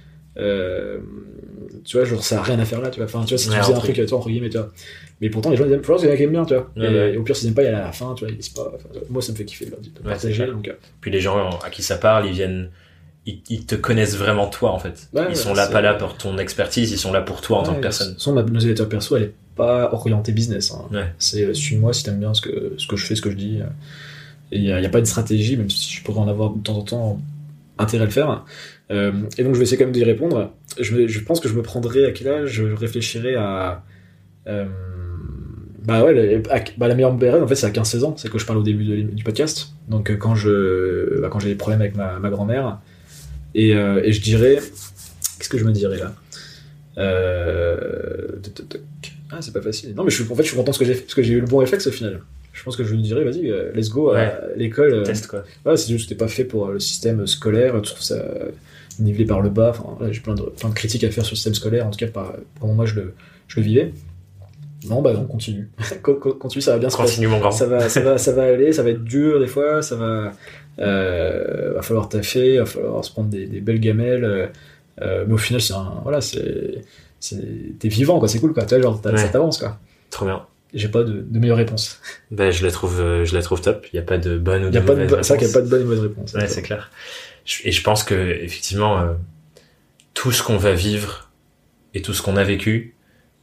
Euh, tu vois, genre, ça a rien à faire là, tu vois. Enfin, tu vois, si tu Ouais, faisais un entre- truc, tu vois, entre guillemets, tu vois. Mais pourtant, les gens, ils aiment, faut voir, il y en a qui aiment bien, tu vois. Ouais, et, ouais. et au pire, s'ils aiment pas, il y a la fin, tu vois, ils disent pas. Enfin, moi, ça me fait kiffer de leur dire, de Ouais, c'est partager, clair. donc. euh, Puis les gens à qui ça parle, ils viennent, ils, ils te connaissent vraiment toi en fait. Ouais, ils ouais, sont là c'est- pas là pour ton expertise, ils sont là pour toi en tant ouais, que personne. Sans ma newsletter perso, elle est pas orientée business. Hein. Ouais. C'est euh, suis-moi si t'aimes bien ce que, ce que je fais, ce que je dis. euh. Et il y, y a pas de stratégie, même si je pourrais en avoir de temps en temps intérêt à le faire. Euh, et donc, je vais essayer quand même d'y répondre. Je, vais- je pense que je me prendrai à quel âge je réfléchirai à. Euh, bah ouais, la, à- bah la meilleure période, en fait, c'est à quinze seize ans. C'est que je parle au début de- du podcast. Donc, euh, quand, je, bah, quand j'ai des problèmes avec ma, ma grand-mère. Et, euh, et je dirais. Qu'est-ce que je me dirais là euh... toc, toc, toc. Ah, c'est pas facile. Non, mais je suis, en fait, je suis content de ce que j'ai fait, parce que j'ai eu le bon réflexe au final. Je pense que je me dirais, vas-y, euh, let's go à Ouais. l'école. euh, Test quoi. Ouais, c'est juste que c'était pas fait pour euh, le système scolaire. Je trouve ça euh, nivelé par le bas. Enfin, là, j'ai plein de, plein de critiques à faire sur le système scolaire, en tout cas, par comment moi je le, je le vivais. Non, bah non, continue. Co- co- continue, ça va bien se passer. Continue mon grand. Ça va, ça va, ça va aller. Ça va être dur des fois. Ça va. Euh, va falloir taffer. Va falloir se prendre des, des belles gamelles. euh, euh, mais au final, c'est un, voilà, c'est, c'est, t'es vivant, quoi. C'est cool, quoi. Tu vois, genre, t'as- Ouais. ça t'avance, quoi. Trop bien. J'ai pas de, de meilleure réponse. Ben je la trouve, euh, je la trouve top. Il y a pas de bonne ou Il de y a pas de, mauvaise bo- c'est vrai qu'il y a réponse. pas de bonne et mauvaise réponse. Ouais, c'est clair. Je- Et je pense que effectivement, euh, tout ce qu'on va vivre et tout ce qu'on a vécu,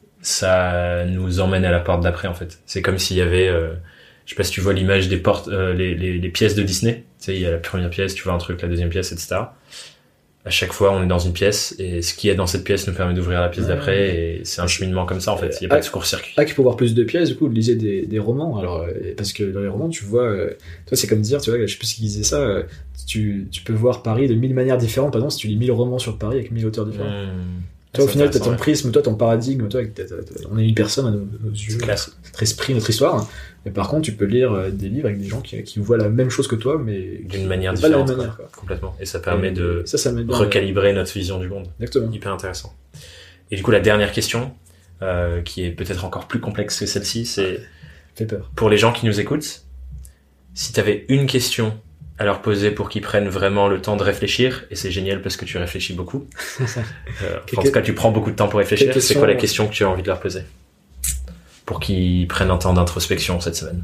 ça nous emmène à la porte d'après en fait. C'est comme s'il y avait, euh, je sais pas si tu vois l'image des portes, euh, les, les, les pièces de Disney. Tu sais, il y a la première pièce, tu vois un truc, la deuxième pièce, et cetera. À chaque fois, on est dans une pièce et ce qu'il y a dans cette pièce nous permet d'ouvrir la pièce Ouais. d'après et c'est un cheminement comme ça en fait. Il y a pas de court-circuit. Ah, qu'il faut voir plus de pièces, du coup, lisez des, des romans. Alors, euh, parce que dans les romans, tu vois, euh, toi, c'est comme dire, tu vois, je sais plus qui disait ça, euh, tu, tu peux voir Paris de mille manières différentes. Par exemple, si tu lis mille romans sur Paris avec mille auteurs différents. Mmh. Toi, au C'est final, t'as intéressant, ton ouais. prisme, toi, ton paradigme, toi, avec ta- ta- ta- on est une personne à nos, nos yeux, C'est clair. notre esprit, notre histoire. Mais par contre, tu peux lire euh, des livres avec des gens qui, qui voient la même chose que toi, mais D'une manière pas de la même différente. manière, quoi. quoi. Complètement. Et ça permet Et de ça, ça m'aide bien, recalibrer notre vision du monde. ouais. Exactement. Hyper intéressant. Et du coup, la dernière question, euh, qui est peut-être encore plus complexe que celle-ci, c'est Fait peur. pour les gens qui nous écoutent, si tu avais une question à leur poser pour qu'ils prennent vraiment le temps de réfléchir, et c'est génial parce que tu réfléchis beaucoup, euh, enfin, en tout cas tu prends beaucoup de temps pour réfléchir, Quelle c'est quoi la question question que tu as envie de leur poser pour qu'ils prennent un temps d'introspection cette semaine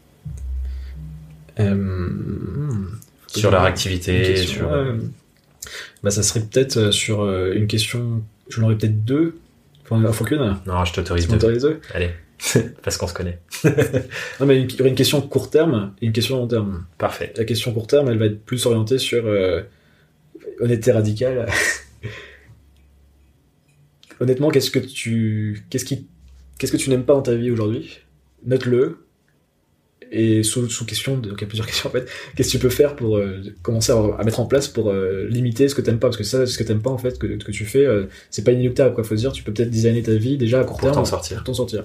Euh, hmm. sur leur Une activité, question, sur... ouais. Bah, ça serait peut-être euh, sur euh, une question, j'en aurais peut-être deux. Enfin, il faut qu'une. Non, je t'autorise Tu deux. m'autorises deux. Allez. Parce qu'on se connaît. Non, mais il y aurait une question court terme et une question long terme. Parfait. La question court terme, elle va être plus orientée sur euh, honnêteté radicale. Honnêtement, qu'est-ce que tu, qu'est-ce qui, qu'est-ce que tu n'aimes pas dans ta vie aujourd'hui? Note-le. Et sous, sous question, de, donc il y a plusieurs questions en fait. Qu'est-ce que tu peux faire pour euh, commencer à, à mettre en place pour euh, limiter ce que t'aimes pas? Parce que ça, ce que t'aimes pas en fait, que, que tu fais, euh, c'est pas inéluctable quoi. Faut se dire, tu peux peut-être designer ta vie déjà à court Pour terme t'en sortir. Pour t'en sortir.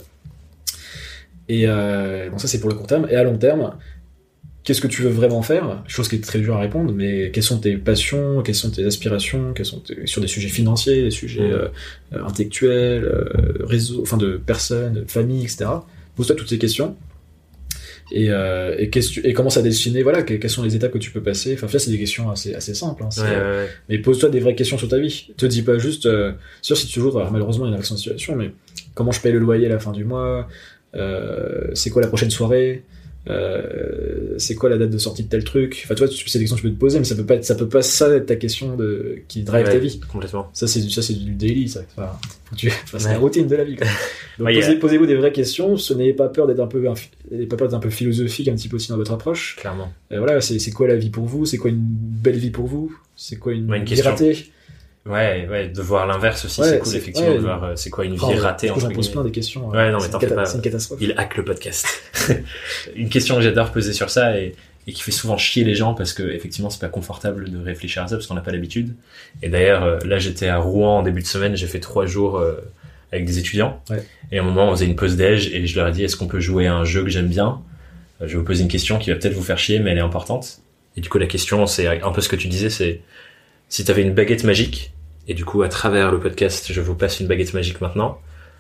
Et euh, bon, ça c'est pour le court terme. Et à long terme, qu'est-ce que tu veux vraiment faire? Chose qui est très dure à répondre, mais quelles sont tes passions, quelles sont tes aspirations, quelles sont tes, sur des sujets financiers, des sujets mmh. euh, intellectuels, euh, réseaux, enfin de personnes, de famille, et cetera. Pose-toi toutes ces questions. Et, euh, et, qu'est-ce tu, et commence à dessiner, voilà, quelles sont les étapes que tu peux passer. Enfin, ça, c'est des questions assez, assez simples. Hein, ouais, ouais, ouais. Mais pose-toi des vraies questions sur ta vie. Te dis pas juste, euh, sûr, si tu joues, alors malheureusement, il y a une réaction de situation, mais comment je paye le loyer à la fin du mois, euh, c'est quoi la prochaine soirée, euh, c'est quoi la date de sortie de tel truc. Enfin, toi, c'est des questions que tu peux te poser, mais ça peut pas être, ça peut pas ça être ta question de, qui drive ouais, ta vie. Complètement. Ça, c'est, ça, c'est du daily, ça. Enfin, faut que tu, enfin, c'est ouais. la routine de la vie, quoi. Donc, ouais, posez, yeah. posez-vous des vraies questions. Ce n'ayez pas peur d'être un peu, n'ayez pas peur d'être un peu philosophique un petit peu aussi dans votre approche. Clairement. Euh, voilà, c'est, c'est quoi la vie pour vous? C'est quoi une belle vie pour vous? C'est quoi une, ouais, une vie question. ratée? Ouais, ouais, de voir l'inverse aussi, ouais, c'est cool, c'est, effectivement, ouais, de voir euh, c'est quoi une enfin, vie ratée. J'en pose plein des questions. Ouais, non, mais t'en fais cata- pas. C'est une catastrophe. Il hack le podcast. Une question que j'adore poser sur ça et, et qui fait souvent chier les gens parce que, effectivement, c'est pas confortable de réfléchir à ça parce qu'on n'a pas l'habitude. Et d'ailleurs, euh, là, j'étais à Rouen en début de semaine, j'ai fait trois jours euh, avec des étudiants. Ouais. Et à un moment, on faisait une pause déj et je leur ai dit, est-ce qu'on peut jouer à un jeu que j'aime bien? euh, Je vais vous poser une question qui va peut-être vous faire chier, mais elle est importante. Et du coup, la question, c'est un peu ce que tu disais, c'est si t'avais une baguette magique, et du coup, à travers le podcast, je vous passe une baguette magique maintenant,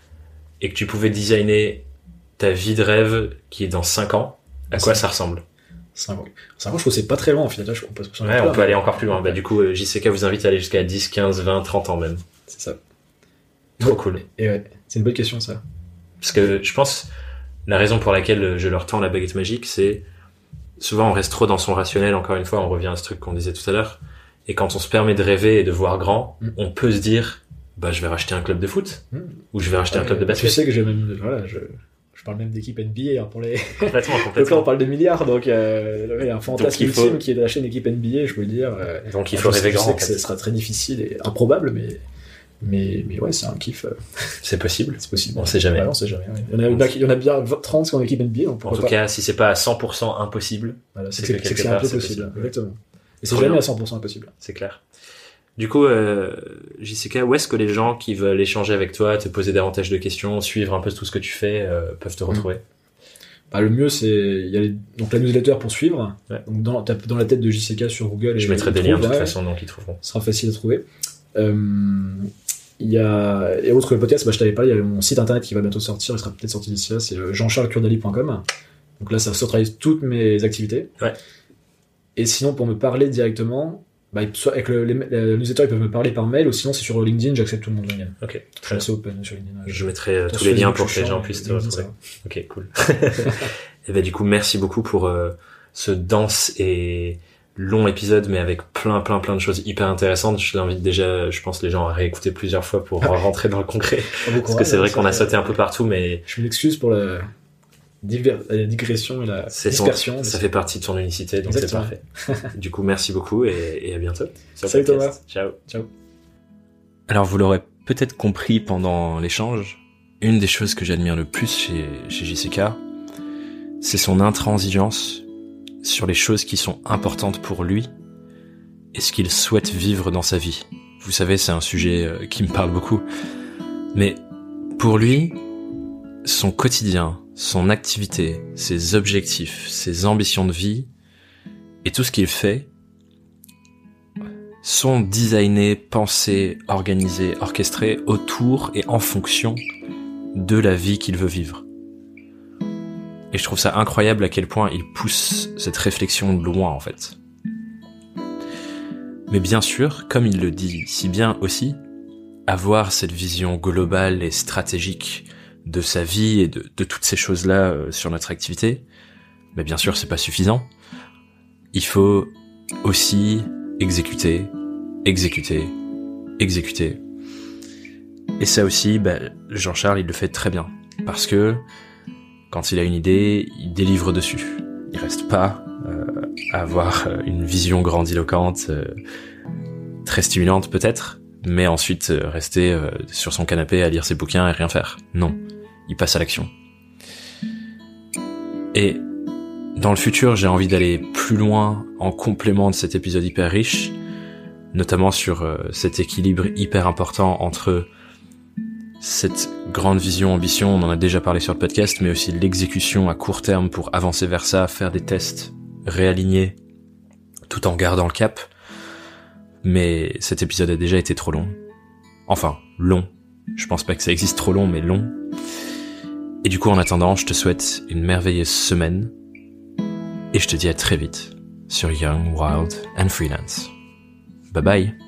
et que tu pouvais designer ta vie de rêve qui est dans cinq ans, à quoi ça ressemble? cinq ans, je trouve que c'est pas très loin, en fait. Là, je, on peut, ouais, on peut aller encore plus loin. Bah, du coup, J C K vous invite à aller jusqu'à dix, quinze, vingt, trente ans même. C'est ça. Trop ouais. cool. Et ouais, c'est une bonne question, ça. Parce que je pense, la raison pour laquelle je leur tends la baguette magique, c'est souvent on reste trop dans son rationnel, encore une fois, on revient à ce truc qu'on disait tout à l'heure. Et quand on se permet de rêver et de voir grand, mm. on peut se dire, bah, je vais racheter un club de foot, mm. ou je vais racheter ouais, un club de basket. Tu sais que j'ai même, voilà, je, je parle même d'équipe N B A, hein, pour les. Complètement, complètement. Donc là, on parle de milliards, donc, euh, il y a un fantasme ultime faut... qui est d'acheter une équipe N B A, je peux le dire. Euh, donc il faut rêver grand. Je sais que ce sera très difficile et improbable, mais, mais, mais ouais, c'est un kiff. Euh... C'est possible. C'est possible. On sait jamais. Ouais, on sait jamais. Ouais. Il y en a, il y en a bien trente qui ont une équipe N B A, donc en tout pas. cas, si c'est pas à cent pour cent impossible, voilà, c'est, c'est, que, c'est que c'est un peu possible. possible. Exactement. Et c'est Trop jamais bien. à cent pour cent impossible. C'est clair. Du coup, euh, J C K, où est-ce que les gens qui veulent échanger avec toi, te poser davantage de questions, suivre un peu tout ce que tu fais, euh, peuvent te retrouver? Bah, le mieux, c'est il y a les... donc la newsletter pour suivre. Ouais. Donc dans, tape dans la tête de J C K sur Google. Je et mettrai des liens de toute ouais. façon, donc ils trouveront. Ce sera facile à trouver. Euh, il y a et autre que le podcast, bah, je t'avais parlé, il y a mon site internet qui va bientôt sortir, il sera peut-être sorti d'ici là, c'est jean charles curdali point com. Donc là, ça centralise toutes mes activités. Ouais. Et sinon, pour me parler directement. Bah, soit avec le, les, les newsletters, ils peuvent me parler par mail, ou sinon c'est sur LinkedIn, j'accepte tout le monde LinkedIn. Ok. Je suis assez open sur LinkedIn. Je, je mettrai euh, tous les liens pour que les gens puissent te retrouver. Ok, cool. Et ben du coup, merci beaucoup pour euh, ce dense et long épisode, mais avec plein, plein, plein de choses hyper intéressantes. Je l'invite déjà, je pense, les gens à réécouter plusieurs fois pour rentrer dans le concret. Parce que c'est vrai qu'on a sauté un peu partout, mais je m'excuse pour la Diver... la digression et la c'est dispersion. Son... Ça fait partie de ton unicité, donc exactement. C'est parfait. Du coup, merci beaucoup et, et à bientôt. Salut Thomas. Ciao. Ciao. Alors, vous l'aurez peut-être compris pendant l'échange, une des choses que j'admire le plus chez, chez J C K, c'est son intransigeance sur les choses qui sont importantes pour lui et ce qu'il souhaite vivre dans sa vie. Vous savez, c'est un sujet qui me parle beaucoup. Mais pour lui, son quotidien, son activité, ses objectifs, ses ambitions de vie et tout ce qu'il fait sont designés, pensés, organisés, orchestrés autour et en fonction de la vie qu'il veut vivre. Et je trouve ça incroyable à quel point il pousse cette réflexion de loin en fait. Mais bien sûr, comme il le dit si bien aussi, avoir cette vision globale et stratégique de sa vie et de, de toutes ces choses-là euh, sur notre activité, mais bien sûr c'est pas suffisant. Il faut aussi exécuter, exécuter, exécuter. Et ça aussi, bah, Jean-Charles il le fait très bien. parce que quand il a une idée, il délivre dessus. Il reste pas euh, à avoir une vision grandiloquente, euh, très stimulante peut-être, mais ensuite euh, rester euh, sur son canapé à lire ses bouquins et rien faire. Non, il passe à l'action. Et dans le futur, j'ai envie d'aller plus loin en complément de cet épisode hyper riche, notamment sur euh, cet équilibre hyper important entre cette grande vision, ambition, on en a déjà parlé sur le podcast, mais aussi l'exécution à court terme pour avancer vers ça, faire des tests, réaligner, tout en gardant le cap. Mais cet épisode a déjà été trop long. Enfin, long. Je pense pas que ça existe trop long, mais long. Et du coup, en attendant, je te souhaite une merveilleuse semaine. Et je te dis à très vite sur Young, Wild and Freelance. Bye bye.